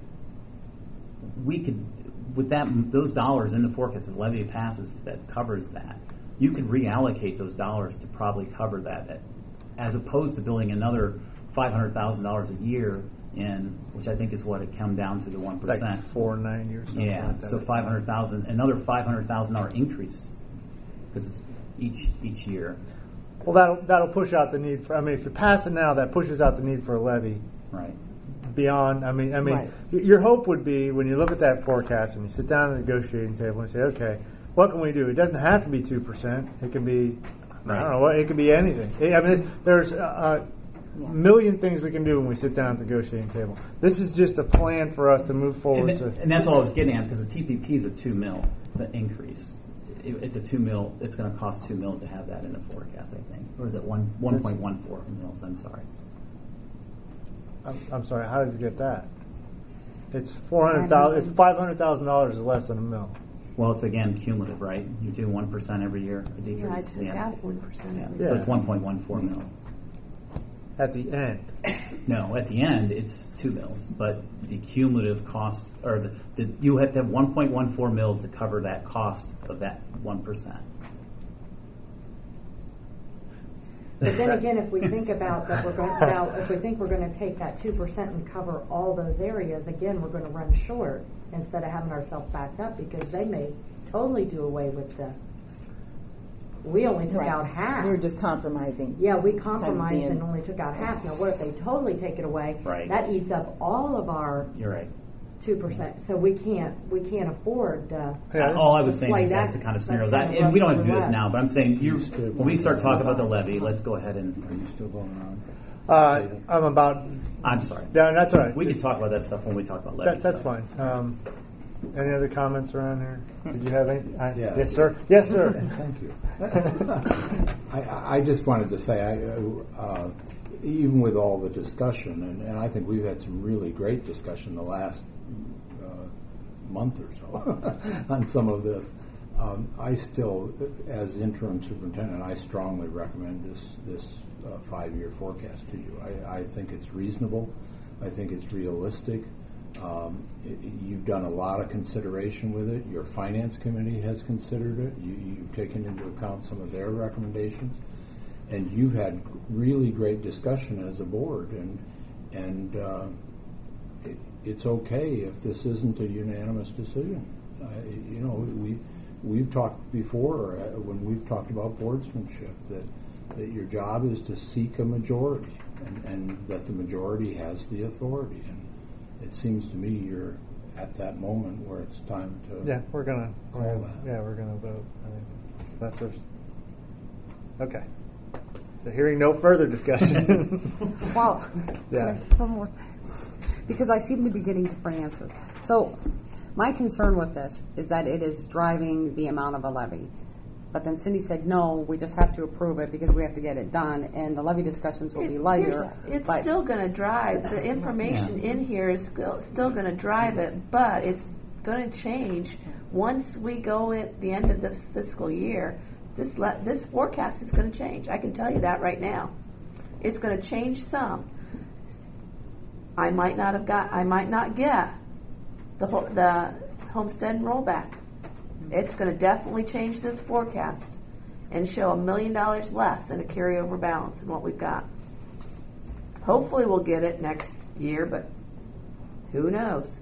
We could, with those dollars in the forecast, if the levy passes that covers that, you could reallocate those dollars to probably cover that, as opposed to building another $500,000 a year in, which I think is what it come down to, the 1%. It's like 490 or something. Yeah, like that. so $500,000, another $500,000 increase, because it's each year. Well, that'll push out the need for. I mean, if you pass it now, that pushes out the need for a levy. Right. Beyond, I mean, Right. Your hope would be when you look at that forecast and you sit down at the negotiating table and say, okay, what can we do? It doesn't have to be 2%. It can be, I don't know what. It can be anything. I mean, there's a million things we can do when we sit down at the negotiating table. This is just a plan for us to move forward. And that's what I was getting at, because the TPP is a $2 million increase. It's a $2 million. It's going to cost $2 million to have that in the forecast, I think, or is it 1.14 mils? I'm sorry. I'm sorry. How did you get that? It's $400,000. It's $500,000 less than $1 million. Well, it's again cumulative, right? You do 1% every year, a decrease. Yeah, I took out 1%. So it's 1.14 mil. At the end. No, at the end it's 2 mils, but the cumulative cost, or you have to have 1.14 mils to cover that cost of that 1%. But then again, if we think about that, if we think we're going to take that 2% and cover all those areas, again, we're going to run short instead of having ourselves backed up, because they may totally do away with the. We only took out half. You're just compromising. Yeah, we compromised and only took out half. Now, what if they totally take it away? Right. That eats up all of our. You're right. 2%. So we can't afford. All I was saying is that's the kind of scenarios. And we don't have to do this now, but I'm saying when we start talking about the levy, let's go ahead and. Are you still going on? I'm about. I'm sorry. Yeah, that's all right. We can talk about that stuff when we talk about levy. That's fine. Any other comments around here? Did you have any? Yes, sir. Yes, sir. Thank you. I just wanted to say, even with all the discussion, and I think we've had some really great discussion the last month or so on some of this. I still, as interim superintendent, I strongly recommend this 5-year forecast to you. I think it's reasonable. I think it's realistic. You've done a lot of consideration with it. Your finance committee has considered it. You've taken into account some of their recommendations, and you've had really great discussion as a board. And it's okay if this isn't a unanimous decision. We've talked before when we've talked about boardsmanship that your job is to seek a majority, and that the majority has the authority. And it seems to me you're at that moment where it's time to. Yeah, we're gonna call that. Yeah, we're gonna vote. That's our. Okay. So hearing no further discussion. Wow. Yeah. One more thing. Because I seem to be getting different answers. So my concern with this is that it is driving the amount of a levy. But then Cindy said, no, we just have to approve it because we have to get it done, and the levy discussions will be lighter. It's still going to drive. The information in here is still going to drive it, but it's going to change once we go at the end of this fiscal year. This forecast is going to change. I can tell you that right now. It's going to change some. I might not get the homestead rollback. It's going to definitely change this forecast and show $1 million less in a carryover balance than what we've got. Hopefully we'll get it next year, but who knows?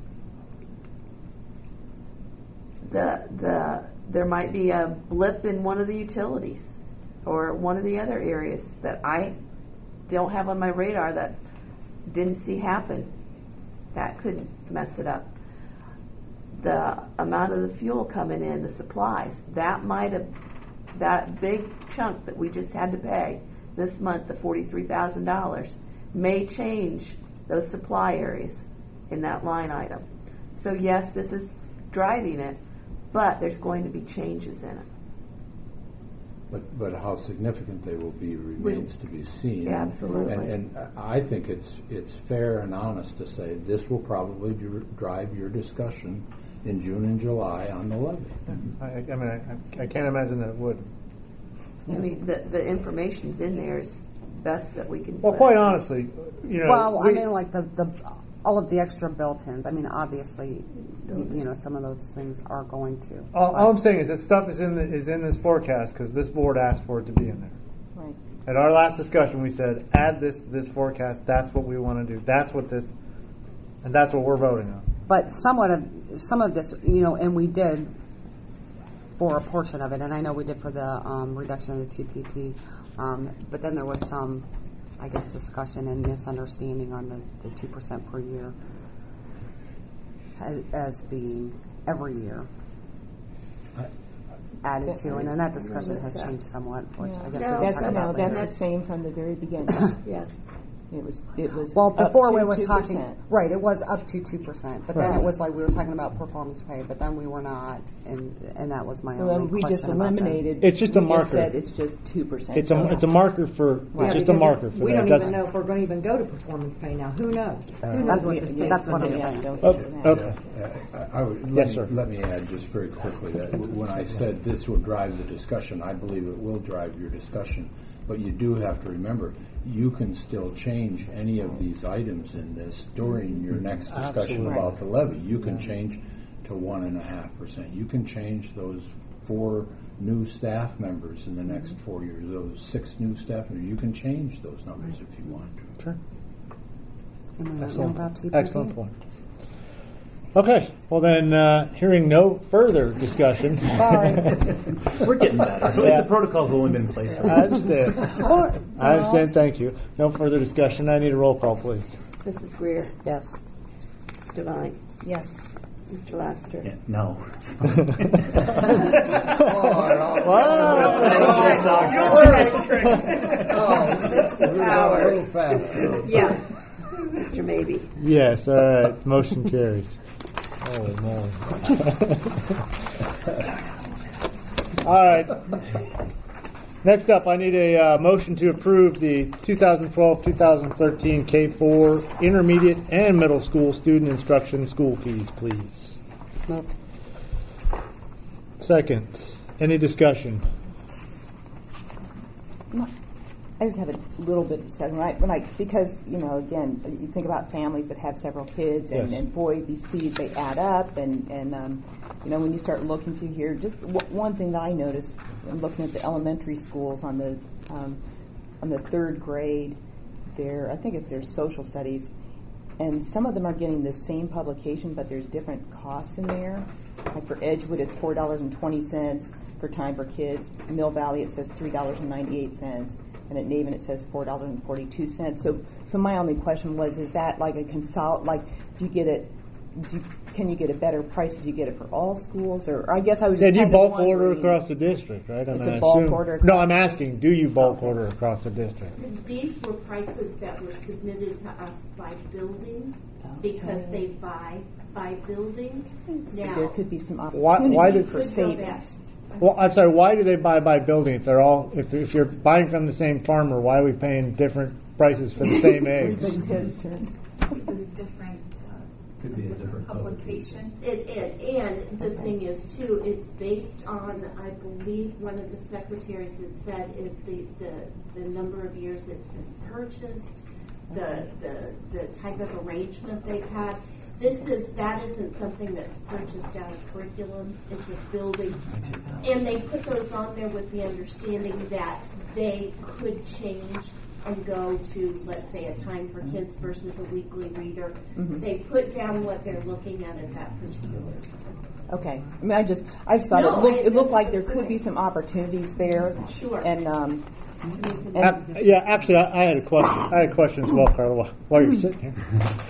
There might be a blip in one of the utilities or one of the other areas that I don't have on my radar that didn't see happen. That could mess it up. The amount of the fuel coming in, the supplies, that big chunk that we just had to pay this month, the $43,000, may change those supply areas in that line item. So yes, this is driving it, but there's going to be changes in it. But how significant they will be remains to be seen. Yeah, absolutely. And I think it's fair and honest to say this will probably drive your discussion in June and July on the levy. I can't imagine that it would. I mean, the information's in there is best that we can. Well, quite honestly, like all of the extra built-ins. I mean, obviously, some of those things are going to. All I'm saying is that stuff is in this forecast because this board asked for it to be in there. Right. At our last discussion, we said add this forecast. That's what we want to do. That's what this, and that's what we're voting on. But some of this, and we did for a portion of it, and I know we did for the reduction of the TPP, but then there was some, I guess, discussion and misunderstanding on the 2% per year as being every year added to, and then that discussion has changed somewhat, which I guess we can talk about later. That's the same from the very beginning. Yes. It was well before we up to was 2%. Talking right. It was up to 2%, but then it was like we were talking about performance pay, but then we were not, and that was my only we question just about eliminated. It's just a marker. Said it's just 2%. It's a marker for. Right. It's just a marker for we that. We don't even know if we're going to even go to performance pay now. Who knows? Who knows what the state's that's what I'm going to saying. Okay. Yes, sir. Let me add just very quickly that when I said this will drive the discussion, I believe it will drive your discussion. But you do have to remember, you can still change any of these items in this during your next discussion about the levy. You can change to 1.5%. You can change those 4 new staff members in the next 4 years, those 6 new staff members, you can change those numbers if you want to. Sure. Excellent. Excellent point. Okay, well then, hearing no further discussion. Sorry. We're getting better. Yeah. The protocol's only been in place for I understand. I understand, thank you. No further discussion. I need a roll call, please. Mrs. Greer. Yes. Mrs. Devine. Yes. Mr. Laster. Yeah, no. Mrs. Powers. Yeah. Mr. Maybe. Yes, all right. Motion carries. Oh, no. All right. Next up, I need a motion to approve the 2012-2013 K-4 intermediate and middle school student instruction school fees, please. Moved. Second. Any discussion? I just have a little bit of discussion, right? Because, again, you think about families that have several kids, and, Yes. and boy, these fees, they add up, and when you start looking through here, just one thing that I noticed, in looking at the elementary schools on the 3rd grade, I think it's their social studies, and some of them are getting the same publication, but there's different costs in there. Like for Edgewood, it's $4.20 for Time for Kids. Mill Valley, it says $3.98. And at Naven it says $4.42. So my only question was, is that like a can you get a better price if you get it for all schools? Or I guess I was just do you kind of bulk order wondering. across the district, right? It's I a bulk assume- order No, across I'm the asking, do you bulk order across the district? These were prices that were submitted to us by building because they buy by building. Now, There could be some Why opportunity did- for could go savings. Well, I'm sorry. Why do they buy by building? If they're all, if you're buying from the same farmer, why are we paying different prices for the same eggs? Everybody's got his turn. It's a different Could be a different publication. and the thing is too, it's based on, I believe one of the secretaries had said is the number of years it's been purchased, the type of arrangement they've had. That isn't something that's purchased out of curriculum. It's a building, and they put those on there with the understanding that they could change and go to, let's say, a Time for Kids versus a weekly reader. Mhm. They put down what they're looking at that particular time. Okay. I mean, I just thought No, it looked like there could be some opportunities there. Sure. And Yeah, actually, I had a question. I had a question as well, Carla, while you're sitting here.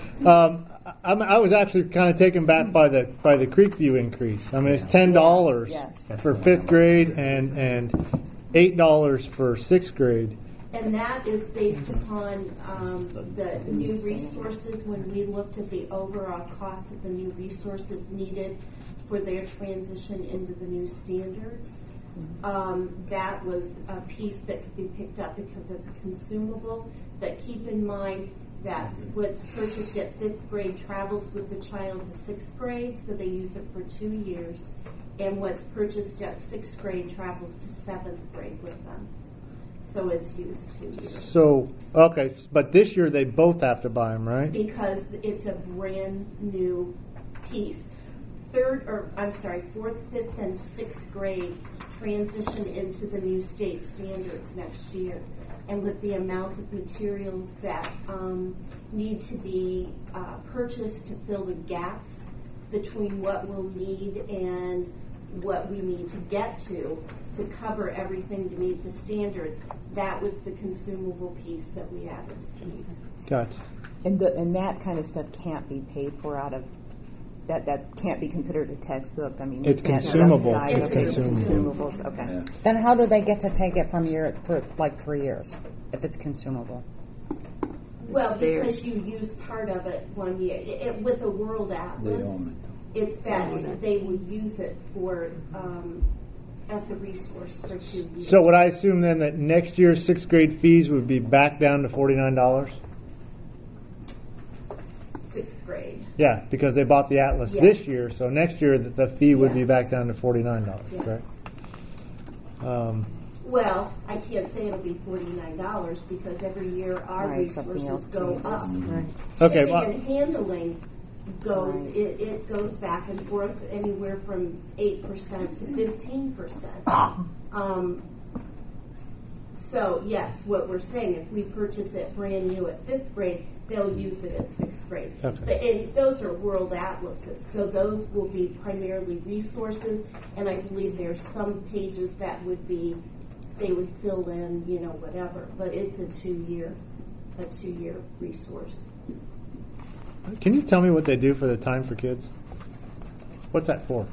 I was actually kind of taken back by the Creekview increase. I mean, it's $10 Yes. for 5th grade and $8 for 6th grade. And that is based upon the new resources. When we looked at the overall cost of the new resources needed for their transition into the new standards, that was a piece that could be picked up because it's a consumable. But keep in mind that what's purchased at 5th grade travels with the child to 6th grade, so they use it for 2 years. And what's purchased at 6th grade travels to 7th grade with them. So it's used 2 years. So, okay, but this year they both have to buy them, right? Because it's a brand new piece. 4th, 5th, and 6th grade transition into the new state standards next year. And with the amount of materials that need to be purchased to fill the gaps between what we'll need and what we need to get to cover everything to meet the standards, that was the consumable piece that we added to fees. Gotcha. And that kind of stuff can't be paid for out of that can't be considered a textbook. I mean, It's you can't consumable. subsidize It's it. consumable. Consumables. Okay. Then how do they get to take it from you for like 3 years if it's consumable? Well, theirs. because you use part of it 1 year. With a World Atlas, own it's that they would use it for as a resource for 2 years. So would I assume then that next year's 6th grade fees would be back down to $49? 6th grade. Yeah, because they bought the Atlas Yes. this year, so next year the fee would be Yes. back down to $49, Yes. correct? Well, I can't say it'll be $49 because every year our Right, something resources else go changes. up. Right. Okay, Shipping well- and handling goes, it goes back and forth anywhere from 8% to 15%. So yes, what we're saying, if we purchase it brand new at 5th grade, they'll use it at 6th grade. Okay. And those are world atlases, so those will be primarily resources, and I believe there's some pages that would be, they would fill in, you know, whatever, but it's a two-year resource. Can you tell me what they do for the Time for Kids? What's that for?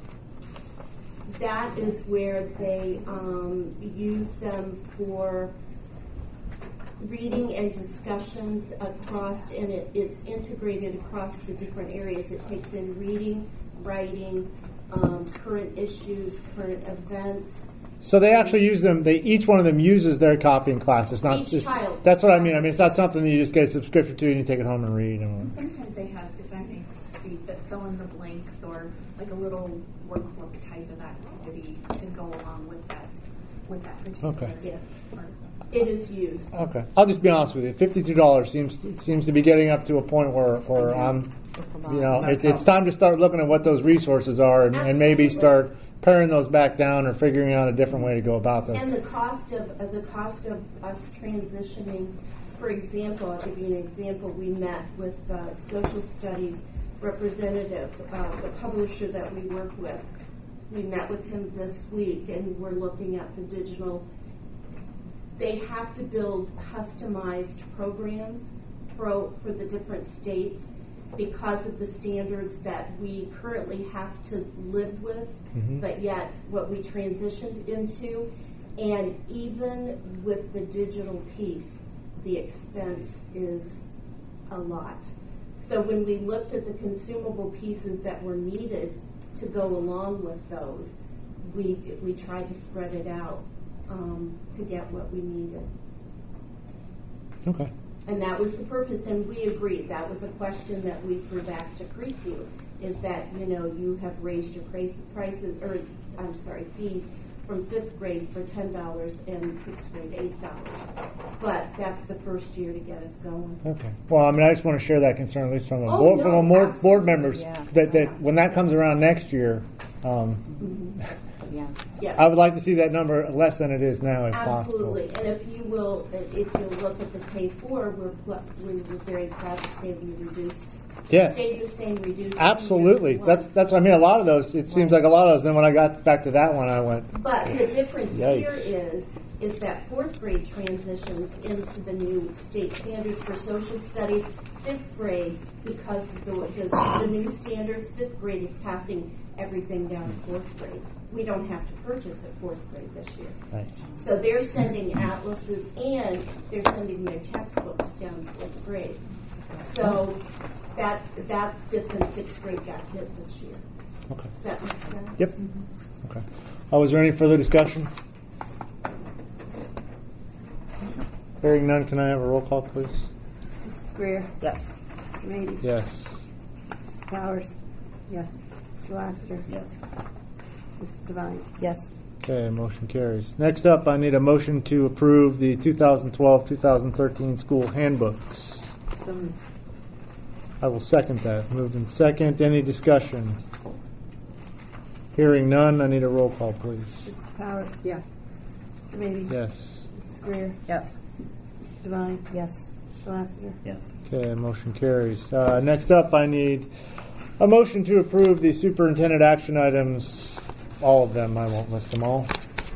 That is where they use them for reading and discussions across, and it's integrated across the different areas. It takes in reading, writing, current issues, current events. So they actually use them. Each one of them uses their copy in class. It's not Each just, child. That's what I mean. I mean, it's not something that you just get a subscription to and you take it home and read. And sometimes they have, if I may speak, but fill in the blanks or like a little workbook type of activity to go along with that particular Okay. part. It is used. Okay, I'll just be honest with you. $52 seems to be getting up to a point where I'm, you know, it's time to start looking at what those resources are and maybe start paring those back down or figuring out a different way to go about this. And the cost of us transitioning, for example, I'll give you an example. We met with social studies representative, the publisher that we work with. We met with him this week, and we're looking at the digital. They have to build customized programs for the different states because of the standards that we currently have to live with, but yet what we transitioned into. And even with the digital piece, the expense is a lot. So when we looked at the consumable pieces that were needed to go along with those, we tried to spread it out to get what we needed. Okay. And that was the purpose, and we agreed. That was a question that we threw back to Creekview, is that, you know, you have raised your fees from 5th grade for $10 and 6th grade $8. But that's the first year to get us going. Okay. Well, I mean, I just want to share that concern, at least from Oh, board members, that when that comes around next year, I would like to see that number less than it is now, if Absolutely. possible. And if you'll look at the K4, we're very proud to say we reduced. Yes. Stayed the same, reduced. Absolutely. That's what I mean. A lot of those, it seems like a lot of those. Then when I got back to that one, I went. But the difference Yikes. here is that 4th grade transitions into the new state standards for social studies. 5th grade, because of the new standards, 5th grade is passing everything down to 4th grade. We don't have to purchase at 4th grade this year. Right. So they're sending atlases and they're sending their textbooks down to 5th grade. So that 5th and 6th grade got hit this year. Okay. Does that make sense? Yep. Okay. Was there any further discussion? Hearing none, can I have a roll call, please? Mrs. Greer? Yes. Mr. Mady? Yes. Mrs. Powers? Yes. Mr. Lassiter? Yes. Mrs. Devine? Yes. Okay, motion carries. Next up, I need a motion to approve the 2012-2013 school handbooks. So moved. I will second that. Moved in second. Any discussion? Hearing none, I need a roll call, please. Mrs. Powers? Yes. Mr. Mady? Yes. Mrs. Greer? Yes. Mrs. Devine? Yes. Mr. Lassiter? Yes. Okay, motion carries. Next up, I need a motion to approve the superintendent action items. All of them. I won't list them all.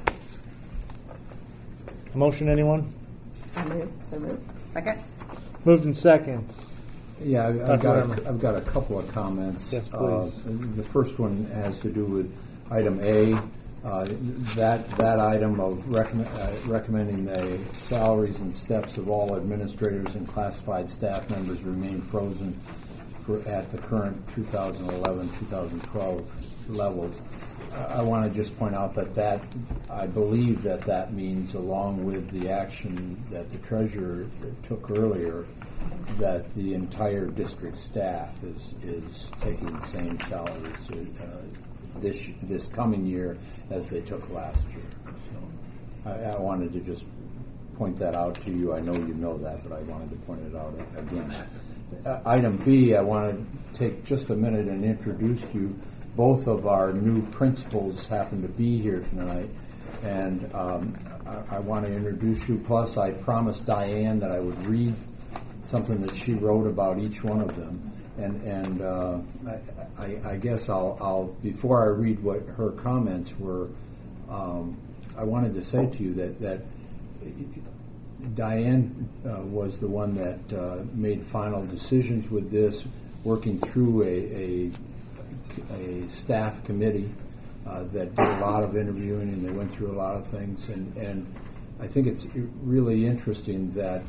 A motion, anyone? So moved. Second. Moved in second. Yeah, I've Dr. got a couple of comments. Yes, please. The first one has to do with item A. That item of recommending the salaries and steps of all administrators and classified staff members remain frozen at the current 2011-2012 levels. I want to just point out that I believe that means, along with the action that the treasurer took earlier, that the entire district staff is taking the same salaries this coming year as they took last year. So I wanted to just point that out to you. I know you know that, but I wanted to point it out again. Item B, I wanted take just a minute and introduce you. Both of our new principals happen to be here tonight, and I want to introduce you. Plus, I promised Diane that I would read something that she wrote about each one of them, and I guess I'll before I read what her comments were, I wanted to say to you that Diane was the one that made final decisions with this, working through a staff committee that did a lot of interviewing, and they went through a lot of things, and I think it's really interesting that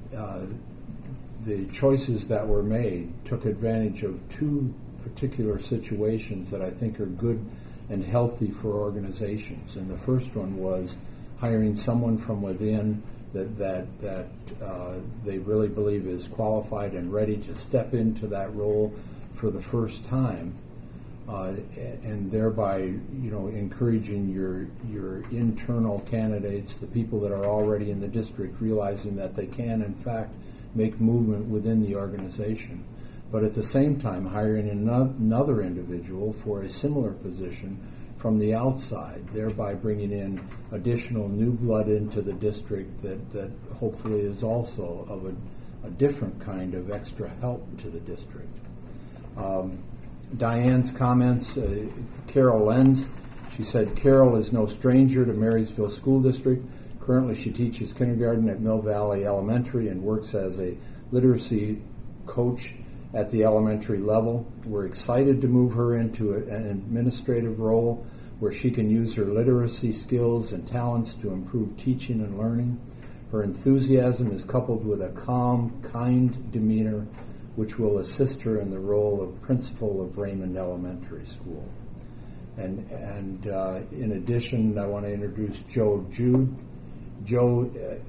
the choices that were made took advantage of two particular situations that I think are good and healthy for organizations. And the first one was hiring someone from within that they really believe is qualified and ready to step into that role for the first time, and thereby, encouraging your internal candidates, the people that are already in the district, realizing that they can, in fact, make movement within the organization. But at the same time, hiring another individual for a similar position from the outside, thereby bringing in additional new blood into the district that hopefully is also of a different kind of extra help to the district. Diane's comments, Carol Lenz, she said, Carol is no stranger to Marysville School District. Currently, she teaches kindergarten at Mill Valley Elementary and works as a literacy coach at the elementary level. We're excited to move her into an administrative role where she can use her literacy skills and talents to improve teaching and learning. Her enthusiasm is coupled with a calm, kind demeanor, which will assist her in the role of principal of Raymond Elementary School. And in addition, I want to introduce Joe Jude. Joe,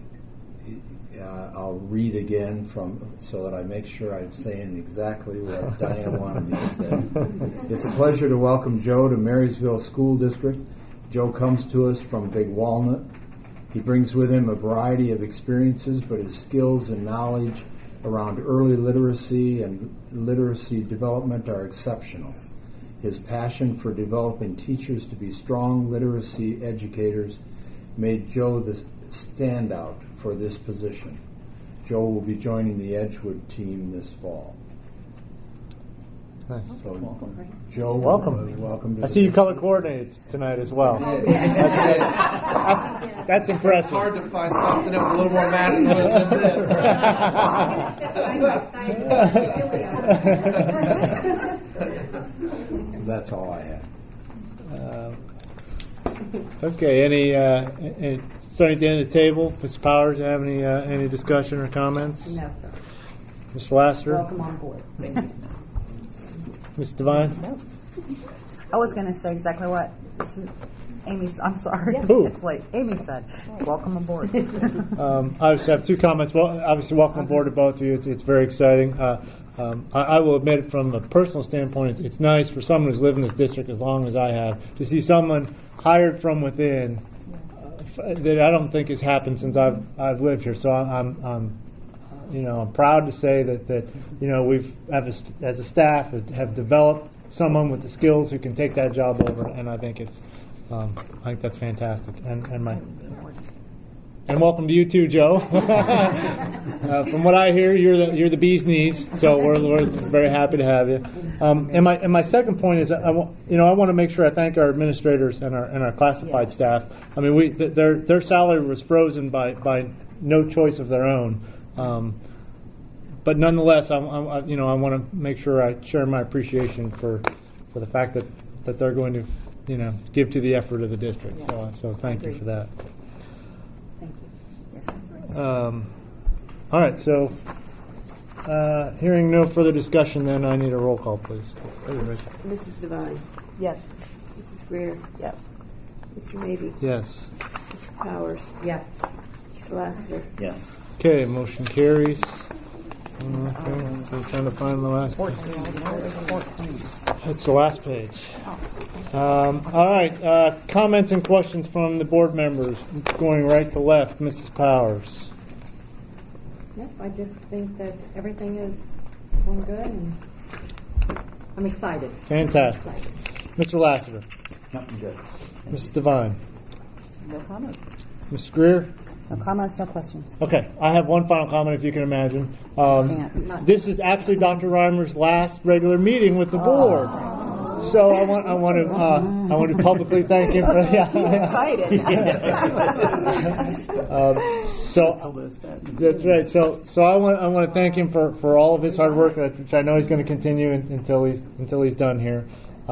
I'll read again so that I make sure I'm saying exactly what Diane wanted me to say. It's a pleasure to welcome Joe to Marysville School District. Joe comes to us from Big Walnut. He brings with him a variety of experiences, but his skills and knowledge around early literacy and literacy development are exceptional. His passion for developing teachers to be strong literacy educators made Joe the standout for this position. Joe will be joining the Edgewood team this fall. Nice. So, Joe, welcome. Welcome. I see you color coordinated tonight as well. That's impressive. It's hard to find something that's a little more masculine than this. That's all I have. Okay. Any starting at the end of the table, Mr. Powers, have any discussion or comments? No, sir. Mr. Lassiter? Welcome on board. Thank you. Ms. Devine? No. I was going to say exactly what Amy. I'm sorry, Who? it's late. Amy said, "Welcome aboard." I just have two comments. Well, obviously, welcome aboard to both of you. It's very exciting. I will admit, from a personal standpoint, it's nice for someone who's lived in this district as long as I have to see someone hired from within that I don't think has happened since I've lived here. So I'm proud to say that we've as a staff have developed someone with the skills who can take that job over, and I think I think that's fantastic. And welcome to you too, Joe. From what I hear, you're the bee's knees, so we're very happy to have you. And my second point is, I want to make sure I thank our administrators and our classified staff. I mean, their salary was frozen by no choice of their own. But nonetheless, I want to make sure I share my appreciation for the fact that they're going to give to the effort of the district. So thank you for that. Thank you. Yes. All right. So hearing no further discussion, then I need a roll call, please. Mrs. Devine. Yes. Mrs. Greer. Yes. Mr. Mabee. Yes. Mrs. Powers. Yes. Mr. Lassiter. Yes. Okay, motion carries. Okay, so trying to find the last page. It's the last page. All right, comments and questions from the board members. Going right to left, Mrs. Powers. Yep, I just think that everything is going good, and I'm excited. Fantastic. Mr. Lassiter. Nothing good. Mrs. Devine. No comments. Mr. Greer. No comments, no questions. Okay, I have one final comment, if you can imagine. This is actually Dr. Reimer's last regular meeting with the board, so I want to publicly thank him for. That's right. So I want to thank him for all of his hard work, which I know he's going to continue until he's done here.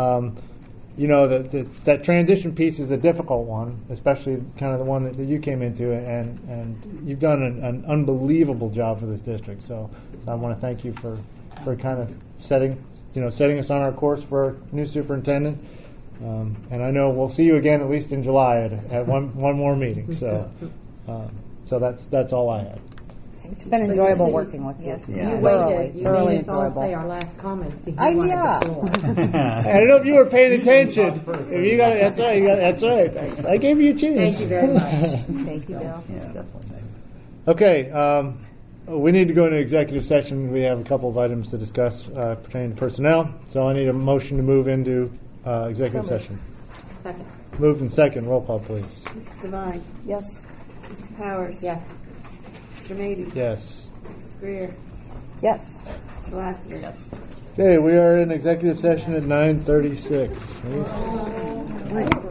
That transition piece is a difficult one, especially kind of the one that you came into, and you've done an unbelievable job for this district. So I want to thank you for kind of setting us on our course for our new superintendent. And I know we'll see you again at least in July at one more meeting. So that's all I had. It's been enjoyable working with you. Yes, yeah. Thoroughly Thoroughly made us all enjoyable. say our last comments. I don't know if you were paying attention. If you got it, that's right. I gave you a chance. Thank you very much. Thank you, Bill. Yeah, definitely. Thanks. Okay, we need to go into executive session. We have a couple of items to discuss pertaining to personnel. So I need a motion to move into executive session. Second. Moved and second. Roll call, please. Mrs. Devine. Yes. Mrs. Powers. Yes. Mr. Mabee. Yes. Mrs. Greer. Yes. Mr. Lassiter. Yes. Okay, we are in executive session at 9:36.